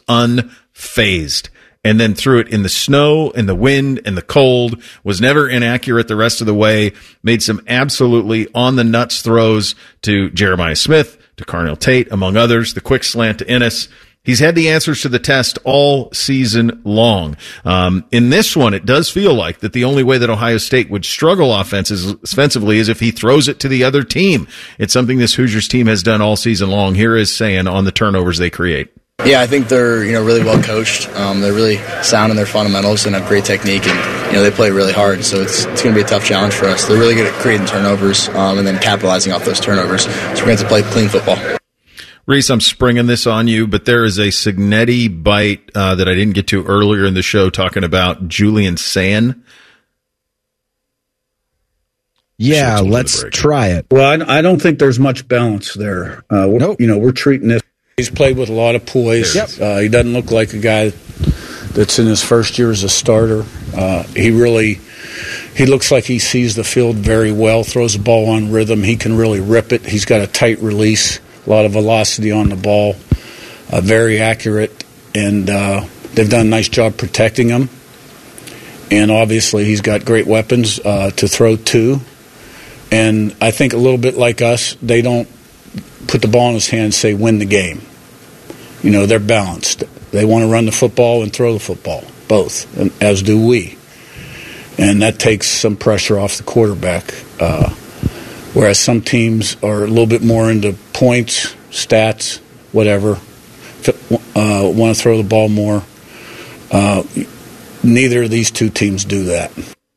unfazed. And then threw it in the snow and the wind and the cold, was never inaccurate the rest of the way, made some absolutely on-the-nuts throws to Jeremiah Smith, to Carnell Tate, among others, the quick slant to Ennis. He's had the answers to the test all season long. Um, in this one, it does feel like that the only way that Ohio State would struggle offenses, offensively is if he throws it to the other team. It's something this Hoosiers team has done all season long. Here is Sayin on the turnovers they create. Yeah, I think they're you know really well coached. Um, they're really sound in their fundamentals and have great technique, and you know they play really hard. So it's it's going to be a tough challenge for us. They're really good at creating turnovers um, and then capitalizing off those turnovers. So we're going to have to play clean football. Reese, I'm springing this on you, but there is a Signetti bite uh, that I didn't get to earlier in the show talking about Julian Sayin. Yeah, let's try it. Well, I, I don't think there's much balance there. Uh, nope. You know, we're treating this. He's played with a lot of poise. Yep. Uh, he doesn't look like a guy that's in his first year as a starter. Uh, he really, he looks like he sees the field very well, throws the ball on rhythm. He can really rip it. He's got a tight release. A lot of velocity on the ball, uh, very accurate, and uh, they've done a nice job protecting him. And obviously he's got great weapons uh, to throw to. And I think a little bit like us, they don't put the ball in his hand and say, win the game. You know, they're balanced. They want to run the football and throw the football, both, and as do we. And that takes some pressure off the quarterback. Uh whereas some teams are a little bit more into points, stats, whatever, uh, want to throw the ball more. Uh, neither of these two teams do that.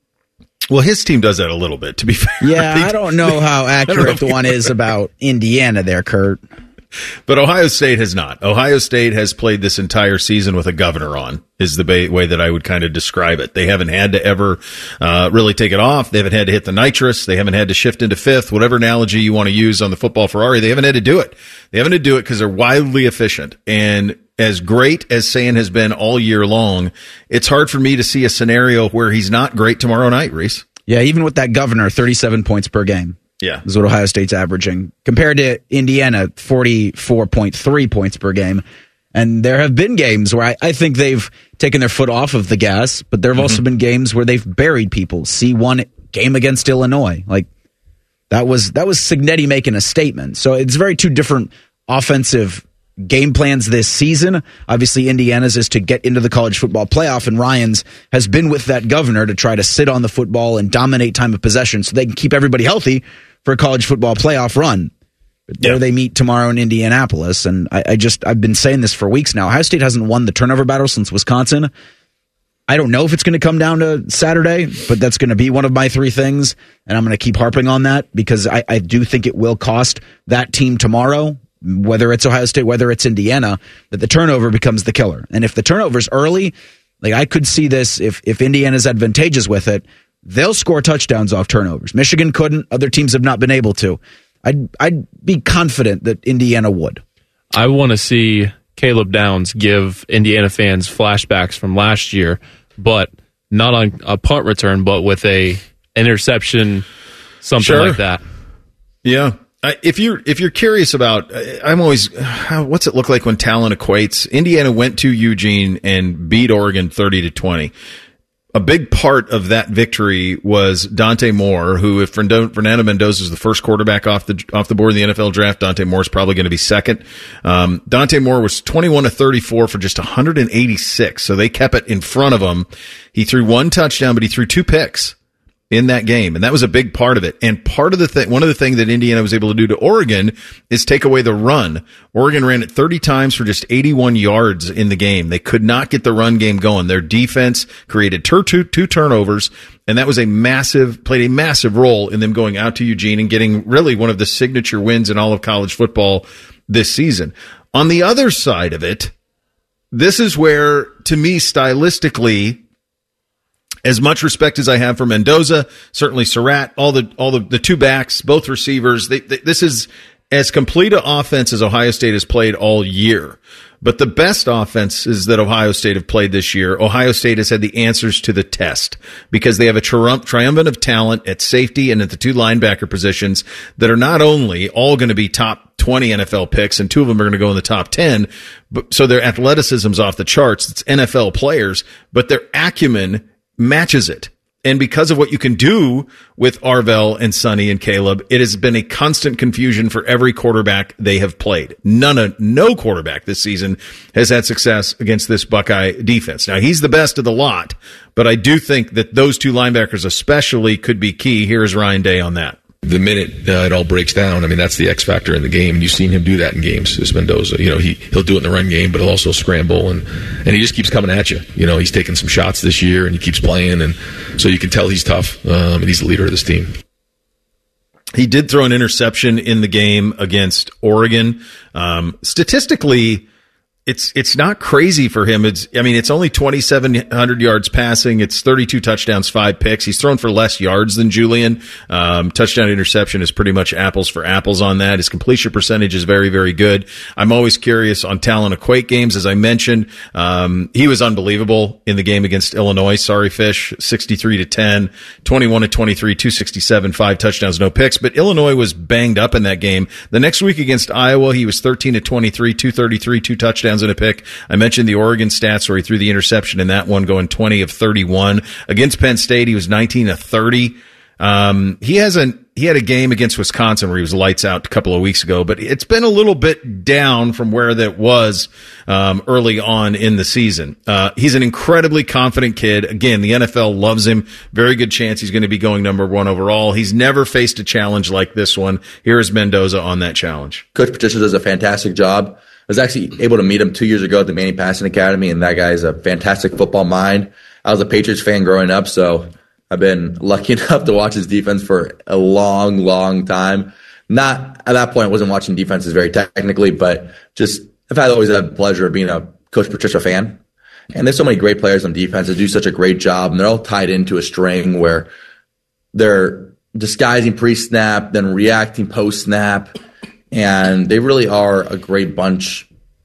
Well, his team does that a little bit, to be fair. Yeah, I don't know how accurate the one is about Indiana there, Kurt. But Ohio State has not. Ohio State has played this entire season with a governor on, is the ba- way that I would kind of describe it. They haven't had to ever uh, really take it off. They haven't had to hit the nitrous. They haven't had to shift into fifth, whatever analogy you want to use on the football Ferrari. They haven't had to do it. They haven't had to do it because they're wildly efficient. And as great as Sand has been all year long, it's hard for me to see a scenario where he's not great tomorrow night, Reese. Yeah, even with that governor, thirty-seven points per game. Yeah. Is what Ohio State's averaging. Compared to Indiana, forty-four point three points per game. And there have been games where I, I think they've taken their foot off of the gas, but there have mm-hmm. also been games where they've buried people. See one game against Illinois. Like, that was that was Cignetti making a statement. So it's very two different offensive game plans this season. Obviously, Indiana's is to get into the college football playoff, and Ryan's has been with that governor to try to sit on the football and dominate time of possession so they can keep everybody healthy for a college football playoff run. But there yeah. they meet tomorrow in Indianapolis, and I, I just, I've been saying this for weeks now. Ohio State hasn't won the turnover battle since Wisconsin. I don't know if it's going to come down to Saturday, but that's going to be one of my three things, and I'm going to keep harping on that because I, I do think it will cost that team tomorrow, whether it's Ohio State, whether it's Indiana, that the turnover becomes the killer. And if the turnover's early, like I could see this, if, if Indiana's advantageous with it, they'll score touchdowns off turnovers. Michigan couldn't. Other teams have not been able to. I'd, I'd be confident that Indiana would. I want to see Caleb Downs give Indiana fans flashbacks from last year, but not on a punt return, but with a interception, something sure. like that. Yeah. Uh, if you're if you're curious about, uh, I'm always, uh, what's it look like when talent equates? Indiana went to Eugene and beat Oregon thirty to twenty. A big part of that victory was Dante Moore, who, if Fernando Mendoza is the first quarterback off the off the board in the N F L draft, Dante Moore is probably going to be second. Um, Dante Moore was twenty-one to thirty-four for just one hundred eighty-six, so they kept it in front of him. He threw one touchdown, but he threw two picks in that game, and that was a big part of it. And part of the thing, one of the things that Indiana was able to do to Oregon is take away the run. Oregon ran it thirty times for just eighty-one yards in the game. They could not get the run game going. Their defense created two, two, two turnovers, and that was a massive, played a massive role in them going out to Eugene and getting really one of the signature wins in all of college football this season. On the other side of it, this is where, to me, stylistically, as much respect as I have for Mendoza, certainly Surratt, all the all the, the two backs, both receivers, they, they, this is as complete an offense as Ohio State has played all year. But the best offenses that Ohio State have played this year, Ohio State has had the answers to the test because they have a triumph, triumvirate of talent at safety and at the two linebacker positions that are not only all going to be top twenty N F L picks, and two of them are going to go in the top ten, but so their athleticism's off the charts. It's N F L players, but their acumen matches it. And because of what you can do with Arvell and Sonny and Caleb, it has been a constant confusion for every quarterback they have played. None of, no quarterback this season has had success against this Buckeye defense. Now, he's the best of the lot, but I do think that those two linebackers especially could be key. Here's Ryan Day on that. The minute uh, it all breaks down, I mean, that's the X factor in the game, and you've seen him do that in games. This Mendoza, you know, he he'll do it in the run game, but he'll also scramble, and and he just keeps coming at you. You know, he's taking some shots this year, and he keeps playing, and so you can tell he's tough, um, and he's the leader of this team. He did throw an interception in the game against Oregon. Um, statistically, It's it's not crazy for him. It's I mean, it's only twenty-seven hundred yards passing. It's thirty-two touchdowns, five picks. He's thrown for less yards than Julian. Um, touchdown interception is pretty much apples for apples on that. His completion percentage is very, very good. I'm always curious on talent equate games. As I mentioned, um, he was unbelievable in the game against Illinois. Sorry, Fish, sixty-three to ten, twenty-one to twenty-three, two sixty-seven, five touchdowns, no picks. But Illinois was banged up in that game. The next week against Iowa, he was thirteen to twenty-three, two thirty-three, two touchdowns and a pick. I mentioned the Oregon stats where he threw the interception in that one, going twenty of thirty-one. Against Penn State, he was nineteen of thirty. Um, he hasn't, he had a game against Wisconsin where he was lights out a couple of weeks ago, but it's been a little bit down from where that was um, early on in the season. Uh, he's an incredibly confident kid. Again, the N F L loves him. Very good chance he's going to be going number one overall. He's never faced a challenge like this one. Here is Mendoza on that challenge. Coach Patricia does a fantastic job. I was actually able to meet him two years ago at the Manning Passing Academy, and that guy is a fantastic football mind. I was a Patriots fan growing up, so I've been lucky enough to watch his defense for a long, long time. Not at that point, I wasn't watching defenses very technically, but just I've had always had the pleasure of being a Coach Patricia fan. And there's so many great players on defense that do such a great job, and they're all tied into a string where they're disguising pre-snap, then reacting post-snap, and they really are a great bunch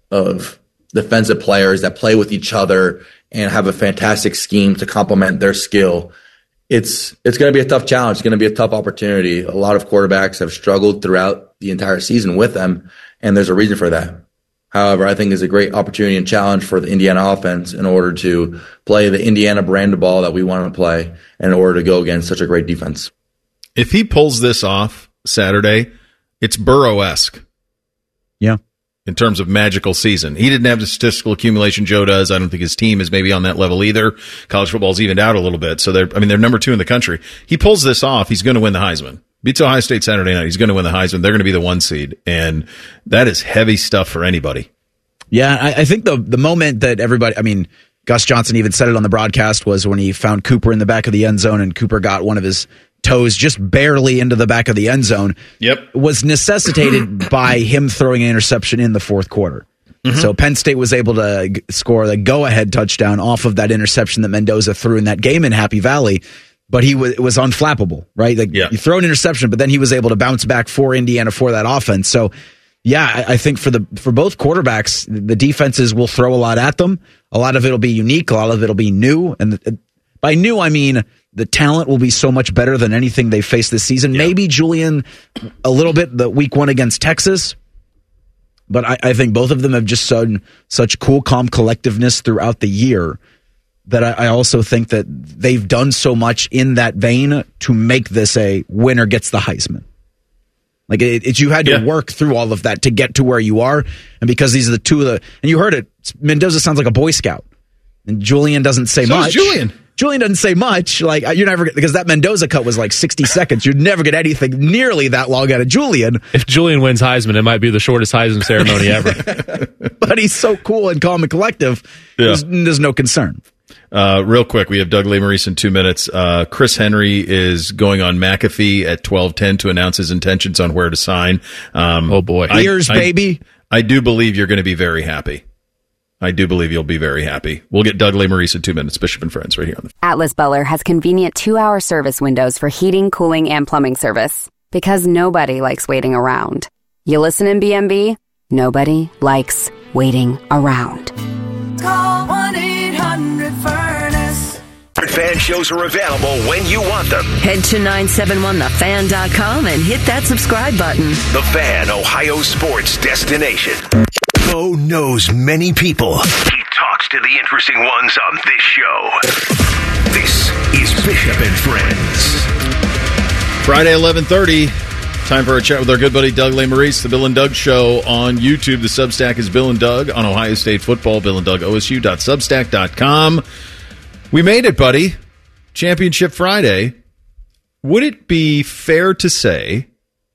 of defensive players that play with each other and have a fantastic scheme to complement their skill. It's it's going to be a tough challenge. It's going to be a tough opportunity. A lot of quarterbacks have struggled throughout the entire season with them, and there's a reason for that. However, I think it's a great opportunity and challenge for the Indiana offense in order to play the Indiana brand of ball that we want to play in order to go against such a great defense. If he pulls this off Saturday, it's Burrow-esque. Yeah. In terms of magical season. He didn't have the statistical accumulation Joe does. I don't think his team is maybe on that level either. College football's evened out a little bit. So they're, I mean, they're number two in the country. He pulls this off, he's going to win the Heisman. Beats Ohio State Saturday night, he's going to win the Heisman. They're going to be the one seed. And that is heavy stuff for anybody. Yeah, I, I think the the moment that everybody, I mean, Gus Johnson even said it on the broadcast was when he found Cooper in the back of the end zone and Cooper got one of his toes just barely into the back of the end zone. Yep. Was necessitated by him throwing an interception in the fourth quarter. Mm-hmm. So Penn State was able to g- score the go-ahead touchdown off of that interception that Mendoza threw in that game in Happy Valley, but he was it was unflappable, right? Like yeah. You throw an interception, but then he was able to bounce back for Indiana for that offense. So yeah, I, I think for the for both quarterbacks, the defenses will throw a lot at them. A lot of it'll be unique, a lot of it'll be new, and the, by new I mean the talent will be so much better than anything they faced this season. Yeah. Maybe Julian a little bit the week one against Texas, but I, I think both of them have just shown such cool, calm collectiveness throughout the year that I, I also think that they've done so much in that vein to make this a winner gets the Heisman. Like it, it, you had to yeah. work through all of that to get to where you are, and because these are the two of the, and you heard it, Mendoza sounds like a Boy Scout, and Julian doesn't say so much. Is Julian. Julian doesn't say much. Like you're never because that Mendoza cut was like sixty seconds. You'd never get anything nearly that long out of Julian. If Julian wins Heisman, it might be the shortest Heisman ceremony ever. But he's so cool and calm and collective. Yeah. There's, there's no concern. Uh, real quick, we have Doug Lesmerises in two minutes. Uh, Chris Henry is going on McAfee at twelve ten to announce his intentions on where to sign. Um, oh boy, ears, I, baby! I, I do believe you're going to be very happy. I do believe you'll be very happy. We'll get Doug Lesmerises in two minutes. Bishop and Friends right here on the Atlas Butler has convenient two-hour service windows for heating, cooling, and plumbing service because nobody likes waiting around. You listen in B M B? Nobody likes waiting around. Call one eight hundred furnace. Fan shows are available when you want them. Head to nine seven one the fan dot com and hit that subscribe button. The Fan, Ohio sports destination. Bo knows many people. He talks to the interesting ones on this show. This is Bishop and Friends. Friday, eleven thirty. Time for a chat with our good buddy Doug Lesmerises, the Bill and Doug Show on YouTube. The Substack is Bill and Doug on Ohio State football. Bill and Doug O S U dot substack dot com. We made it, buddy. Championship Friday. Would it be fair to say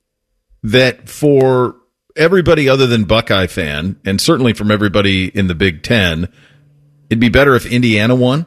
that for everybody other than Buckeye fan, and certainly from everybody in the Big Ten, it'd be better if Indiana won?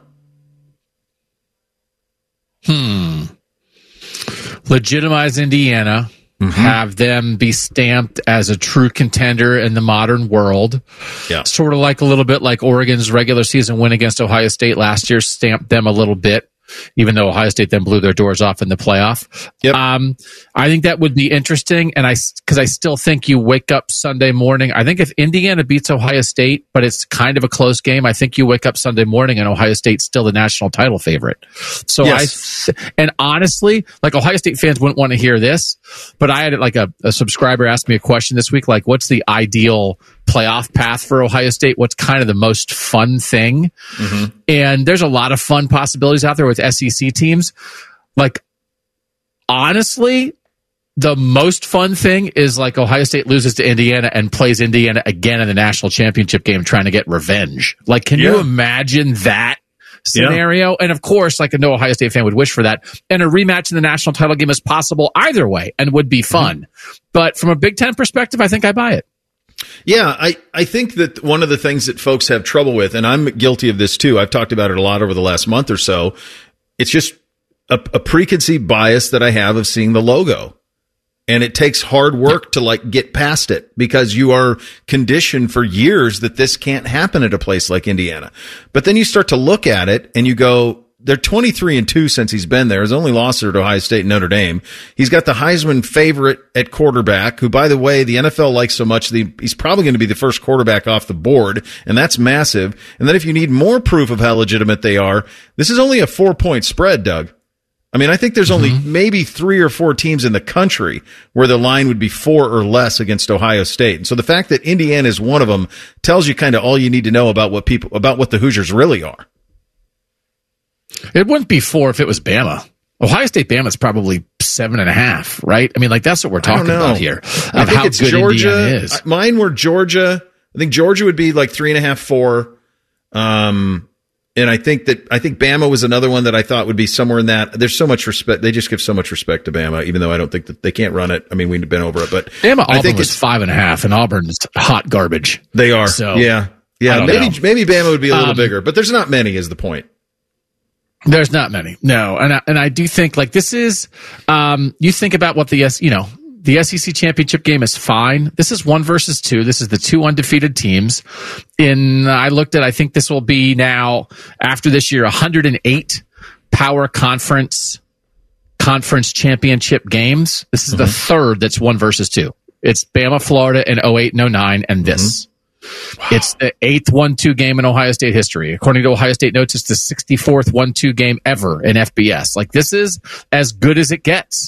Hmm. Legitimize Indiana. Mm-hmm. Have them be stamped as a true contender in the modern world. Yeah. Sort of like a little bit like Oregon's regular season win against Ohio State last year stamped them a little bit, even though Ohio State then blew their doors off in the playoff. Yep. Um, I think that would be interesting, and I because I still think you wake up Sunday morning. I think if Indiana beats Ohio State, but it's kind of a close game, I think you wake up Sunday morning and Ohio State's still the national title favorite. So yes. I and honestly, like Ohio State fans wouldn't want to hear this, but I had like a, a subscriber ask me a question this week, like, what's the ideal playoff path for Ohio State? What's kind of the most fun thing? Mm-hmm. And there's a lot of fun possibilities out there with S E C teams. Like, honestly, the most fun thing is like Ohio State loses to Indiana and plays Indiana again in the national championship game trying to get revenge. Like, can yeah. you imagine that scenario? Yeah. And of course, like a no Ohio State fan would wish for that. And a rematch in the national title game is possible either way and would be fun. Mm-hmm. But from a Big Ten perspective, I think I buy it. Yeah, I, I think that one of the things that folks have trouble with, and I'm guilty of this too, I've talked about it a lot over the last month or so, it's just a, a preconceived bias that I have of seeing the logo. And it takes hard work to like get past it because you are conditioned for years that this can't happen at a place like Indiana. But then you start to look at it and you go, they're twenty-three and two since he's been there. He's only lost to Ohio State and Notre Dame. He's got the Heisman favorite at quarterback, who, by the way, the N F L likes so much, the, he's probably going to be the first quarterback off the board, and that's massive. And then if you need more proof of how legitimate they are, this is only a four-point spread, Doug. I mean, I think there's only mm-hmm. maybe three or four teams in the country where the line would be four or less against Ohio State. And so the fact that Indiana is one of them tells you kind of all you need to know about what people, about what the Hoosiers really are. It wouldn't be four if it was Bama. Ohio State Bama is probably seven and a half, right? I mean, like that's what we're talking about here. I think it's Georgia. Is. Mine were Georgia. I think Georgia would be like three and a half, four. Um, And I think that I think Bama was another one that I thought would be somewhere in that. There's so much respect. They just give so much respect to Bama, even though I don't think that they can't run it. I mean, we've been over it, but Bama I Auburn think was it's five and a half, and Auburn's hot garbage. They are. So yeah, yeah. Maybe know. maybe Bama would be a little um, bigger, but there's not many. Is the point? There's not many. No, and I, and I do think like this is. Um, you think about what the S, you know. The S E C championship game is fine. This is one versus two. This is the two undefeated teams. In I looked at, I think this will be now after this year, one hundred eight power conference conference championship games. This is mm-hmm. the third that's one versus two. It's Bama, Florida in oh eight and oh nine, and this. Mm-hmm. Wow. It's the eighth one two game in Ohio State history. According to Ohio State Notes, it's the sixty-fourth one two game ever in F B S. Like this is as good as it gets.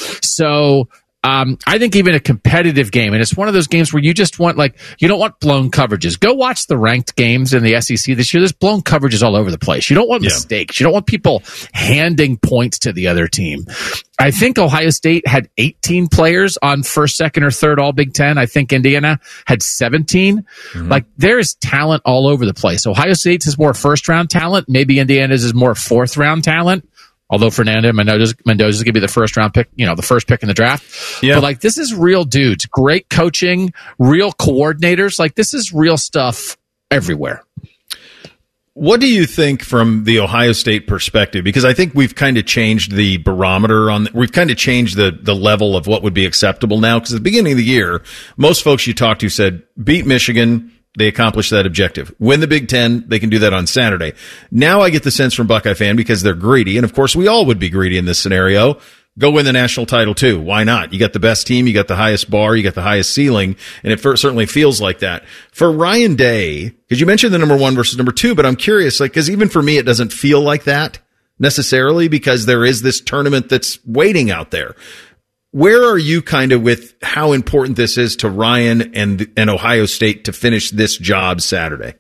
So. Um, I think even a competitive game, and it's one of those games where you just want, like, you don't want blown coverages. Go watch the ranked games in the S E C this year. There's blown coverages all over the place. You don't want yeah. mistakes. You don't want people handing points to the other team. I think Ohio State had eighteen players on first, second, or third All Big Ten. I think Indiana had seventeen. Mm-hmm. Like, there is talent all over the place. Ohio State's is more first-round talent. Maybe Indiana's is more fourth-round talent. Although Fernando Mendoza, Mendoza is going to be the first round pick, you know, the first pick in the draft. Yeah. But like, this is real dudes, great coaching, real coordinators. Like, this is real stuff everywhere. What do you think from the Ohio State perspective? Because I think we've kind of changed the barometer on, we've kind of changed the, the level of what would be acceptable now. Because at the beginning of the year, most folks you talked to said, beat Michigan. They accomplished that objective. Win the Big Ten, they can do that on Saturday. Now I get the sense from Buckeye fan, because they're greedy, and of course we all would be greedy in this scenario, go win the national title too. Why not? You got the best team, you got the highest bar, you got the highest ceiling, and it certainly feels like that. For Ryan Day, because you mentioned the number one versus number two, but I'm curious, like, because even for me it doesn't feel like that necessarily, because there is this tournament that's waiting out there. Where are you kind of with how important this is to Ryan and and Ohio State to finish this job Saturday?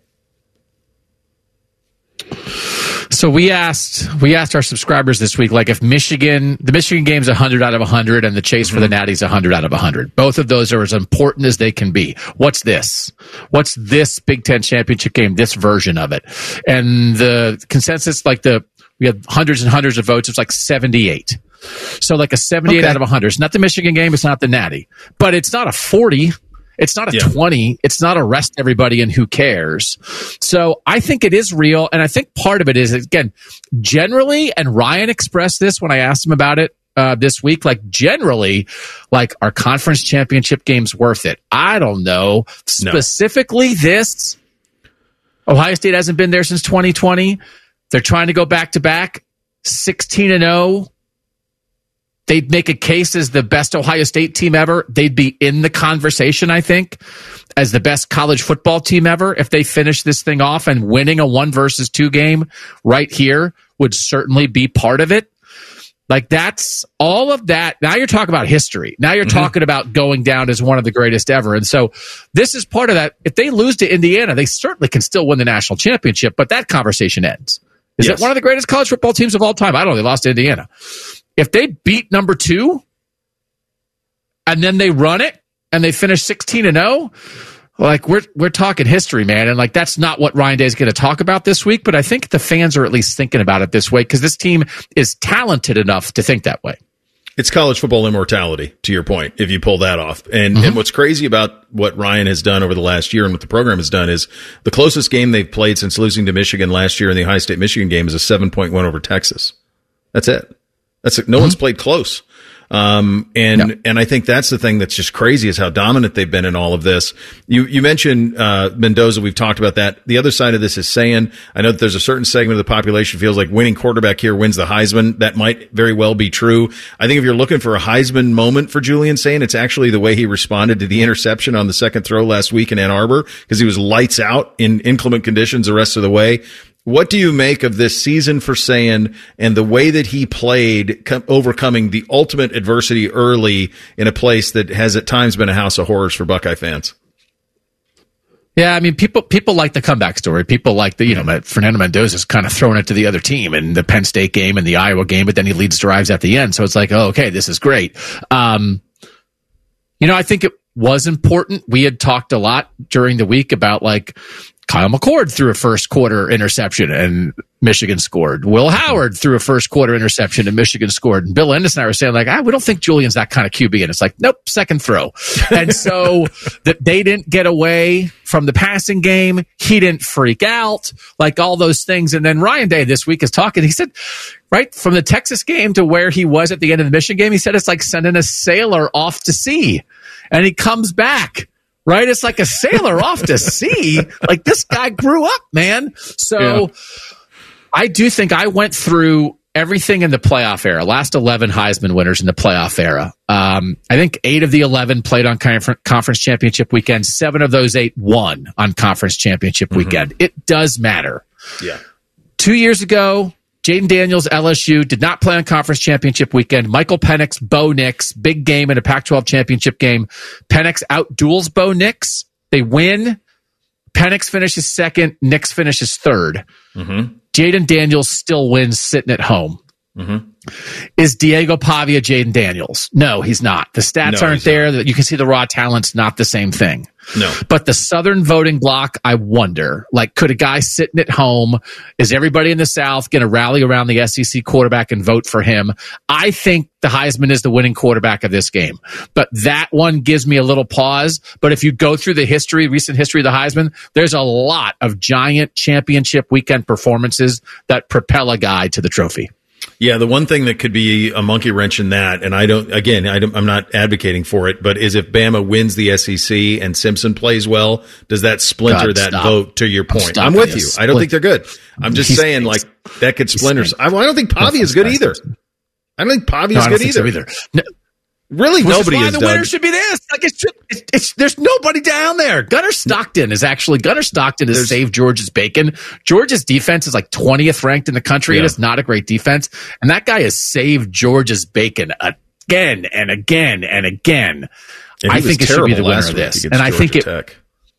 So we asked we asked our subscribers this week, like, if Michigan, the Michigan game's one hundred out of one hundred and the chase mm-hmm. for the Natty's one hundred out of one hundred. Both of those are as important as they can be. What's this? What's this Big Ten championship game, this version of it? And the consensus, like the we had hundreds and hundreds of votes, it's like seventy-eight. So like a seventy-eight okay. out of one hundred. It's not the Michigan game. It's not the Natty. But it's not a forty. It's not a yeah. twenty. It's not a rest everybody and who cares. So I think it is real. And I think part of it is, again, generally, and Ryan expressed this when I asked him about it uh, this week, like generally, like, are conference championship games worth it? I don't know. No. Specifically this, Ohio State hasn't been there since twenty twenty. They're trying to go back to back, sixteen and oh. They'd make a case as the best Ohio State team ever. They'd be in the conversation, I think, as the best college football team ever if they finish this thing off, and winning a one versus two game right here would certainly be part of it. Like, that's all of that. Now you're talking about history. Now you're mm-hmm. talking about going down as one of the greatest ever. And so this is part of that. If they lose to Indiana, they certainly can still win the national championship, but that conversation ends. Is yes. it one of the greatest college football teams of all time? I don't know. They lost to Indiana. If they beat number two, and then they run it and they finish sixteen and oh. Like we're we're talking history, man, and like that's not what Ryan Day is going to talk about this week. But I think the fans are at least thinking about it this way because this team is talented enough to think that way. It's college football immortality, to your point, if you pull that off. And mm-hmm. and what's crazy about what Ryan has done over the last year and what the program has done is the closest game they've played since losing to Michigan last year in the Ohio State-Michigan game is a seven-point win over Texas. That's it. That's it. No mm-hmm. one's played close. Um, and, yep. and I think that's the thing that's just crazy is how dominant they've been in all of this. You, you mentioned, uh, Mendoza. We've talked about that. The other side of this is saying, I know that there's a certain segment of the population feels like winning quarterback here wins the Heisman. That might very well be true. I think if you're looking for a Heisman moment for Julian Sayin, it's actually the way he responded to the interception on the second throw last week in Ann Arbor because he was lights out in inclement conditions the rest of the way. What do you make of this season for Sayin and the way that he played, com- overcoming the ultimate adversity early in a place that has at times been a house of horrors for Buckeye fans? Yeah, I mean, people people like the comeback story. People like the, you know, Fernando Mendoza's kind of throwing it to the other team in the Penn State game and the Iowa game, but then he leads drives at the end. So it's like, oh, okay, this is great. Um, you know, I think it was important. We had talked a lot during the week about like, Kyle McCord threw a first quarter interception and Michigan scored. Will Howard threw a first quarter interception and Michigan scored. And Bill Ennis and I were saying like, ah, we don't think Julian's that kind of Q B. And it's like, nope, second throw. And so that they didn't get away from the passing game. He didn't freak out, like all those things. And then Ryan Day this week is talking. He said, right from the Texas game to where he was at the end of the Michigan game, he said it's like sending a sailor off to sea and he comes back. Right? It's like a sailor off to sea. Like this guy grew up, man. So yeah. I do think I went through everything in the playoff era, last eleven Heisman winners in the playoff era. Um, I think eight of the eleven played on conference championship weekend. Seven of those eight won on conference championship mm-hmm. weekend. It does matter. Yeah. Two years ago, Jaden Daniels, L S U, did not play on conference championship weekend. Michael Penix, Bo Nix, big game in a Pac twelve championship game. Penix outduels Bo Nix. They win. Penix finishes second. Nix finishes third. Mm-hmm. Jaden Daniels still wins sitting at home. Mm-hmm. Is Diego Pavia Jaden Daniels? No, he's not. The stats no, aren't there. Not. You can see the raw talent's not the same thing. No. But the Southern voting bloc, I wonder, like, could a guy sitting at home, is everybody in the South going to rally around the S E C quarterback and vote for him? I think the Heisman is the winning quarterback of this game. But that one gives me a little pause. But if you go through the history, recent history of the Heisman, there's a lot of giant championship weekend performances that propel a guy to the trophy. Yeah, the one thing that could be a monkey wrench in that, and I don't, again, I don't, I'm not advocating for it, but is if Bama wins the S E C and Simpson plays well, does that splinter God, that stop. vote to your point? I'm, I'm with you. I don't think they're good. I'm just He's, saying, like, that could splinter. I, I don't think Pavia is good either. I don't think Pavia is no, good either. So either. No. Really, Which nobody is why is the done. winner should be this. Like it's, it's, it's there's nobody down there. Gunnar Stockton is actually Gunnar Stockton has there's, saved Georgia's bacon. Georgia's defense is like twentieth ranked in the country. Yeah. It is not a great defense, and that guy has saved Georgia's bacon again and again and again. And I think it should be the winner of this, and I think it. Tech.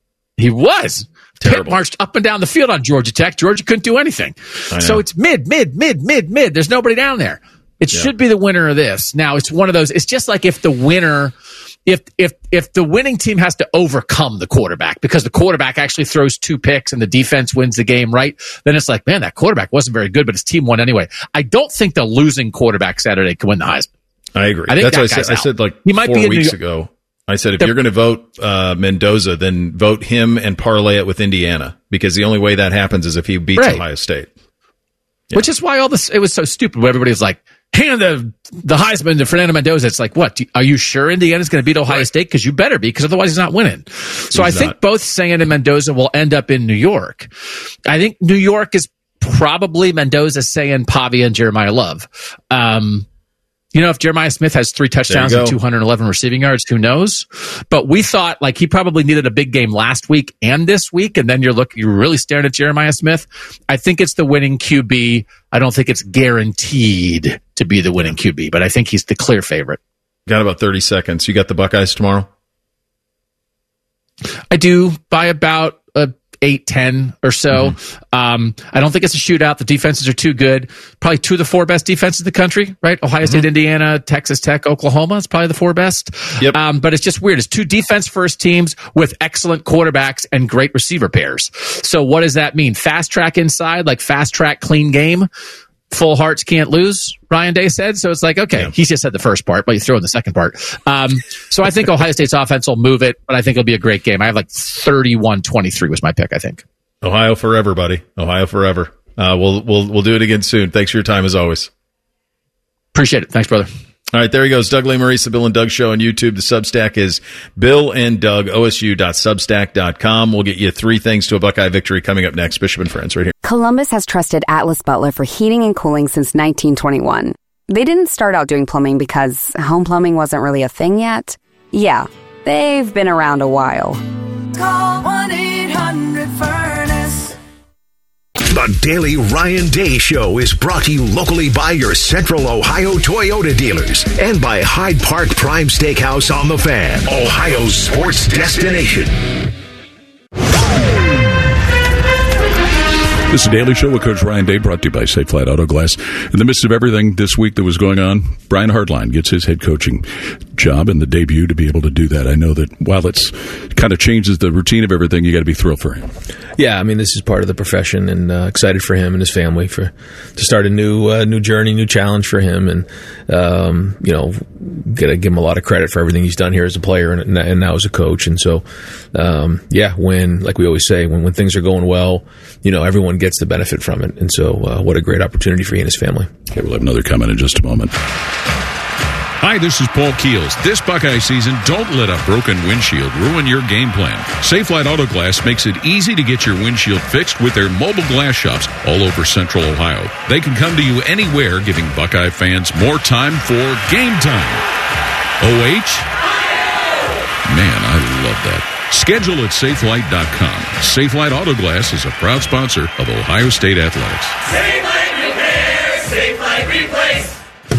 He was. Terrible. Pitt marched up and down the field on Georgia Tech. Georgia couldn't do anything. So it's mid, mid, mid, mid, mid. There's nobody down there. It yeah. should be the winner of this. Now, it's one of those, it's just like if the winner, if, if, if the winning team has to overcome the quarterback because the quarterback actually throws two picks and the defense wins the game, right? Then it's like, man, that quarterback wasn't very good, but his team won anyway. I don't think the losing quarterback Saturday can win the Heisman. I agree. I think That's that what I said, I said like he might four be weeks New- ago. I said, if the, you're going to vote uh, Mendoza, then vote him and parlay it with Indiana because the only way that happens is if he beats right. Ohio State. Yeah. Which is why all this, it was so stupid where everybody was like, hand the the Heisman to Fernando Mendoza. It's like, what? Are you sure Indiana's going to beat Ohio right. State? Because you better be, because otherwise he's not winning. So he's I think not. both Sayin and Mendoza will end up in New York. I think New York is probably Mendoza, Sayin, Pavia, and Jeremiah Love. Um, you know, if Jeremiah Smith has three touchdowns and two hundred eleven receiving yards, who knows? But we thought like he probably needed a big game last week and this week, and then you're looking, you're really staring at Jeremiah Smith. I think it's the winning Q B. I don't think it's guaranteed to be the winning Q B, but I think he's the clear favorite. Got about thirty seconds. You got the Buckeyes tomorrow? I do by about a eight ten or so. Mm-hmm. Um, I don't think it's a shootout. The defenses are too good. Probably two of the four best defenses in the country, right? Ohio State, mm-hmm. Indiana, Texas Tech, Oklahoma. It's probably the four best. Yep. Um, but it's just weird. It's two defense first teams with excellent quarterbacks and great receiver pairs. So what does that mean? Fast track inside, like fast track, clean game. Full hearts can't lose, Ryan Day said. So it's like, okay, yeah. He just said the first part, but you throw in the second part. Um, so I think Ohio State's offense will move it, but I think it'll be a great game. I have like thirty-one twenty-three was my pick, I think. Ohio forever, buddy. Ohio forever. Uh, we'll, we'll, we'll do it again soon. Thanks for your time as always. Appreciate it. Thanks, brother. All right, there he goes. Doug Lesmerises, the Bill and Doug Show on YouTube. The Substack is Bill and Doug, O S U dot substack dot com. We'll get you three things to a Buckeye victory coming up next. Bishop and Friends right here. Columbus has trusted Atlas Butler for heating and cooling since nineteen twenty-one. They didn't start out doing plumbing because home plumbing wasn't really a thing yet. Yeah, they've been around a while. Call one eight hundred furnace. The Daily Ryan Day Show is brought to you locally by your Central Ohio Toyota dealers and by Hyde Park Prime Steakhouse on the Fan, Ohio's sports destination. This is the Daily Show with Coach Ryan Day, brought to you by Safe Flight Auto Glass. In the midst of everything this week that was going on, Brian Hartline gets his head coaching job and the debut to be able to do that. I know that while it's kind of changes the routine of everything, you got to be thrilled for him. Yeah, I mean, this is part of the profession, and uh, excited for him and his family for to start a new uh, new journey, new challenge for him, and um, you know, gotta give him a lot of credit for everything he's done here as a player and, and now as a coach. And so, um, yeah, when like we always say, when when things are going well, you know, everyone gets the benefit from it. And so, uh, what a great opportunity for he and his family. Okay, we'll have another comment in just a moment. Hi, this is Paul Keels. This Buckeye season, don't let a broken windshield ruin your game plan. Safelite Auto Glass makes it easy to get your windshield fixed with their mobile glass shops all over Central Ohio. They can come to you anywhere, giving Buckeye fans more time for game time. O H? Man, I love that. Schedule at Safelite dot com. Safelite Auto Glass is a proud sponsor of Ohio State Athletics. Safelite Repair, Safelite Replace.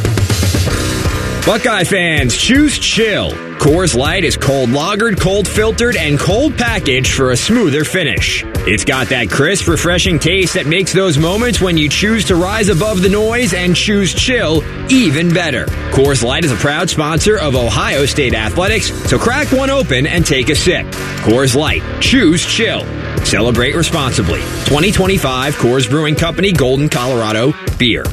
Buckeye fans, choose chill. Coors Light is cold lagered, cold filtered, and cold packaged for a smoother finish. It's got that crisp, refreshing taste that makes those moments when you choose to rise above the noise and choose chill even better. Coors Light is a proud sponsor of Ohio State Athletics, so crack one open and take a sip. Coors Light, choose chill. Celebrate responsibly. twenty twenty-five Coors Brewing Company, Golden, Colorado, beer.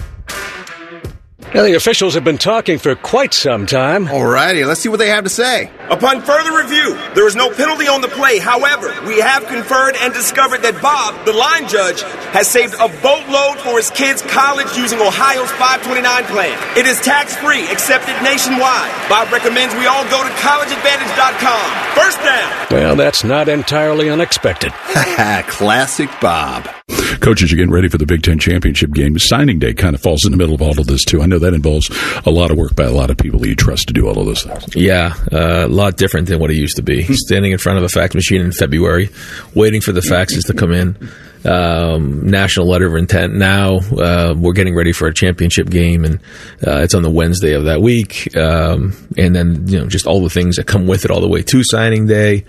Now, the officials have been talking for quite some time. Alrighty, let's see what they have to say. Upon further review, there is no penalty on the play. However, we have conferred and discovered that Bob, the line judge, has saved a boatload for his kids' college using Ohio's five twenty-nine plan. It is tax-free, accepted nationwide. Bob recommends we all go to college advantage dot com. First down. Well, that's not entirely unexpected. Classic Bob. Coaches are getting ready for the Big Ten Championship game. Signing day kind of falls in the middle of all of this, too. I know that involves a lot of work by a lot of people that you trust to do all of those things. Yeah, uh, a lot different than what it used to be. Standing in front of a fax machine in February, waiting for the faxes to come in. Um, national letter of intent. Now uh, we're getting ready for a championship game, and uh, it's on the Wednesday of that week. Um, and then, you know, just all the things that come with it all the way to signing day.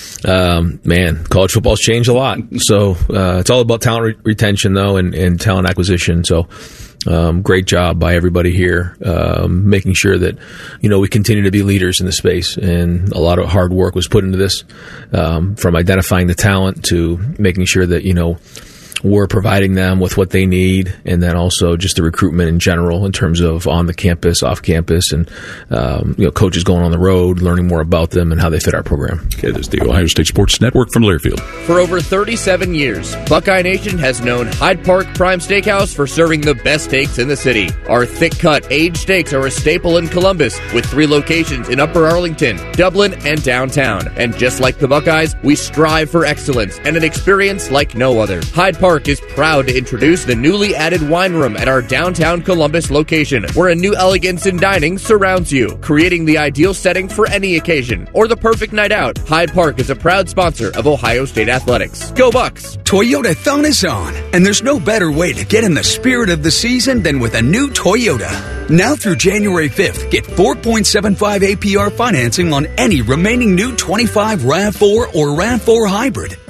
Um, man, college football's changed a lot. So uh, it's all about talent re- retention, though, and, and talent acquisition. So um, great job by everybody here, um, making sure that, you know, we continue to be leaders in the space. And a lot of hard work was put into this, um, from identifying the talent to making sure that, you know, we're providing them with what they need, and then also just the recruitment in general in terms of on the campus, off campus, and um, you know, coaches going on the road, learning more about them and how they fit our program. Okay, this is the Ohio State Sports Network from Learfield. For over thirty-seven years, Buckeye Nation has known Hyde Park Prime Steakhouse for serving the best steaks in the city. Our thick-cut, aged steaks are a staple in Columbus, with three locations in Upper Arlington, Dublin, and downtown. And just like the Buckeyes, we strive for excellence and an experience like no other. Hyde Park Park is proud to introduce the newly added wine room at our downtown Columbus location, where a new elegance in dining surrounds you, creating the ideal setting for any occasion or the perfect night out. Hyde Park is a proud sponsor of Ohio State Athletics. Go Bucks! Toyota Thon is on, and there's no better way to get in the spirit of the season than with a new Toyota. Now through January fifth, get four point seven five A P R financing on any remaining new twenty-five RAV four or RAV four hybrid.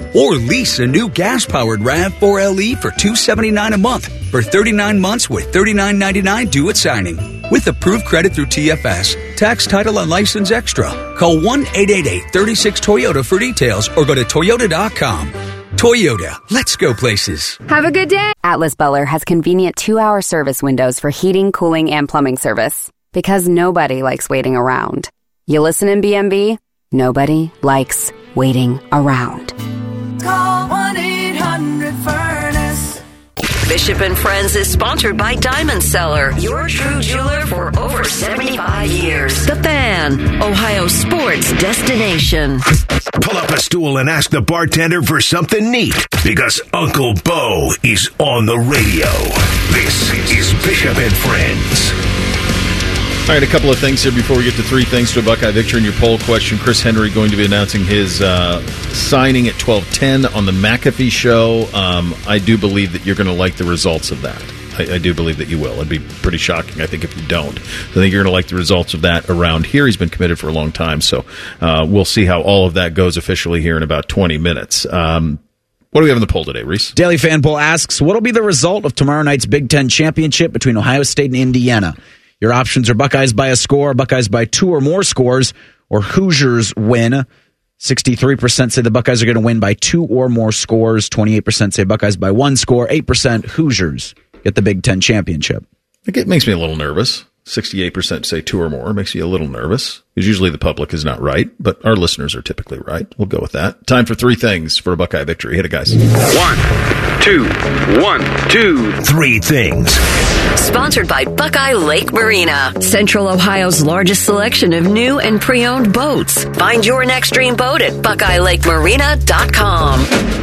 Or lease a new gas-powered RAV four L E for two hundred seventy-nine dollars a month for thirty-nine months with thirty-nine ninety-nine due at signing. With approved credit through T F S, tax, title, and license extra. Call one eight eight eight, three six, Toyota for details or go to toyota dot com. Toyota, let's go places. Have a good day. Atlas Butler has convenient two-hour service windows for heating, cooling, and plumbing service. Because nobody likes waiting around. You listen in B M B? Nobody likes waiting around. Call one eight hundred furnace. Bishop and Friends is sponsored by Diamond Seller, your true jeweler for over seventy-five years. The Fan, Ohio sports destination. Pull up a stool and ask the bartender for something neat, because Uncle Bo is on the radio. This is Bishop and Friends. All right, a couple of things here before we get to three things to a Buckeye victory. In your poll question, Chris Henry going to be announcing his uh, signing at twelve ten on the McAfee show. Um, I do believe that you're going to like the results of that. I, I do believe that you will. It'd be pretty shocking, I think, if you don't. I think you're going to like the results of that around here. He's been committed for a long time, so uh, we'll see how all of that goes officially here in about twenty minutes. Um, what do we have in the poll today, Reese? Daily Fan Poll asks, what will be the result of tomorrow night's Big Ten championship between Ohio State and Indiana? Your options are Buckeyes by a score, Buckeyes by two or more scores, or Hoosiers win. sixty-three percent say the Buckeyes are going to win by two or more scores. twenty-eight percent say Buckeyes by one score. eight percent Hoosiers get the Big Ten championship. It makes me a little nervous. sixty-eight percent say two or more. It makes me a little nervous. Because usually the public is not right, but our listeners are typically right. We'll go with that. Time for three things for a Buckeye victory. Hit it, guys. One, two, one, two, three things. Sponsored by Buckeye Lake Marina, Central Ohio's largest selection of new and pre-owned boats. Find your next dream boat at buckeye lake marina dot com.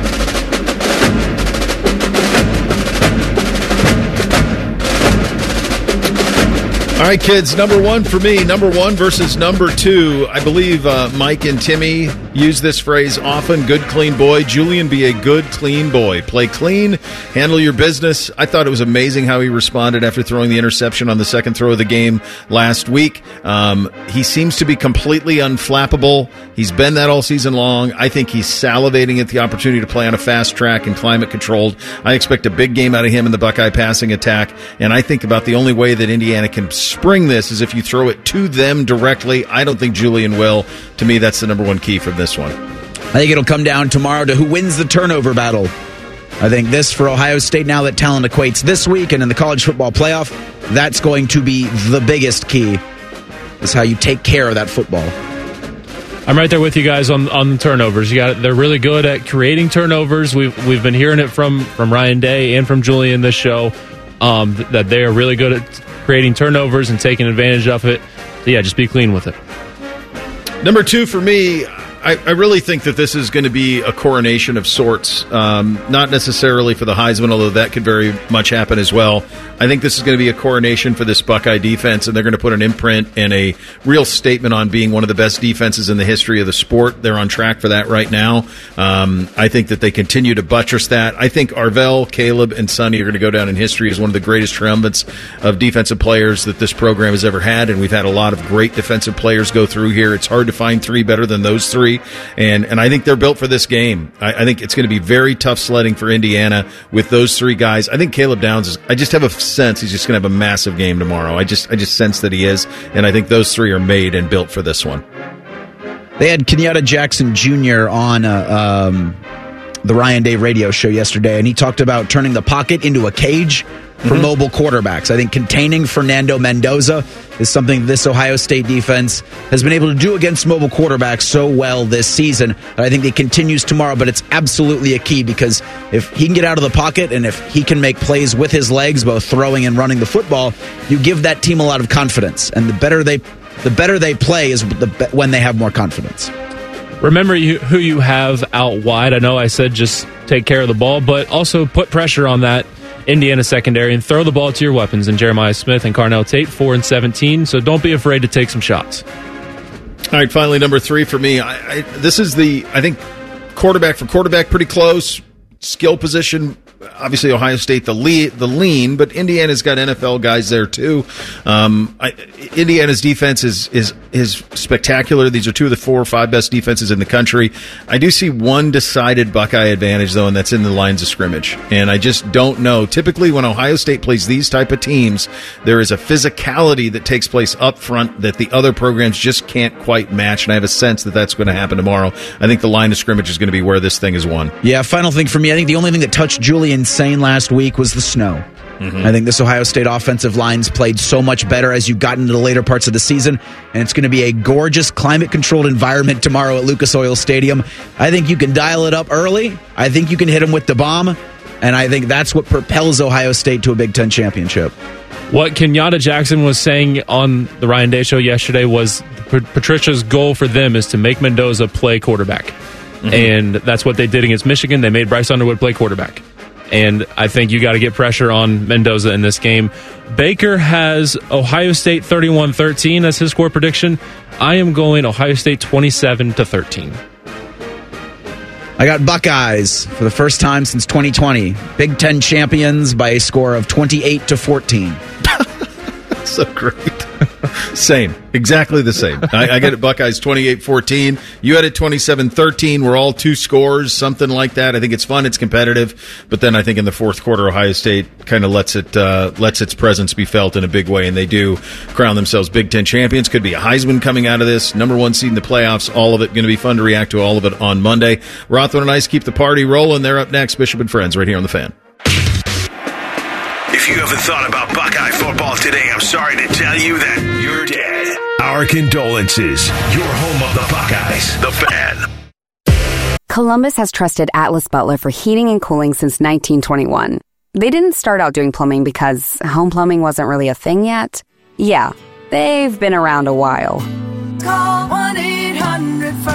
All right, kids, number one for me, number one versus number two. I believe uh, Mike and Timmy use this phrase often, good, clean boy. Julian, be a good, clean boy. Play clean, handle your business. I thought it was amazing how he responded after throwing the interception on the second throw of the game last week. Um, he seems to be completely unflappable. He's been that all season long. I think he's salivating at the opportunity to play on a fast track and climate controlled. I expect a big game out of him in the Buckeye passing attack, and I think about the only way that Indiana can spring this is if you throw it to them directly. I don't think Julian will. To me, that's the number one key from this one. I think it'll come down tomorrow to who wins the turnover battle. I think this for Ohio State, now that talent equates this week and in the college football playoff, that's going to be the biggest key, is how you take care of that football. I'm right there with you guys on on the turnovers. You got they're really good at creating turnovers. We've we've been hearing it from from Ryan Day and from Julian this show, um, that they are really good at creating turnovers and taking advantage of it. So yeah, just be clean with it. Number two for me, I, I really think that this is going to be a coronation of sorts. Um, not necessarily for the Heisman, although that could very much happen as well. I think this is going to be a coronation for this Buckeye defense, and they're going to put an imprint and a real statement on being one of the best defenses in the history of the sport. They're on track for that right now. Um, I think that they continue to buttress that. I think Arvell, Caleb, and Sonny are going to go down in history as one of the greatest triumphants of defensive players that this program has ever had, and we've had a lot of great defensive players go through here. It's hard to find three better than those three, and, and I think they're built for this game. I, I think it's going to be very tough sledding for Indiana with those three guys. I think Caleb Downs is, I just have a sense he's just going to have a massive game tomorrow. I just I just sense that he is, and I think those three are made and built for this one. They had Kenyatta Jackson Junior on uh, um, the Ryan Day radio show yesterday, and he talked about turning the pocket into a cage for mm-hmm. mobile quarterbacks. I think containing Fernando Mendoza is something this Ohio State defense has been able to do against mobile quarterbacks so well this season. I think it continues tomorrow, but it's absolutely a key, because if he can get out of the pocket and if he can make plays with his legs, both throwing and running the football, you give that team a lot of confidence. And the better they the better they play is the when they have more confidence. Remember you, who you have out wide. I know I said just take care of the ball, but also put pressure on that Indiana secondary and throw the ball to your weapons in Jeremiah Smith and Carnell Tate, four and seventeen. So don't be afraid to take some shots. All right, finally, number three for me. I, I, this is the, I think, quarterback for quarterback, pretty close. Skill position, obviously Ohio State the lead, the lean, but Indiana's got N F L guys there too. Um, I, Indiana's defense is is is spectacular. These are two of the four or five best defenses in the country. I do see one decided Buckeye advantage though, and that's in the lines of scrimmage. And I just don't know. Typically, when Ohio State plays these type of teams, there is a physicality that takes place up front that the other programs just can't quite match. And I have a sense that that's going to happen tomorrow. I think the line of scrimmage is going to be where this thing is won. Yeah. Final thing for me, I think the only thing that touched Julian Sane last week was the snow. Mm-hmm. I think this Ohio State offensive line's played so much better as you got into the later parts of the season, and it's going to be a gorgeous climate-controlled environment tomorrow at Lucas Oil Stadium. I think you can dial it up early. I think you can hit them with the bomb, and I think that's what propels Ohio State to a Big Ten championship. What Kenyatta Jackson was saying on the Ryan Day Show yesterday was Patricia's goal for them is to make Mendoza play quarterback. Mm-hmm. And that's what they did against Michigan. They made Bryce Underwood play quarterback. And I think you got to get pressure on Mendoza in this game. Baker has Ohio State thirty-one thirteen. That's his score prediction. I am going Ohio State twenty-seven to thirteen. I got Buckeyes for the first time since twenty twenty. Big Ten champions by a score of twenty-eight to fourteen. So great. Same. Exactly the same. I, I get it, Buckeyes twenty-eight fourteen. You had it twenty-seven thirteen. We're all two scores, something like that. I think it's fun. It's competitive. But then I think in the fourth quarter, Ohio State kind of lets it uh, lets its presence be felt in a big way, and they do crown themselves Big Ten champions. Could be a Heisman coming out of this. Number one seed in the playoffs. All of it going to be fun to react to all of it on Monday. Rothman and Ice keep the party rolling. They're up next. Bishop and Friends right here on The Fan. If you haven't thought about Buckeye football today, I'm sorry to tell you that you're dead. Our condolences. Your home of the Buckeyes, The Fan. Columbus has trusted Atlas Butler for heating and cooling since nineteen twenty-one. They didn't start out doing plumbing because home plumbing wasn't really a thing yet. Yeah, they've been around a while. Call one eight hundred